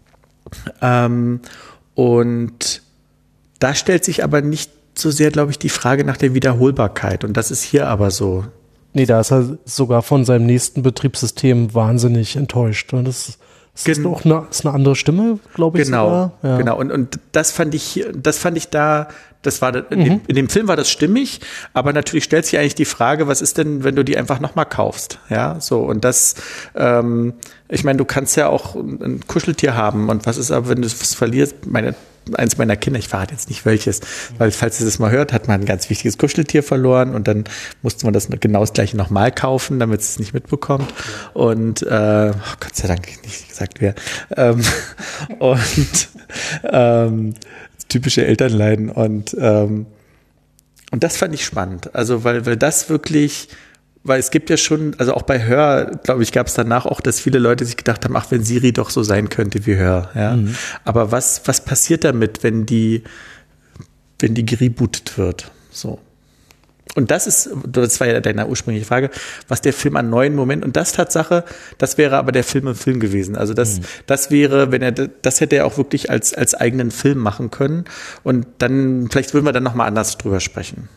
[SPEAKER 2] Ähm, und da stellt sich aber nicht so sehr, glaube ich, die Frage nach der Wiederholbarkeit. Und das ist hier aber so.
[SPEAKER 3] Nee, da ist er sogar von seinem nächsten Betriebssystem wahnsinnig enttäuscht. Und das, das Gen- ist auch eine, ist eine andere Stimme, glaube ich.
[SPEAKER 2] Genau,
[SPEAKER 3] sogar. Ja.
[SPEAKER 2] genau. Und, und das fand ich, das fand ich da, das war, in, mhm. dem, in dem Film war das stimmig, aber natürlich stellt sich eigentlich die Frage, was ist denn, wenn du die einfach nochmal kaufst? Ja, so. Und das, ähm, ich meine, du kannst ja auch ein Kuscheltier haben. Und was ist aber, wenn du es verlierst? Meine, eins meiner Kinder, ich verrate jetzt nicht welches, weil falls ihr das mal hört, hat man ein ganz wichtiges Kuscheltier verloren und dann musste man das genau das gleiche nochmal kaufen, damit es es nicht mitbekommt. Und äh, oh Gott sei Dank nicht gesagt wer. Ähm, und ähm, typische Elternleiden und ähm, und das fand ich spannend. Also weil weil das wirklich, weil es gibt ja schon, also auch bei Her, glaube ich, gab es danach auch, dass viele Leute sich gedacht haben, ach, wenn Siri doch so sein könnte wie Her, ja. Mhm. Aber was, was passiert damit, wenn die, wenn die gerebootet wird? So. Und das ist, das war ja deine ursprüngliche Frage, was der Film an neuen Momenten, und das Tatsache, das wäre aber der Film im Film gewesen. Also das, mhm. das wäre, wenn er, das hätte er auch wirklich als, als eigenen Film machen können. Und dann, vielleicht würden wir dann nochmal anders drüber sprechen.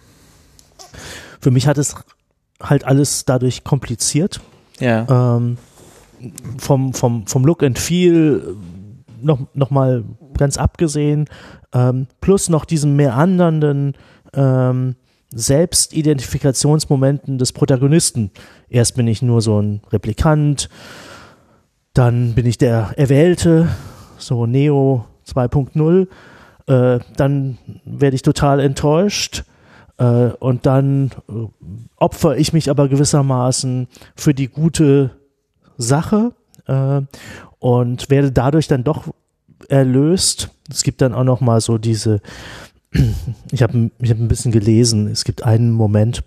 [SPEAKER 1] Für mich hat es halt alles dadurch kompliziert.
[SPEAKER 2] Ja.
[SPEAKER 1] Ähm, vom, vom, vom Look and Feel noch, noch mal ganz abgesehen, ähm, plus noch diesen meandernden ähm, Selbstidentifikationsmomenten des Protagonisten. Erst bin ich nur so ein Replikant, dann bin ich der Erwählte, so Neo zwei Punkt null, äh, dann werde ich total enttäuscht, äh, und dann äh, opfere ich mich aber gewissermaßen für die gute Sache äh, und werde dadurch dann doch erlöst. Es gibt dann auch noch mal so diese, ich habe ich hab ein bisschen gelesen, es gibt einen Moment,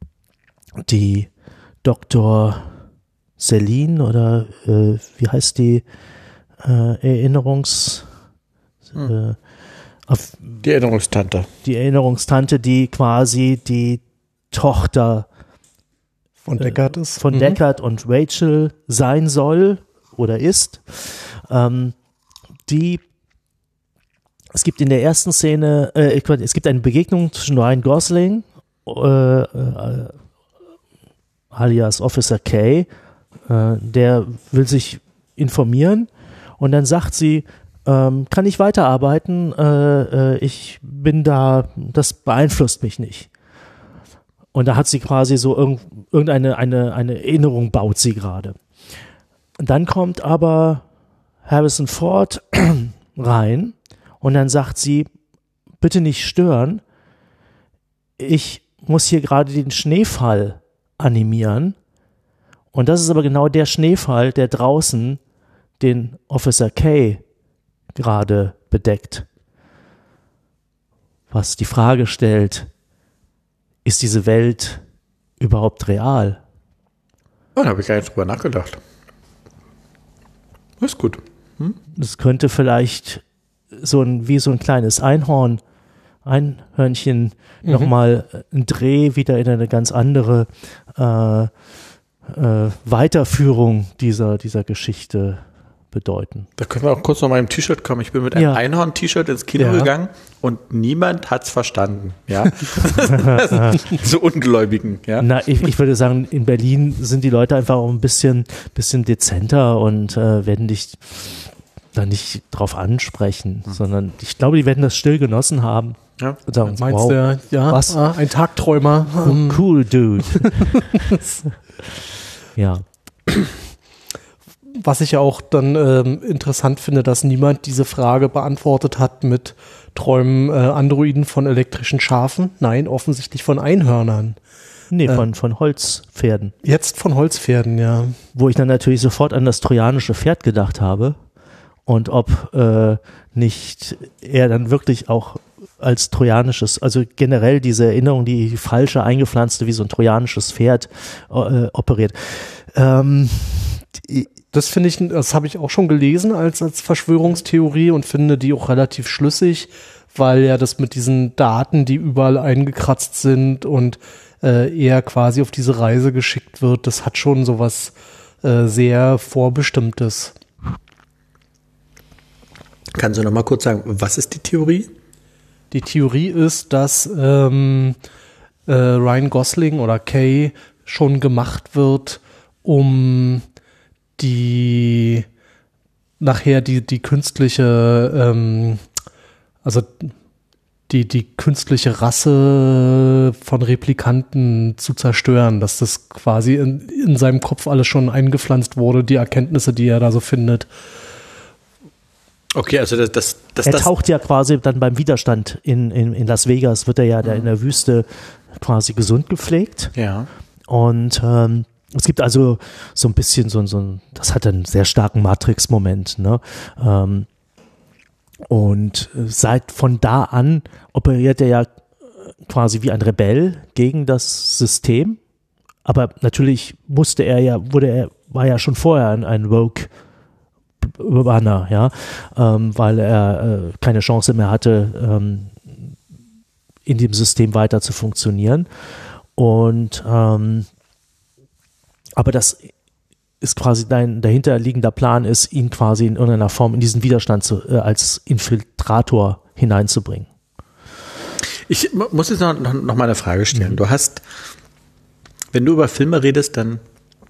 [SPEAKER 1] die Doktor Celine oder äh, wie heißt die äh, Erinnerungs
[SPEAKER 2] hm.
[SPEAKER 1] äh, auf,
[SPEAKER 2] die Erinnerungstante.
[SPEAKER 1] Die Erinnerungstante, die quasi die Tochter
[SPEAKER 3] von Deckard ist.
[SPEAKER 1] Von mhm. Deckard und Rachel sein soll oder ist. Ähm, die Es gibt in der ersten Szene, äh, es gibt eine Begegnung zwischen Ryan Gosling äh, äh, alias Officer K, äh, der will sich informieren und dann sagt sie, ähm, kann ich weiterarbeiten? Äh, äh, ich bin da, das beeinflusst mich nicht. Und da hat sie quasi so irg- irgendeine eine, eine Erinnerung, baut sie gerade. Dann kommt aber Harrison Ford rein und dann sagt sie, bitte nicht stören, ich muss hier gerade den Schneefall animieren und das ist aber genau der Schneefall, der draußen den Officer K gerade bedeckt. Was die Frage stellt, ist diese Welt überhaupt real?
[SPEAKER 2] Oh, da habe ich gar nicht drüber nachgedacht. Ist gut. Hm?
[SPEAKER 1] Das könnte vielleicht so ein, wie so ein kleines Einhorn, Einhörnchen, mhm. nochmal ein Dreh wieder in eine ganz andere äh, äh, Weiterführung dieser, dieser Geschichte bedeuten.
[SPEAKER 2] Da können wir auch kurz noch mal im T-Shirt kommen. Ich bin mit einem
[SPEAKER 1] Ja.
[SPEAKER 2] Einhorn-T-Shirt ins Kino
[SPEAKER 1] Ja.
[SPEAKER 2] gegangen und niemand hat's verstanden. Ja, so Ungläubigen. Ja,
[SPEAKER 1] Na, ich, ich würde sagen, in Berlin sind die Leute einfach auch ein bisschen, bisschen dezenter und äh, werden dich da nicht drauf ansprechen,
[SPEAKER 2] Hm.
[SPEAKER 1] sondern ich glaube, die werden das still genossen haben.
[SPEAKER 2] ja.
[SPEAKER 1] Und sagen,
[SPEAKER 3] Meinst
[SPEAKER 1] wow,
[SPEAKER 3] du, ja,
[SPEAKER 1] Was?
[SPEAKER 3] ah, ein Tagträumer.
[SPEAKER 1] cool, cool Dude. Ja.
[SPEAKER 3] Was ich ja auch dann ähm, interessant finde, dass niemand diese Frage beantwortet hat mit Träumen äh, Androiden von elektrischen Schafen. Nein, offensichtlich von Einhörnern.
[SPEAKER 1] Nee,
[SPEAKER 3] Äh.
[SPEAKER 1] von, von Holzpferden.
[SPEAKER 3] Jetzt von Holzpferden, ja.
[SPEAKER 1] Wo ich dann natürlich sofort an das trojanische Pferd gedacht habe und ob äh, nicht er dann wirklich auch als trojanisches, also generell diese Erinnerung, die falsche eingepflanzte wie so ein trojanisches Pferd äh, operiert. Ähm, die,
[SPEAKER 3] Das finde ich, das habe ich auch schon gelesen als, als Verschwörungstheorie und finde die auch relativ schlüssig, weil ja das mit diesen Daten, die überall eingekratzt sind und äh, er quasi auf diese Reise geschickt wird, das hat schon sowas äh, sehr Vorbestimmtes.
[SPEAKER 2] Kannst du noch mal kurz sagen, was ist die Theorie?
[SPEAKER 3] Die Theorie ist, dass ähm, äh, Ryan Gosling oder Kay schon gemacht wird, um die nachher die, die künstliche, ähm, also die, die künstliche Rasse von Replikanten zu zerstören, dass das quasi in, in seinem Kopf alles schon eingepflanzt wurde, die Erkenntnisse, die er da so findet.
[SPEAKER 2] Okay, also das, das, das,
[SPEAKER 1] er
[SPEAKER 2] das
[SPEAKER 1] taucht ja quasi dann beim Widerstand in, in, in Las Vegas, wird er ja da in der Wüste quasi gesund gepflegt.
[SPEAKER 2] ja.
[SPEAKER 1] Und ähm, es gibt also so ein bisschen so, so ein, das hat einen sehr starken Matrix-Moment, ne? Ähm, und seit von da an operiert er ja quasi wie ein Rebell gegen das System. Aber natürlich musste er ja, wurde er, war ja schon vorher ein, ein Rogue Runner, ja, ähm, weil er äh, keine Chance mehr hatte, ähm, in dem System weiter zu funktionieren. Und ähm, aber das ist quasi dein dahinterliegender Plan ist, ihn quasi in irgendeiner Form in diesen Widerstand zu, äh, als Infiltrator hineinzubringen.
[SPEAKER 2] Ich mu- muss jetzt noch, noch, noch mal eine Frage stellen. Mhm. Du hast, wenn du über Filme redest, dann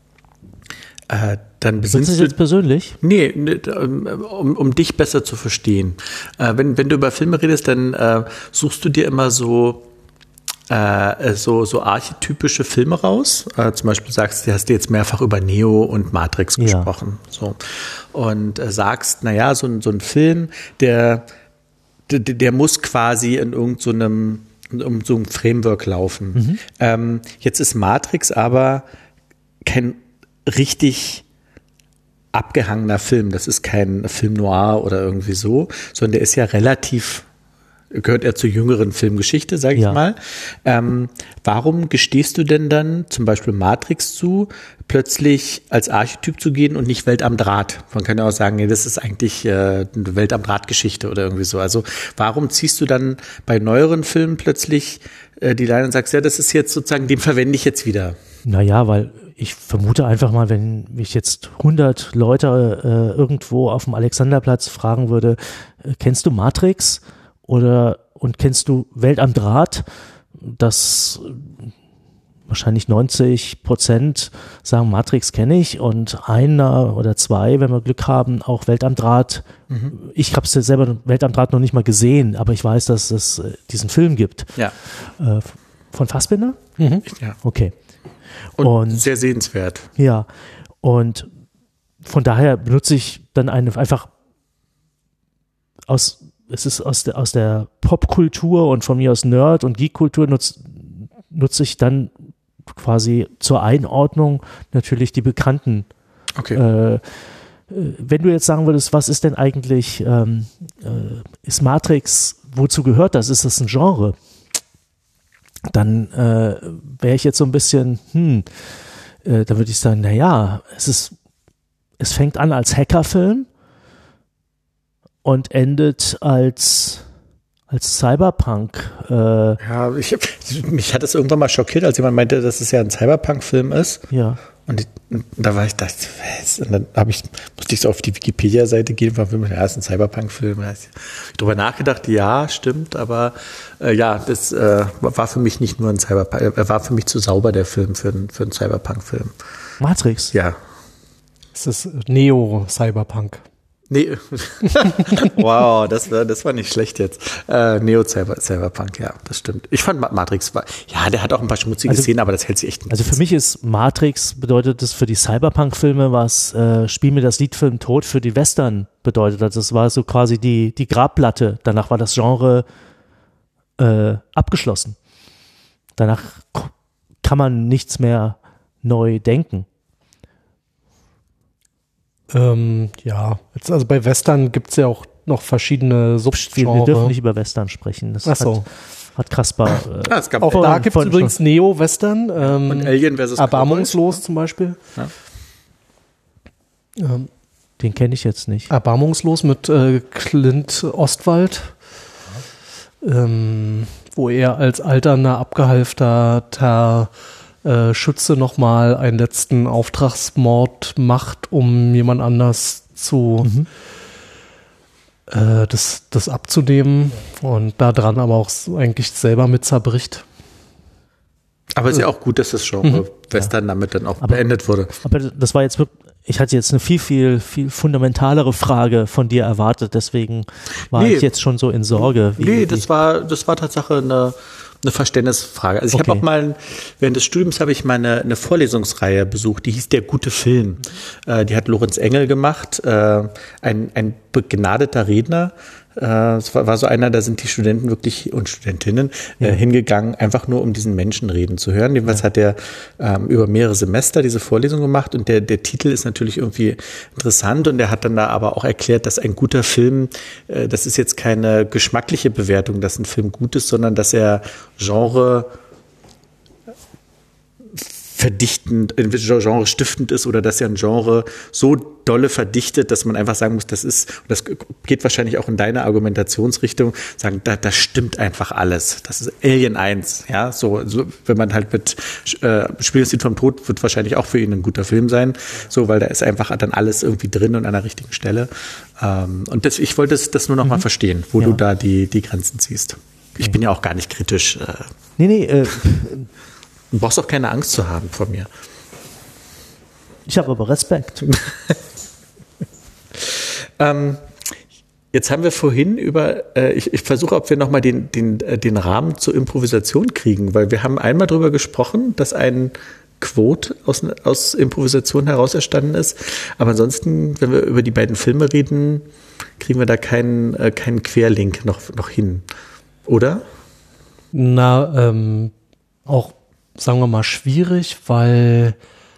[SPEAKER 2] äh, dann
[SPEAKER 1] Sind
[SPEAKER 2] besinnst
[SPEAKER 1] Sie
[SPEAKER 2] du
[SPEAKER 1] jetzt persönlich?
[SPEAKER 2] Nee, nee, um, um dich besser zu verstehen. Äh, wenn, wenn du über Filme redest, dann äh, suchst du dir immer so äh, so, so archetypische Filme raus. Äh, zum Beispiel sagst du, hast du jetzt mehrfach über Neo und Matrix
[SPEAKER 1] Ja.
[SPEAKER 2] gesprochen. So. Und äh, sagst, naja, so, ein- so ein Film, der, der, der muss quasi in irgendeinem so um so ein Framework laufen.
[SPEAKER 1] Mhm.
[SPEAKER 2] Ähm, jetzt ist Matrix aber kein richtig abgehangener Film. Das ist kein Film noir oder irgendwie so, sondern der ist ja relativ, gehört er zur jüngeren Filmgeschichte, sage ich
[SPEAKER 1] Ja.
[SPEAKER 2] mal. Ähm, warum gestehst du denn dann zum Beispiel Matrix zu, plötzlich als Archetyp zu gehen und nicht Welt am Draht? Man kann ja auch sagen, nee, das ist eigentlich äh, eine Welt am Draht-Geschichte oder irgendwie so. Also warum ziehst du dann bei neueren Filmen plötzlich äh, die Leine und sagst, ja, das ist jetzt sozusagen, den verwende ich jetzt wieder?
[SPEAKER 1] Naja, weil ich vermute einfach mal, wenn mich jetzt hundert Leute äh, irgendwo auf dem Alexanderplatz fragen würde, äh, kennst du Matrix oder und kennst du Welt am Draht, dass wahrscheinlich neunzig Prozent sagen, Matrix kenne ich und einer oder zwei, wenn wir Glück haben, auch Welt am Draht. Mhm. Ich habe es selber Welt am Draht noch nicht mal gesehen, aber ich weiß, dass es diesen Film gibt.
[SPEAKER 2] Ja.
[SPEAKER 1] Äh, von Fassbinder?
[SPEAKER 2] Mhm. Ja.
[SPEAKER 1] Okay.
[SPEAKER 2] Und,
[SPEAKER 1] und
[SPEAKER 2] sehr sehenswert.
[SPEAKER 1] Ja. Und von daher benutze ich dann eine einfach aus, es ist aus der, aus der Popkultur und von mir aus Nerd- und Geek-Kultur nutze nutze ich dann quasi zur Einordnung natürlich die bekannten.
[SPEAKER 2] Okay.
[SPEAKER 1] Äh, wenn du jetzt sagen würdest, was ist denn eigentlich, ähm, äh, ist Matrix, wozu gehört das? Ist das ein Genre? Dann äh, wäre ich jetzt so ein bisschen, hm, äh, da würde ich sagen, naja, es ist, es fängt an als Hackerfilm und endet als als Cyberpunk. Äh,
[SPEAKER 2] ja, ich, mich hat es irgendwann mal schockiert, als jemand meinte, dass es ja ein Cyberpunk-Film ist.
[SPEAKER 1] Ja.
[SPEAKER 2] Und, ich, und da war ich, dachte, was? Und dann habe ich, musste ich so auf die Wikipedia-Seite gehen, war für mich der erste Cyberpunk-Film. Da habe ich drüber nachgedacht, ja, stimmt, aber äh, ja, das äh, war für mich nicht nur ein Cyberpunk, er war für mich zu sauber, der Film, für, für einen Cyberpunk-Film.
[SPEAKER 1] Matrix?
[SPEAKER 2] Ja.
[SPEAKER 3] Es ist Neo-Cyberpunk.
[SPEAKER 2] Nee. Wow, das war, das war nicht schlecht jetzt. Äh, Neo-Cyberpunk, ja, das stimmt. Ich fand Matrix, war, ja, der hat auch ein paar schmutzige
[SPEAKER 1] also,
[SPEAKER 2] Szenen, aber das hält sich echt nicht.
[SPEAKER 1] Also für mich ist Matrix, bedeutet das für die Cyberpunk-Filme, was äh, Spiel mir das Lied für den Tod für die Western bedeutet hat. Das war so quasi die, die Grabplatte. Danach war das Genre äh, abgeschlossen. Danach kann man nichts mehr neu denken.
[SPEAKER 3] Ähm, ja, jetzt, also bei Western gibt es ja auch noch verschiedene Subgenres.
[SPEAKER 1] Wir dürfen nicht über Western sprechen. Das
[SPEAKER 3] Ach so.
[SPEAKER 1] hat, hat Kaspar. Äh,
[SPEAKER 2] ah, es gab
[SPEAKER 3] auch
[SPEAKER 1] von,
[SPEAKER 3] da gibt es
[SPEAKER 1] von,
[SPEAKER 3] übrigens
[SPEAKER 1] von,
[SPEAKER 3] Neo-Western. Ähm,
[SPEAKER 2] und Alien versus
[SPEAKER 3] Erbarmungslos
[SPEAKER 2] Cowboys.
[SPEAKER 3] zum Beispiel.
[SPEAKER 2] Ja.
[SPEAKER 3] Ähm,
[SPEAKER 1] den kenne ich jetzt nicht.
[SPEAKER 3] Erbarmungslos mit äh, Clint Ostwald, ähm, wo er als alternder, abgehalfterter Äh, Schütze nochmal einen letzten Auftragsmord macht, um jemand anders zu mhm. äh, das, das abzunehmen und daran aber auch eigentlich selber mit zerbricht.
[SPEAKER 2] Aber es ist ja auch gut, dass das Genre mhm. Western ja. damit dann auch aber, beendet wurde.
[SPEAKER 1] Aber das war jetzt wirklich, ich hatte jetzt eine viel, viel, viel fundamentalere Frage von dir erwartet, deswegen war nee. ich jetzt schon so in Sorge.
[SPEAKER 2] Wie, nee, das wie, war, das war Tatsache eine Eine Verständnisfrage. Also ich okay. habe auch mal, während des Studiums habe ich mal eine, eine Vorlesungsreihe besucht, die hieß Der gute Film. Äh, die hat Lorenz Engel gemacht, äh, ein, ein begnadeter Redner. Äh, es war, war so einer, da sind die Studenten wirklich und Studentinnen äh, ja. hingegangen, einfach nur um diesen Menschen reden zu hören. Jedenfalls ja. hat er ähm, über mehrere Semester diese Vorlesung gemacht und der, der Titel ist natürlich irgendwie interessant und er hat dann da aber auch erklärt, dass ein guter Film, äh, das ist jetzt keine geschmackliche Bewertung, dass ein Film gut ist, sondern dass er Genre verdichtend, Genre stiftend ist oder dass er ein Genre so dolle verdichtet, dass man einfach sagen muss, das ist, und das geht wahrscheinlich auch in deine Argumentationsrichtung, sagen, da, das stimmt einfach alles. Das ist Alien eins, ja, so, so wenn man halt mit äh, Spiel das Lied vom Tod wird wahrscheinlich auch für ihn ein guter Film sein, so, weil da ist einfach dann alles irgendwie drin und an der richtigen Stelle. Ähm, und das, ich wollte das, das nur noch mhm. mal verstehen, wo ja. du da die, die Grenzen ziehst. Ich okay. bin ja auch gar nicht kritisch. Äh,
[SPEAKER 1] nee, nee, äh,
[SPEAKER 2] Du brauchst auch keine Angst zu haben vor mir.
[SPEAKER 1] Ich habe aber Respekt.
[SPEAKER 2] ähm, jetzt haben wir vorhin über, äh, ich, ich versuche, ob wir nochmal den, den, den Rahmen zur Improvisation kriegen, weil wir haben einmal darüber gesprochen, dass ein Quote aus, aus Improvisation heraus erstanden ist. Aber ansonsten, wenn wir über die beiden Filme reden, kriegen wir da keinen, äh, keinen Querlink noch, noch hin. Oder?
[SPEAKER 3] Na, ähm, auch sagen wir mal schwierig, weil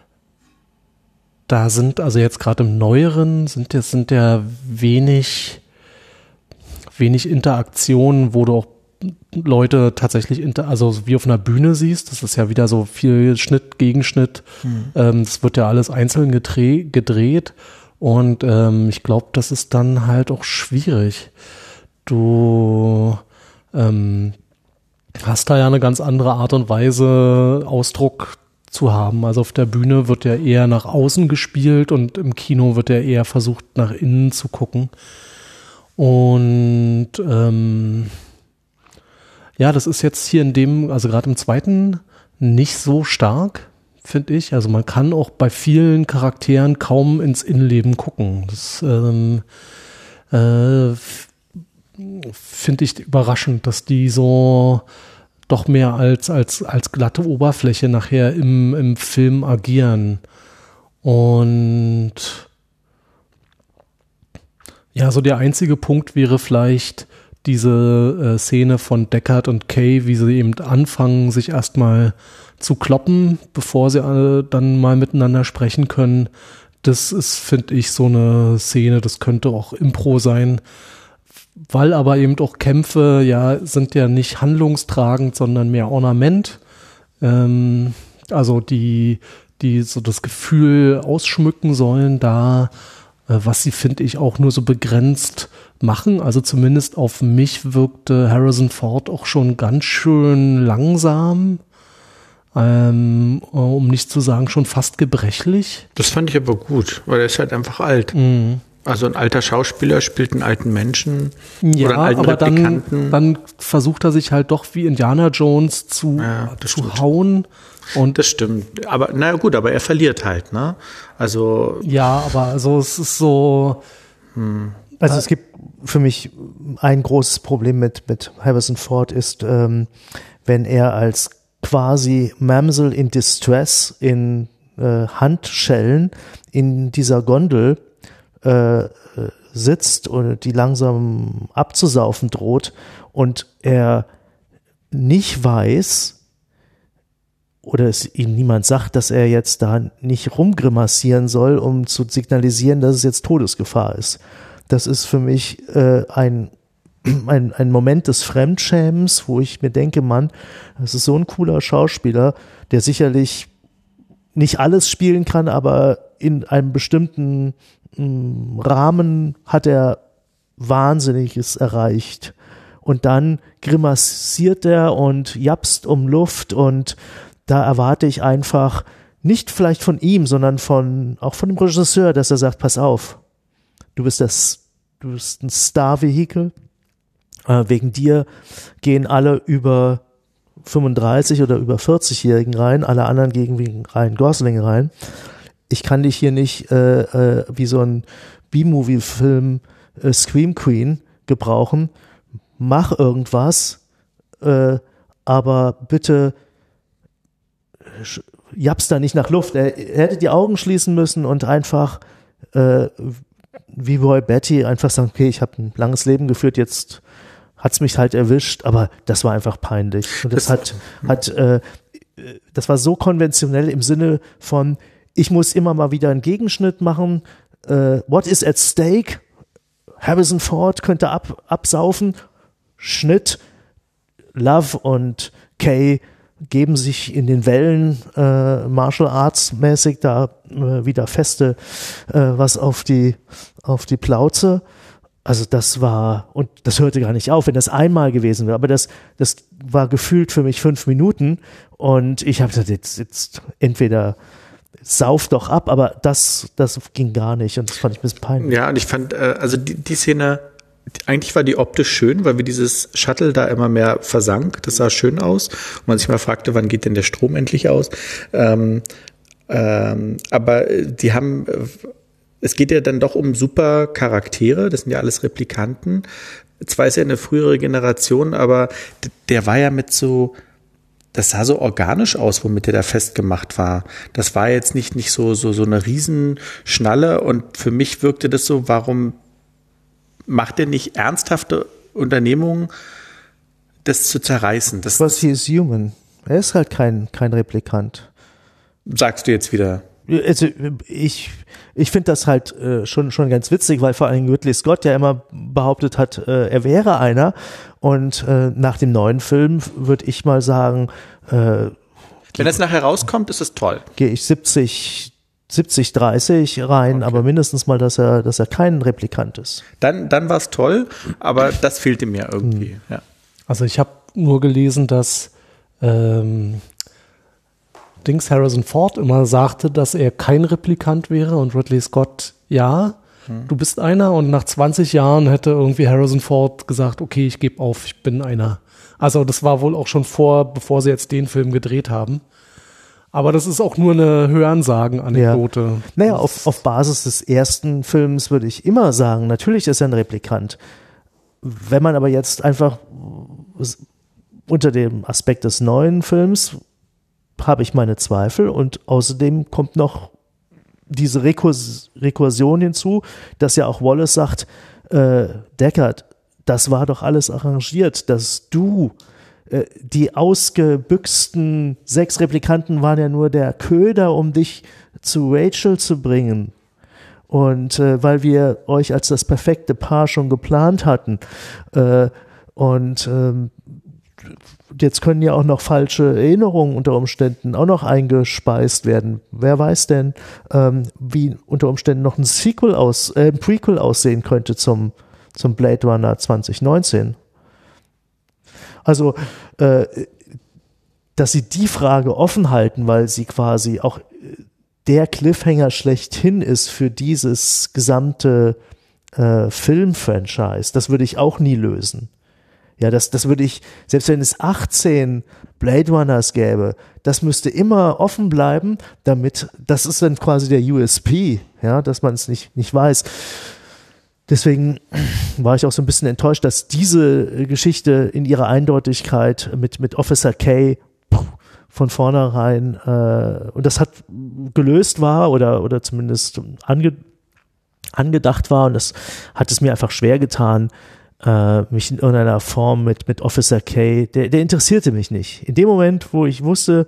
[SPEAKER 3] da sind, also jetzt gerade im Neueren, sind ja, sind ja wenig, wenig Interaktionen, wo du auch Leute tatsächlich, inter, also wie auf einer Bühne siehst. Das ist ja wieder so viel Schnitt, Gegenschnitt. Mhm. Ähm, das wird ja alles einzeln gedreh, gedreht und ähm, ich glaube, das ist dann halt auch schwierig. Du ähm, hast da ja eine ganz andere Art und Weise, Ausdruck zu haben. Also auf der Bühne wird ja eher nach außen gespielt und im Kino wird ja eher versucht, nach innen zu gucken. Und ähm, Ja, das ist jetzt hier in dem, also gerade im zweiten, nicht so stark, finde ich. Also man kann auch bei vielen Charakteren kaum ins Innenleben gucken. Das ähm, äh, finde ich überraschend, dass die so doch mehr als, als, als glatte Oberfläche nachher im, im Film agieren. Und ja, so der einzige Punkt wäre vielleicht diese äh, Szene von Deckard und Kay, wie sie eben anfangen, sich erstmal zu kloppen, bevor sie alle dann mal miteinander sprechen können. Das ist, finde ich, so eine Szene, das könnte auch Impro sein, weil aber eben auch Kämpfe ja sind ja nicht handlungstragend, sondern mehr Ornament. Ähm, also die, die so das Gefühl ausschmücken sollen, da äh, was sie, finde ich, auch nur so begrenzt machen. Also zumindest auf mich wirkte Harrison Ford auch schon ganz schön langsam. Ähm, um nicht zu sagen, schon fast gebrechlich.
[SPEAKER 2] Das fand ich aber gut, weil er ist halt einfach alt.
[SPEAKER 3] Mhm.
[SPEAKER 2] Also ein alter Schauspieler spielt einen alten Menschen
[SPEAKER 3] Ja,
[SPEAKER 2] oder einen alten
[SPEAKER 3] aber dann,
[SPEAKER 2] Replikanten.
[SPEAKER 3] dann versucht er sich halt doch wie Indiana Jones zu,
[SPEAKER 2] Ja, das
[SPEAKER 3] zu
[SPEAKER 2] stimmt.
[SPEAKER 3] hauen. Und
[SPEAKER 2] Das stimmt. Aber na gut, aber er verliert halt, ne? Also
[SPEAKER 3] ja, aber also es ist so.
[SPEAKER 1] Also es gibt für mich ein großes Problem mit, mit Harrison Ford ist, ähm, wenn er als quasi Mamsel in Distress in äh, Handschellen in dieser Gondel äh, sitzt und die langsam abzusaufen droht und er nicht weiß oder es ihm niemand sagt, dass er jetzt da nicht rumgrimassieren soll, um zu signalisieren, dass es jetzt Todesgefahr ist. Das ist für mich äh, ein Ein, ein Moment des Fremdschämens, wo ich mir denke, Mann, das ist so ein cooler Schauspieler, der sicherlich nicht alles spielen kann, aber in einem bestimmten mh, Rahmen hat er Wahnsinniges erreicht. Und dann grimassiert er und japst um Luft und da erwarte ich einfach nicht vielleicht von ihm, sondern von auch von dem Regisseur, dass er sagt, pass auf, du bist das, du bist ein Star-Vehikel. Äh, wegen dir gehen alle über fünfunddreißig oder über vierzig-Jährigen rein, alle anderen gehen wegen Ryan Gosling rein. Ich kann dich hier nicht äh, äh, wie so ein B-Movie-Film äh, Scream Queen gebrauchen. Mach irgendwas, äh, aber bitte japs da nicht nach Luft. Er, er hätte die Augen schließen müssen und einfach äh, wie Roy Batty einfach sagen, okay, ich habe ein langes Leben geführt, jetzt hat's mich halt erwischt, aber das war einfach peinlich. Und das, das hat, hat äh, das war so konventionell im Sinne von, ich muss immer mal wieder einen Gegenschnitt machen. Äh, what is at stake? Harrison Ford könnte ab, absaufen. Schnitt. Love und Kay geben sich in den Wellen äh, Martial Arts mäßig da äh, wieder feste äh, was auf die auf die Plauze. Also das war, und das hörte gar nicht auf, wenn das einmal gewesen wäre, aber das das war gefühlt für mich fünf Minuten und ich habe gesagt, jetzt, jetzt entweder sauf doch ab, aber das das ging gar nicht und das fand ich ein bisschen peinlich.
[SPEAKER 2] ja, und ich fand, äh, also die, die Szene, eigentlich war die optisch schön, weil wir dieses Shuttle da immer mehr versank. Das sah schön aus. Und man sich mal fragte, wann geht denn der Strom endlich aus? Ähm, ähm, aber die haben, es geht ja dann doch um super Charaktere. Das sind ja alles Replikanten. Zwar ist er eine frühere Generation, aber der war ja mit so, das sah so organisch aus, womit der da festgemacht war. Das war jetzt nicht, nicht so, so, so eine Riesenschnalle. Und für mich wirkte das so, warum macht er nicht ernsthafte Unternehmungen, das zu zerreißen? Das
[SPEAKER 1] Was he is human. Er ist halt kein, kein Replikant.
[SPEAKER 2] sagst du jetzt wieder.
[SPEAKER 1] Also ich, ich finde das halt äh, schon, schon ganz witzig, weil vor allem Ridley Scott ja immer behauptet hat, äh, er wäre einer. Und äh, nach dem neuen Film würde ich mal sagen, äh,
[SPEAKER 2] Wenn das nachher rauskommt, ist es toll.
[SPEAKER 1] gehe ich siebzig dreißig rein,
[SPEAKER 2] Okay.
[SPEAKER 1] aber mindestens mal, dass er, dass er kein Replikant ist.
[SPEAKER 2] Dann, dann war es toll, aber das fehlte mir irgendwie. Ja.
[SPEAKER 3] Also ich habe nur gelesen, dass ähm, Dings Harrison Ford immer sagte, dass er kein Replikant wäre und Ridley Scott, ja, hm. du bist einer, und nach zwanzig Jahren hätte irgendwie Harrison Ford gesagt, okay, ich gebe auf, ich bin einer. Also das war wohl auch schon vor, bevor sie jetzt den Film gedreht haben. Aber das ist auch nur eine Hörensagen-Anekdote.
[SPEAKER 1] Ja. Naja, auf, auf Basis des ersten Films würde ich immer sagen, natürlich ist er ein Replikant. Wenn man aber jetzt einfach unter dem Aspekt des neuen Films habe ich meine Zweifel und außerdem kommt noch diese Rekurs- Rekursion hinzu, dass ja auch Wallace sagt, äh, Deckard, das war doch alles arrangiert, dass du, äh, die ausgebüxten sechs Replikanten waren ja nur der Köder, um dich zu Rachel zu bringen. Und äh, weil wir euch als das perfekte Paar schon geplant hatten. Äh, und ähm, jetzt können ja auch noch falsche Erinnerungen unter Umständen auch noch eingespeist werden. Wer weiß denn, ähm, wie unter Umständen noch ein Sequel aus, äh, ein Prequel aussehen könnte zum, zum Blade Runner zwanzig neunzehn. Also, äh, dass sie die Frage offen halten, weil sie quasi auch der Cliffhanger schlechthin ist für dieses gesamte äh, Film-Franchise, das würde ich auch nie lösen. Ja, das, das würde ich, selbst wenn es achtzehn Blade Runners gäbe, das müsste immer offen bleiben, damit, das ist dann quasi der U S P, ja, dass man es nicht, nicht weiß. Deswegen war ich auch so ein bisschen enttäuscht, dass diese Geschichte in ihrer Eindeutigkeit mit, mit Officer K von vornherein, äh, und das hat gelöst war oder, oder zumindest ange, angedacht war, und das hat es mir einfach schwer getan, äh, mich in irgendeiner Form mit, mit Officer K, der, der interessierte mich nicht. In dem Moment, wo ich wusste,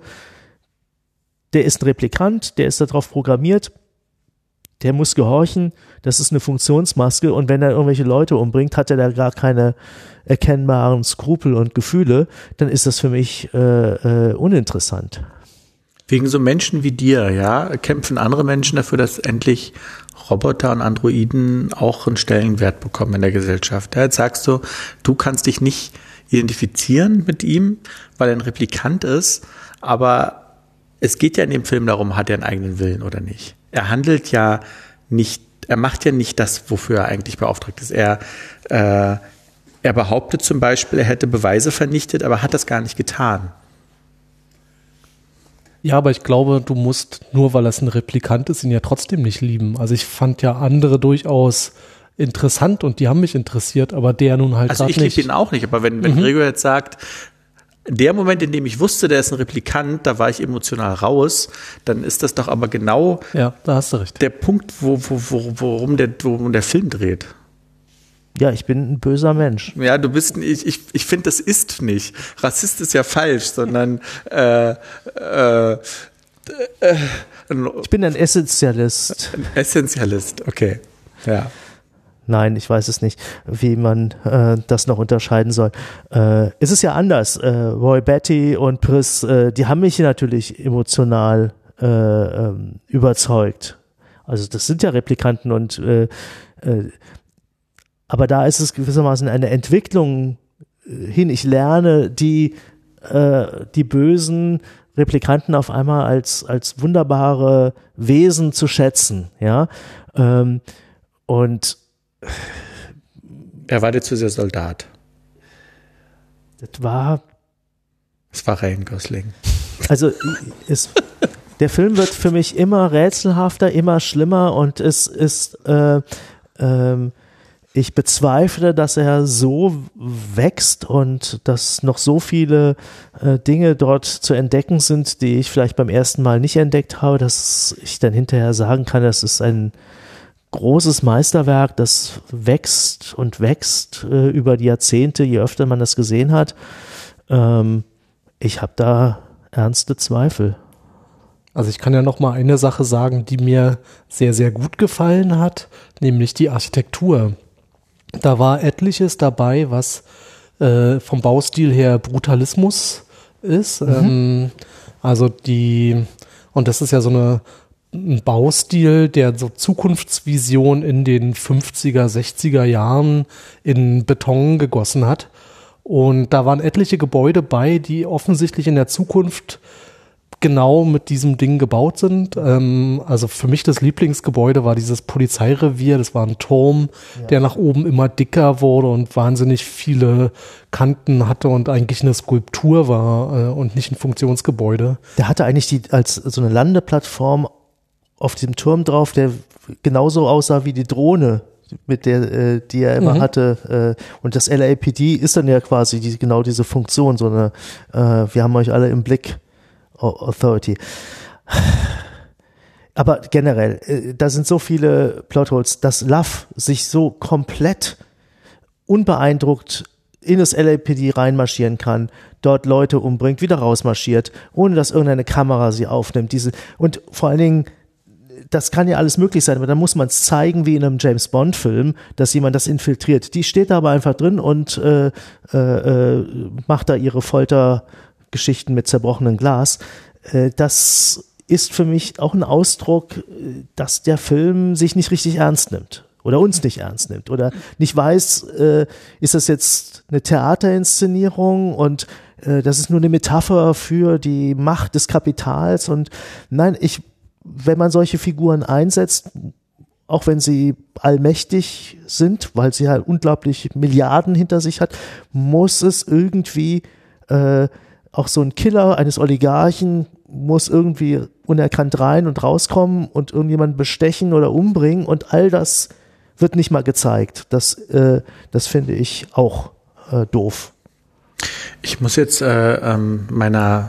[SPEAKER 1] der ist ein Replikant, der ist darauf programmiert, der muss gehorchen, das ist eine Funktionsmaske, und wenn er irgendwelche Leute umbringt, hat er da gar keine erkennbaren Skrupel und Gefühle, dann ist das für mich äh, äh, uninteressant.
[SPEAKER 2] Wegen so Menschen wie dir, ja, kämpfen andere Menschen dafür, dass endlich Roboter und Androiden auch einen Stellenwert bekommen in der Gesellschaft. Ja, jetzt sagst du, du kannst dich nicht identifizieren mit ihm, weil er ein Replikant ist, aber es geht ja in dem Film darum, hat er einen eigenen Willen oder nicht. Er handelt ja nicht, er macht ja nicht das, wofür er eigentlich beauftragt ist. Er, äh, er behauptet zum Beispiel, er hätte Beweise vernichtet, aber hat das gar nicht getan.
[SPEAKER 3] Ja, aber ich glaube, du musst, nur weil es ein Replikant ist, ihn ja trotzdem nicht lieben. Also ich fand ja andere durchaus interessant und die haben mich interessiert, aber der nun halt
[SPEAKER 2] also
[SPEAKER 3] nicht.
[SPEAKER 2] Also ich liebe ihn auch nicht, aber wenn, wenn mhm. Gregor jetzt sagt, der Moment, in dem ich wusste, der ist ein Replikant, da war ich emotional raus, dann ist das doch aber genau
[SPEAKER 3] ja, da hast du recht.
[SPEAKER 2] Der Punkt, wo, wo, wo, worum, der, worum der Film dreht.
[SPEAKER 1] Ja, ich bin ein böser Mensch.
[SPEAKER 2] Ja, du bist, ich, ich, ich finde, das ist nicht. Rassist ist ja falsch, sondern äh, äh, äh,
[SPEAKER 1] ich bin ein Essentialist.
[SPEAKER 2] Ein Essentialist, okay. Ja.
[SPEAKER 1] Nein, ich weiß es nicht, wie man äh, das noch unterscheiden soll. Äh, es ist ja anders. Äh, Roy Batty und Pris, äh, die haben mich natürlich emotional äh, ähm, überzeugt. Also das sind ja Replikanten und äh, äh, aber da ist es gewissermaßen eine Entwicklung hin. Ich lerne die, äh, die bösen Replikanten auf einmal als, als wunderbare Wesen zu schätzen. Ja? Ähm, und
[SPEAKER 2] er war dir zu sehr Soldat.
[SPEAKER 1] Das war.
[SPEAKER 2] Es war Ryan Gosling.
[SPEAKER 1] Also, es, der Film wird für mich immer rätselhafter, immer schlimmer und es ist. Äh, ähm, Ich bezweifle, dass er so wächst und dass noch so viele äh, Dinge dort zu entdecken sind, die ich vielleicht beim ersten Mal nicht entdeckt habe, dass ich dann hinterher sagen kann, das ist ein großes Meisterwerk, das wächst und wächst äh, über die Jahrzehnte, je öfter man das gesehen hat. Ähm, ich habe da ernste Zweifel.
[SPEAKER 3] Also ich kann ja noch mal eine Sache sagen, die mir sehr, sehr gut gefallen hat, nämlich die Architektur. Da war etliches dabei, was äh, vom Baustil her Brutalismus ist. Mhm. Ähm, also die, und das ist ja so eine, ein Baustil, der so Zukunftsvision in den fünfziger, sechziger Jahren in Beton gegossen hat. Und da waren etliche Gebäude bei, die offensichtlich in der Zukunft genau mit diesem Ding gebaut sind. Ähm, also für mich das Lieblingsgebäude war dieses Polizeirevier. Das war ein Turm, ja. der nach oben immer dicker wurde und wahnsinnig viele Kanten hatte und eigentlich eine Skulptur war äh, und nicht ein Funktionsgebäude.
[SPEAKER 1] Der hatte eigentlich die als so eine Landeplattform auf dem Turm drauf, der genauso aussah wie die Drohne, mit der, äh, die er immer mhm. hatte. Äh, und das L A P D ist dann ja quasi die, genau diese Funktion, so eine, äh, wir haben euch alle im Blick, Authority. Aber generell, äh, da sind so viele Plotholes, dass Love sich so komplett unbeeindruckt in das L A P D reinmarschieren kann, dort Leute umbringt, wieder rausmarschiert, ohne dass irgendeine Kamera sie aufnimmt. Diese, und vor allen Dingen, das kann ja alles möglich sein, aber dann muss man es zeigen wie in einem James-Bond-Film, dass jemand das infiltriert. Die steht da aber einfach drin und äh, äh, äh, macht da ihre Foltergeschichten mit zerbrochenem Glas. Äh, das ist für mich auch ein Ausdruck, dass der Film sich nicht richtig ernst nimmt oder uns nicht ernst nimmt oder nicht weiß, äh, ist das jetzt eine Theaterinszenierung und äh, das ist nur eine Metapher für die Macht des Kapitals und nein, ich wenn man solche Figuren einsetzt, auch wenn sie allmächtig sind, weil sie halt unglaublich Milliarden hinter sich hat, muss es irgendwie äh, auch so ein Killer eines Oligarchen muss irgendwie unerkannt rein und rauskommen und irgendjemanden bestechen oder umbringen und all das wird nicht mal gezeigt. Das, äh, das finde ich auch äh, doof.
[SPEAKER 2] Ich muss jetzt äh, ähm, meiner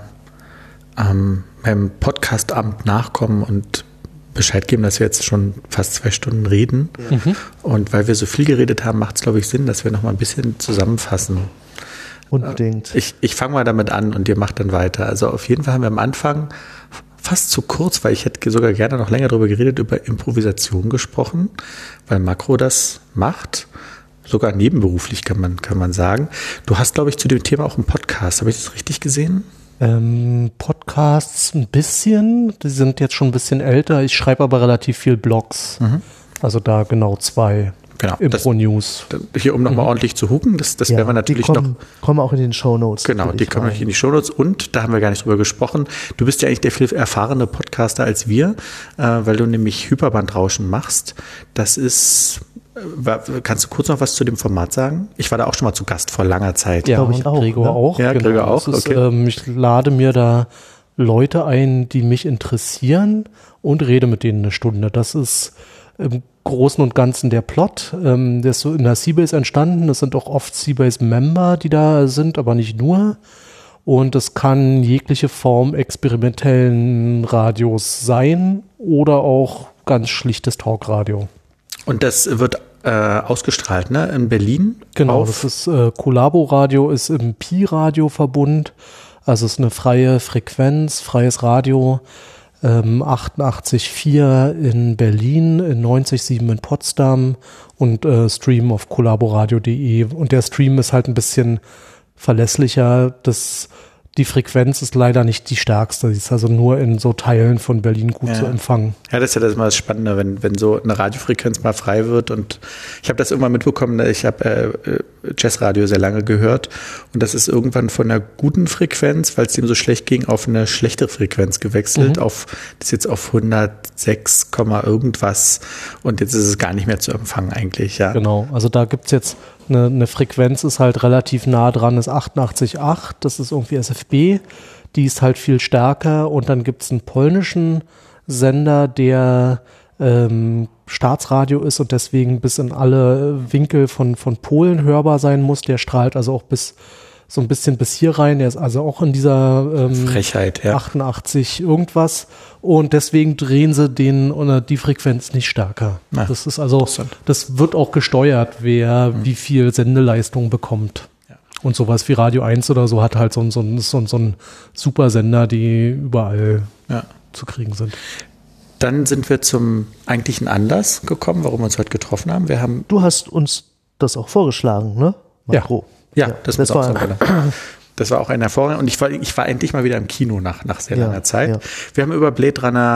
[SPEAKER 2] ähm, meinem Podcast-Amt nachkommen und Bescheid geben, dass wir jetzt schon fast zwei Stunden reden. Mhm. Und weil wir so viel geredet haben, macht es, glaube ich, Sinn, dass wir noch mal ein bisschen zusammenfassen.
[SPEAKER 1] Unbedingt.
[SPEAKER 2] Ich, ich fange mal damit an und ihr macht dann weiter. Also auf jeden Fall haben wir am Anfang fast zu kurz, weil ich hätte sogar gerne noch länger darüber geredet, über Improvisation gesprochen, weil Makro das macht. Sogar nebenberuflich kann man, kann man sagen. Du hast, glaube ich, zu dem Thema auch einen Podcast. Habe ich das richtig gesehen?
[SPEAKER 3] Ähm, Podcasts ein bisschen, die sind jetzt schon ein bisschen älter. Ich schreibe aber relativ viel Blogs. Mhm. Also da genau zwei.
[SPEAKER 2] Genau.
[SPEAKER 3] Impro-News.
[SPEAKER 2] Hier, um nochmal mhm. ordentlich zu hupen, das, das ja, werden wir natürlich
[SPEAKER 1] die kommen,
[SPEAKER 2] noch.
[SPEAKER 1] kommen auch in den Shownotes.
[SPEAKER 2] Genau, die kommen natürlich in die Shownotes und da haben wir gar nicht drüber gesprochen. Du bist ja eigentlich der viel erfahrene Podcaster als wir, äh, weil du nämlich Hyperbandrauschen machst. Das ist. Kannst du kurz noch was zu dem Format sagen? Ich war da auch schon mal zu Gast vor langer Zeit.
[SPEAKER 3] Ja, ich auch, Gregor ne? auch.
[SPEAKER 2] Ja,
[SPEAKER 3] genau.
[SPEAKER 2] Gregor auch.
[SPEAKER 3] Ist,
[SPEAKER 2] okay.
[SPEAKER 3] ähm, ich lade mir da Leute ein, die mich interessieren und rede mit denen eine Stunde. Das ist im Großen und Ganzen der Plot. Ähm, der ist so in der Seabase entstanden. Das sind auch oft Seabase-Member, die da sind, aber nicht nur. Und es kann jegliche Form experimentellen Radios sein oder auch ganz schlichtes Talkradio.
[SPEAKER 2] Und das wird äh, ausgestrahlt, ne? In Berlin?
[SPEAKER 3] Genau, das ist äh, Collabo Radio, ist im Pi-Radio-Verbund. Also es ist eine freie Frequenz, freies Radio. Ähm, achtundachtzig Komma vier in Berlin, in neunzig Komma sieben in Potsdam und äh, Stream auf collaboradio punkt de. Und der Stream ist halt ein bisschen verlässlicher. Das Die Frequenz ist leider nicht die stärkste. Sie ist also nur in so Teilen von Berlin gut
[SPEAKER 2] ja.
[SPEAKER 3] zu empfangen.
[SPEAKER 2] Ja, das ist ja das immer das Spannende, wenn, wenn so eine Radiofrequenz mal frei wird. Und ich habe das irgendwann mitbekommen, ich habe äh, Jazzradio sehr lange gehört. Und das ist irgendwann von einer guten Frequenz, weil es dem so schlecht ging, auf eine schlechte Frequenz gewechselt. Mhm. Auf, das ist jetzt auf hundertsechs, irgendwas. Und jetzt ist es gar nicht mehr zu empfangen eigentlich. Ja.
[SPEAKER 3] Genau, also da gibt es jetzt Eine, eine Frequenz ist halt relativ nah dran, ist achtundachtzig Komma acht, das ist irgendwie S F B, die ist halt viel stärker und dann gibt es einen polnischen Sender, der ähm, Staatsradio ist und deswegen bis in alle Winkel von, von Polen hörbar sein muss, der strahlt also auch bis so ein bisschen bis hier rein, der ist also auch in dieser ähm,
[SPEAKER 2] Frechheit, ja.
[SPEAKER 3] achtundachtzig irgendwas und deswegen drehen sie den oder die Frequenz nicht stärker. Ja. Das ist also, das wird auch gesteuert, wer mhm. wie viel Sendeleistung bekommt. Ja. Und sowas wie Radio eins oder so hat halt so, so, so, so einen Supersender, die überall ja. zu kriegen sind.
[SPEAKER 2] Dann sind wir zum eigentlichen Anlass gekommen, warum wir uns heute getroffen haben. Wir haben
[SPEAKER 1] du hast uns das auch vorgeschlagen, ne?
[SPEAKER 3] Makro.
[SPEAKER 2] Ja. Ja, das, das, war, auch das war auch ein hervorragender. Und ich war, ich war endlich mal wieder im Kino nach, nach sehr ja, langer Zeit. Ja. Wir haben über Blade Runner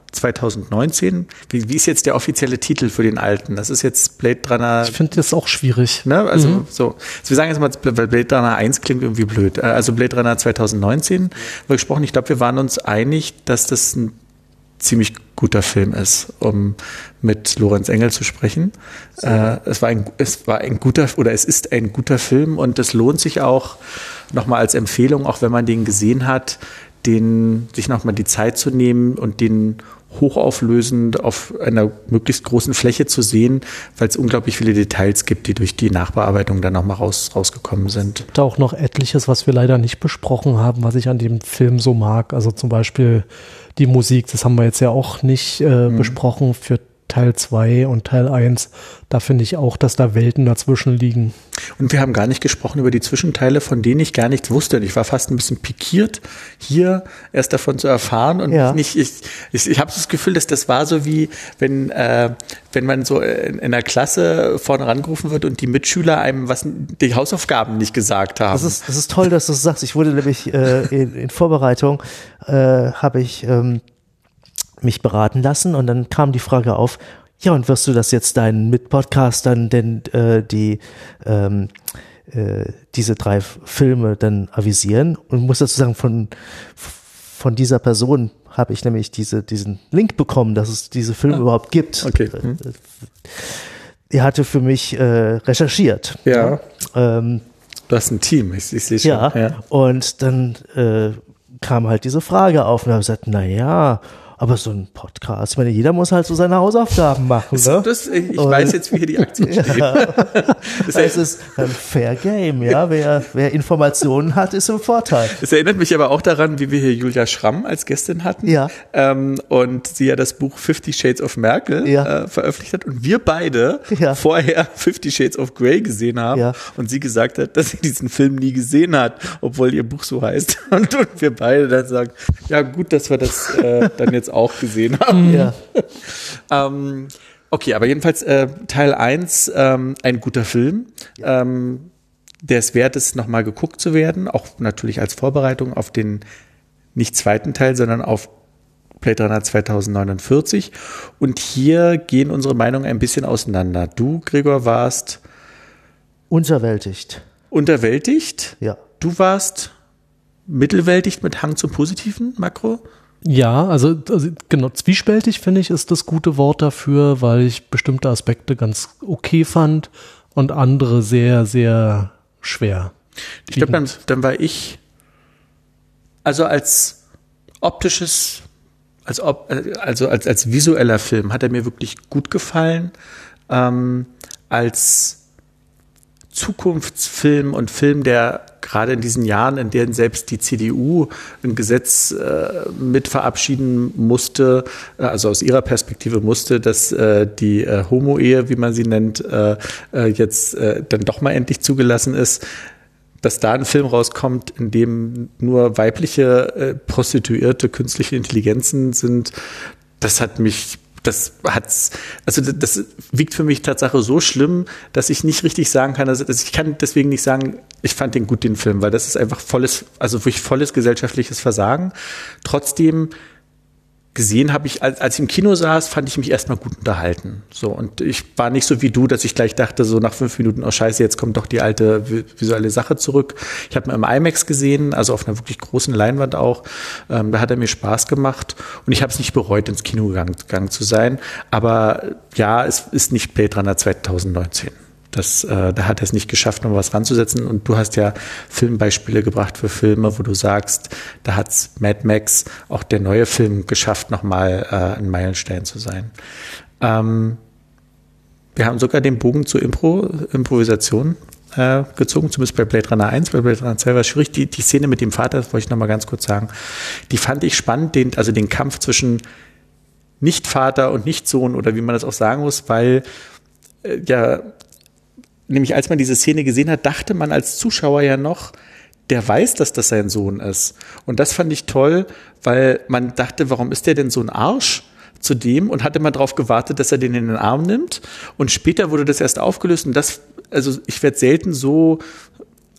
[SPEAKER 2] zwanzig neunzehn. Wie, wie ist jetzt der offizielle Titel für den alten? Das ist jetzt Blade Runner.
[SPEAKER 3] Ich finde das auch schwierig.
[SPEAKER 2] Ne? Also
[SPEAKER 3] Mhm.
[SPEAKER 2] so. Also wir sagen jetzt mal, weil Blade Runner eins klingt irgendwie blöd. Also Blade Runner zwanzig neunzehn haben wir gesprochen. Ich glaube, wir waren uns einig, dass das ein ziemlich guter Film ist, um mit Lorenz Engel zu sprechen. Äh, es war ein, es war ein guter, oder es ist ein guter Film und es lohnt sich auch nochmal als Empfehlung, auch wenn man den gesehen hat, den, sich nochmal die Zeit zu nehmen und den hochauflösend auf einer möglichst großen Fläche zu sehen, weil es unglaublich viele Details gibt, die durch die Nachbearbeitung dann nochmal raus, rausgekommen sind.
[SPEAKER 3] Da auch noch etliches, was wir leider nicht besprochen haben, was ich an dem Film so mag. Also zum Beispiel die Musik, das haben wir jetzt ja auch nicht äh, mhm. besprochen für Teil zwei und Teil eins. Da finde ich auch, dass da Welten dazwischen liegen.
[SPEAKER 2] Und wir haben gar nicht gesprochen über die Zwischenteile, von denen ich gar nichts wusste. Und ich war fast ein bisschen pikiert, hier erst davon zu erfahren. Und ja. nicht, ich, ich, ich habe das Gefühl, dass das war so wie, wenn, äh, wenn man so in, in der Klasse vorne rangerufen wird und die Mitschüler einem was die Hausaufgaben nicht gesagt haben.
[SPEAKER 1] Das ist, das ist toll, dass du es sagst. Ich wurde nämlich äh, in, in Vorbereitung, äh, habe ich ähm, mich beraten lassen und dann kam die Frage auf, ja, und wirst du das jetzt deinen Mitpodcastern denn äh, die ähm, äh, diese drei Filme dann avisieren? Und muss dazu sagen, von von dieser Person habe ich nämlich diese diesen Link bekommen, dass es diese Filme ah, überhaupt gibt.
[SPEAKER 2] Okay. Hm.
[SPEAKER 1] Er hatte für mich äh, recherchiert.
[SPEAKER 2] Ja.
[SPEAKER 1] Ähm,
[SPEAKER 2] du hast ein Team, ich, ich sehe schon.
[SPEAKER 1] Ja, ja. Und dann äh, kam halt diese Frage auf und habe gesagt, na ja, aber so ein Podcast, ich meine, jeder muss halt so seine Hausaufgaben machen. Ne?
[SPEAKER 2] Das, ich und, weiß jetzt, wie hier die Aktion steht.
[SPEAKER 1] Ja. Das heißt, es ist ein Fair Game, ja. Wer, wer Informationen hat, ist im Vorteil.
[SPEAKER 2] Es erinnert mich aber auch daran, wie wir hier Julia Schramm als Gästin hatten.
[SPEAKER 1] Ja.
[SPEAKER 2] Ähm, und sie ja das Buch Fifty Shades of Merkel
[SPEAKER 1] ja.
[SPEAKER 2] äh, veröffentlicht hat. Und wir beide
[SPEAKER 1] ja.
[SPEAKER 2] vorher Fifty Shades of Grey gesehen haben.
[SPEAKER 1] Ja.
[SPEAKER 2] Und sie gesagt hat, dass sie diesen Film nie gesehen hat, obwohl ihr Buch so heißt. Und, und wir beide dann sagen, ja gut, dass wir das äh, dann jetzt auch gesehen haben.
[SPEAKER 1] Ja.
[SPEAKER 2] ähm, okay, aber jedenfalls äh, Teil eins, ähm, ein guter Film. Ja. Ähm, der es wert ist, nochmal geguckt zu werden, auch natürlich als Vorbereitung auf den nicht zweiten Teil, sondern auf Blade Runner zwanzig neunundvierzig. Und hier gehen unsere Meinungen ein bisschen auseinander. Du, Gregor, warst
[SPEAKER 1] unterwältigt.
[SPEAKER 2] Unterwältigt?
[SPEAKER 1] Ja.
[SPEAKER 2] Du warst mittelwältigt mit Hang zum Positiven, Makro?
[SPEAKER 3] Ja, also, also genau, zwiespältig finde ich ist das gute Wort dafür, weil ich bestimmte Aspekte ganz okay fand und andere sehr, sehr schwer.
[SPEAKER 2] Ich glaube, dann, dann war ich, also als optisches, als ob, also als, als visueller Film hat er mir wirklich gut gefallen. Ähm, als Zukunftsfilm und Film, der gerade in diesen Jahren, in denen selbst die C D U ein Gesetz äh, mit verabschieden musste, also aus ihrer Perspektive musste, dass äh, die äh, Homo-Ehe, wie man sie nennt, äh, äh, jetzt äh, dann doch mal endlich zugelassen ist, dass da ein Film rauskommt, in dem nur weibliche äh, Prostituierte künstliche Intelligenzen sind, das hat mich Das hat's, also das wiegt für mich Tatsache so schlimm, dass ich nicht richtig sagen kann, also ich kann deswegen nicht sagen, ich fand den gut, den Film, weil das ist einfach volles, also wirklich volles gesellschaftliches Versagen. Trotzdem gesehen habe ich, als, als ich im Kino saß, fand ich mich erstmal gut unterhalten. So, und ich war nicht so wie du, dass ich gleich dachte, so nach fünf Minuten, oh scheiße, jetzt kommt doch die alte visuelle Sache zurück. Ich habe ihn im IMAX gesehen, also auf einer wirklich großen Leinwand auch. Ähm, da hat er mir Spaß gemacht und ich habe es nicht bereut, ins Kino gegangen, gegangen zu sein. Aber ja, es ist nicht Blade Runner zwanzig neunzehn. Das, äh, da hat er es nicht geschafft, noch was ranzusetzen. Und du hast ja Filmbeispiele gebracht für Filme, wo du sagst, da hat's Mad Max, auch der neue Film, geschafft, nochmal äh, ein Meilenstein zu sein. Ähm, wir haben sogar den Bogen zur Impro, Improvisation äh, gezogen, zumindest bei Blade Runner eins. Bei Blade Runner zwei war es schwierig. Die, die Szene mit dem Vater, das wollte ich nochmal ganz kurz sagen, die fand ich spannend, den, also den Kampf zwischen Nicht-Vater und Nicht-Sohn oder wie man das auch sagen muss, weil äh, ja nämlich als man diese Szene gesehen hat, dachte man als Zuschauer ja noch, der weiß, dass das sein Sohn ist. Und das fand ich toll, weil man dachte, warum ist der denn so ein Arsch zu dem? Und hatte man darauf gewartet, dass er den in den Arm nimmt. Und später wurde das erst aufgelöst. Und das, also ich werde selten so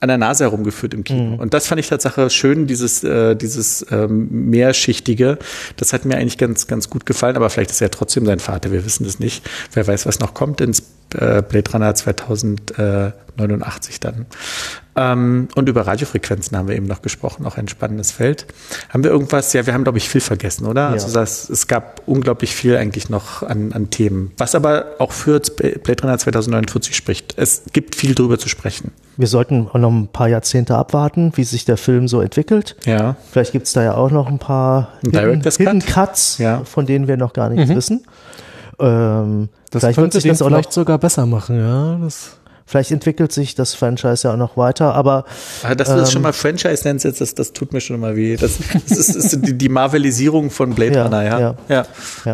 [SPEAKER 2] an der Nase herumgeführt im Kino.
[SPEAKER 1] Mhm.
[SPEAKER 2] Und das fand ich tatsächlich schön, dieses, äh, dieses ähm, mehrschichtige. Das hat mir eigentlich ganz, ganz gut gefallen, aber vielleicht ist er trotzdem sein Vater, wir wissen das nicht. Wer weiß, was noch kommt ins äh, Blade Runner zweitausendneunundachtzig dann. Ähm, und über Radiofrequenzen haben wir eben noch gesprochen, auch ein spannendes Feld. Haben wir irgendwas? Ja, wir haben, glaube ich, viel vergessen, oder?
[SPEAKER 1] Ja.
[SPEAKER 2] Also das, es gab unglaublich viel eigentlich noch an, an Themen, was aber auch für Blade Runner zweitausendneunundvierzig spricht. Es gibt viel drüber zu sprechen.
[SPEAKER 1] Wir sollten auch noch ein paar Jahrzehnte abwarten, wie sich der Film so entwickelt.
[SPEAKER 2] Ja.
[SPEAKER 1] Vielleicht gibt es da ja auch noch ein paar
[SPEAKER 2] Ein
[SPEAKER 1] Hidden,
[SPEAKER 2] Director's Cut?
[SPEAKER 1] Hidden Cuts,
[SPEAKER 2] Ja.
[SPEAKER 1] von denen wir noch gar nichts
[SPEAKER 3] Mhm.
[SPEAKER 1] wissen. Ähm,
[SPEAKER 3] Das
[SPEAKER 1] vielleicht,
[SPEAKER 3] könnte
[SPEAKER 1] wird sich
[SPEAKER 3] den
[SPEAKER 1] das auch
[SPEAKER 3] vielleicht
[SPEAKER 1] noch,
[SPEAKER 3] sogar besser machen, ja. Das
[SPEAKER 1] vielleicht entwickelt sich das Franchise ja auch noch weiter, aber
[SPEAKER 2] Ah, dass du das
[SPEAKER 1] Ähm,
[SPEAKER 2] schon mal Franchise nennst, jetzt, das, das tut mir schon mal weh. Das, das ist, ist die, die Marvelisierung von Blade
[SPEAKER 1] Ja,
[SPEAKER 2] Runner, ja.
[SPEAKER 1] ja.
[SPEAKER 2] ja.
[SPEAKER 1] ja.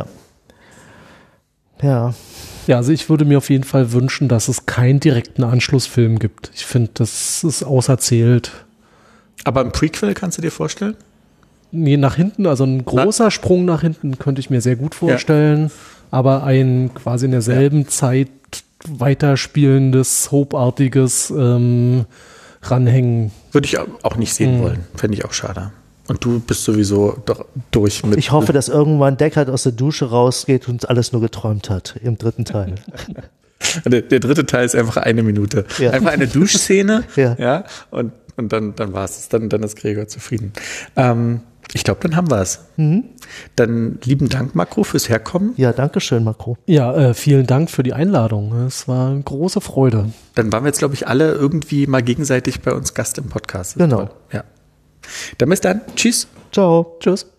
[SPEAKER 1] Ja.
[SPEAKER 3] Ja, also ich würde mir auf jeden Fall wünschen, dass es keinen direkten Anschlussfilm gibt. Ich finde, das ist auserzählt.
[SPEAKER 2] Aber ein Prequel kannst du dir vorstellen?
[SPEAKER 3] Nee, nach hinten, also ein großer Sprung nach hinten könnte ich mir sehr gut vorstellen, aber ein quasi in derselben Zeit weiterspielendes, soapartiges ähm, Ranhängen.
[SPEAKER 2] Würde ich auch nicht sehen
[SPEAKER 3] Mhm.
[SPEAKER 2] wollen. Fände ich auch schade. Und du bist sowieso doch durch mit.
[SPEAKER 1] Ich hoffe, dass irgendwann Deckard aus der Dusche rausgeht und alles nur geträumt hat im dritten Teil.
[SPEAKER 2] Der, der dritte Teil ist einfach eine Minute.
[SPEAKER 1] Ja.
[SPEAKER 2] Einfach eine Duschszene.
[SPEAKER 1] Ja.
[SPEAKER 2] ja und, und dann, dann war es. Dann, dann ist Gregor zufrieden. Ähm, ich glaube, dann haben wir es.
[SPEAKER 1] Mhm.
[SPEAKER 2] Dann lieben Dank, Makro, fürs Herkommen.
[SPEAKER 1] Ja, danke schön, Makro.
[SPEAKER 3] Ja, äh, vielen Dank für die Einladung. Es war eine große Freude.
[SPEAKER 2] Dann waren wir jetzt, glaube ich, alle irgendwie mal gegenseitig bei uns Gast im Podcast. Das ist
[SPEAKER 1] Genau.
[SPEAKER 2] toll. Ja. Dann bis dann. Tschüss.
[SPEAKER 1] Ciao.
[SPEAKER 3] Tschüss.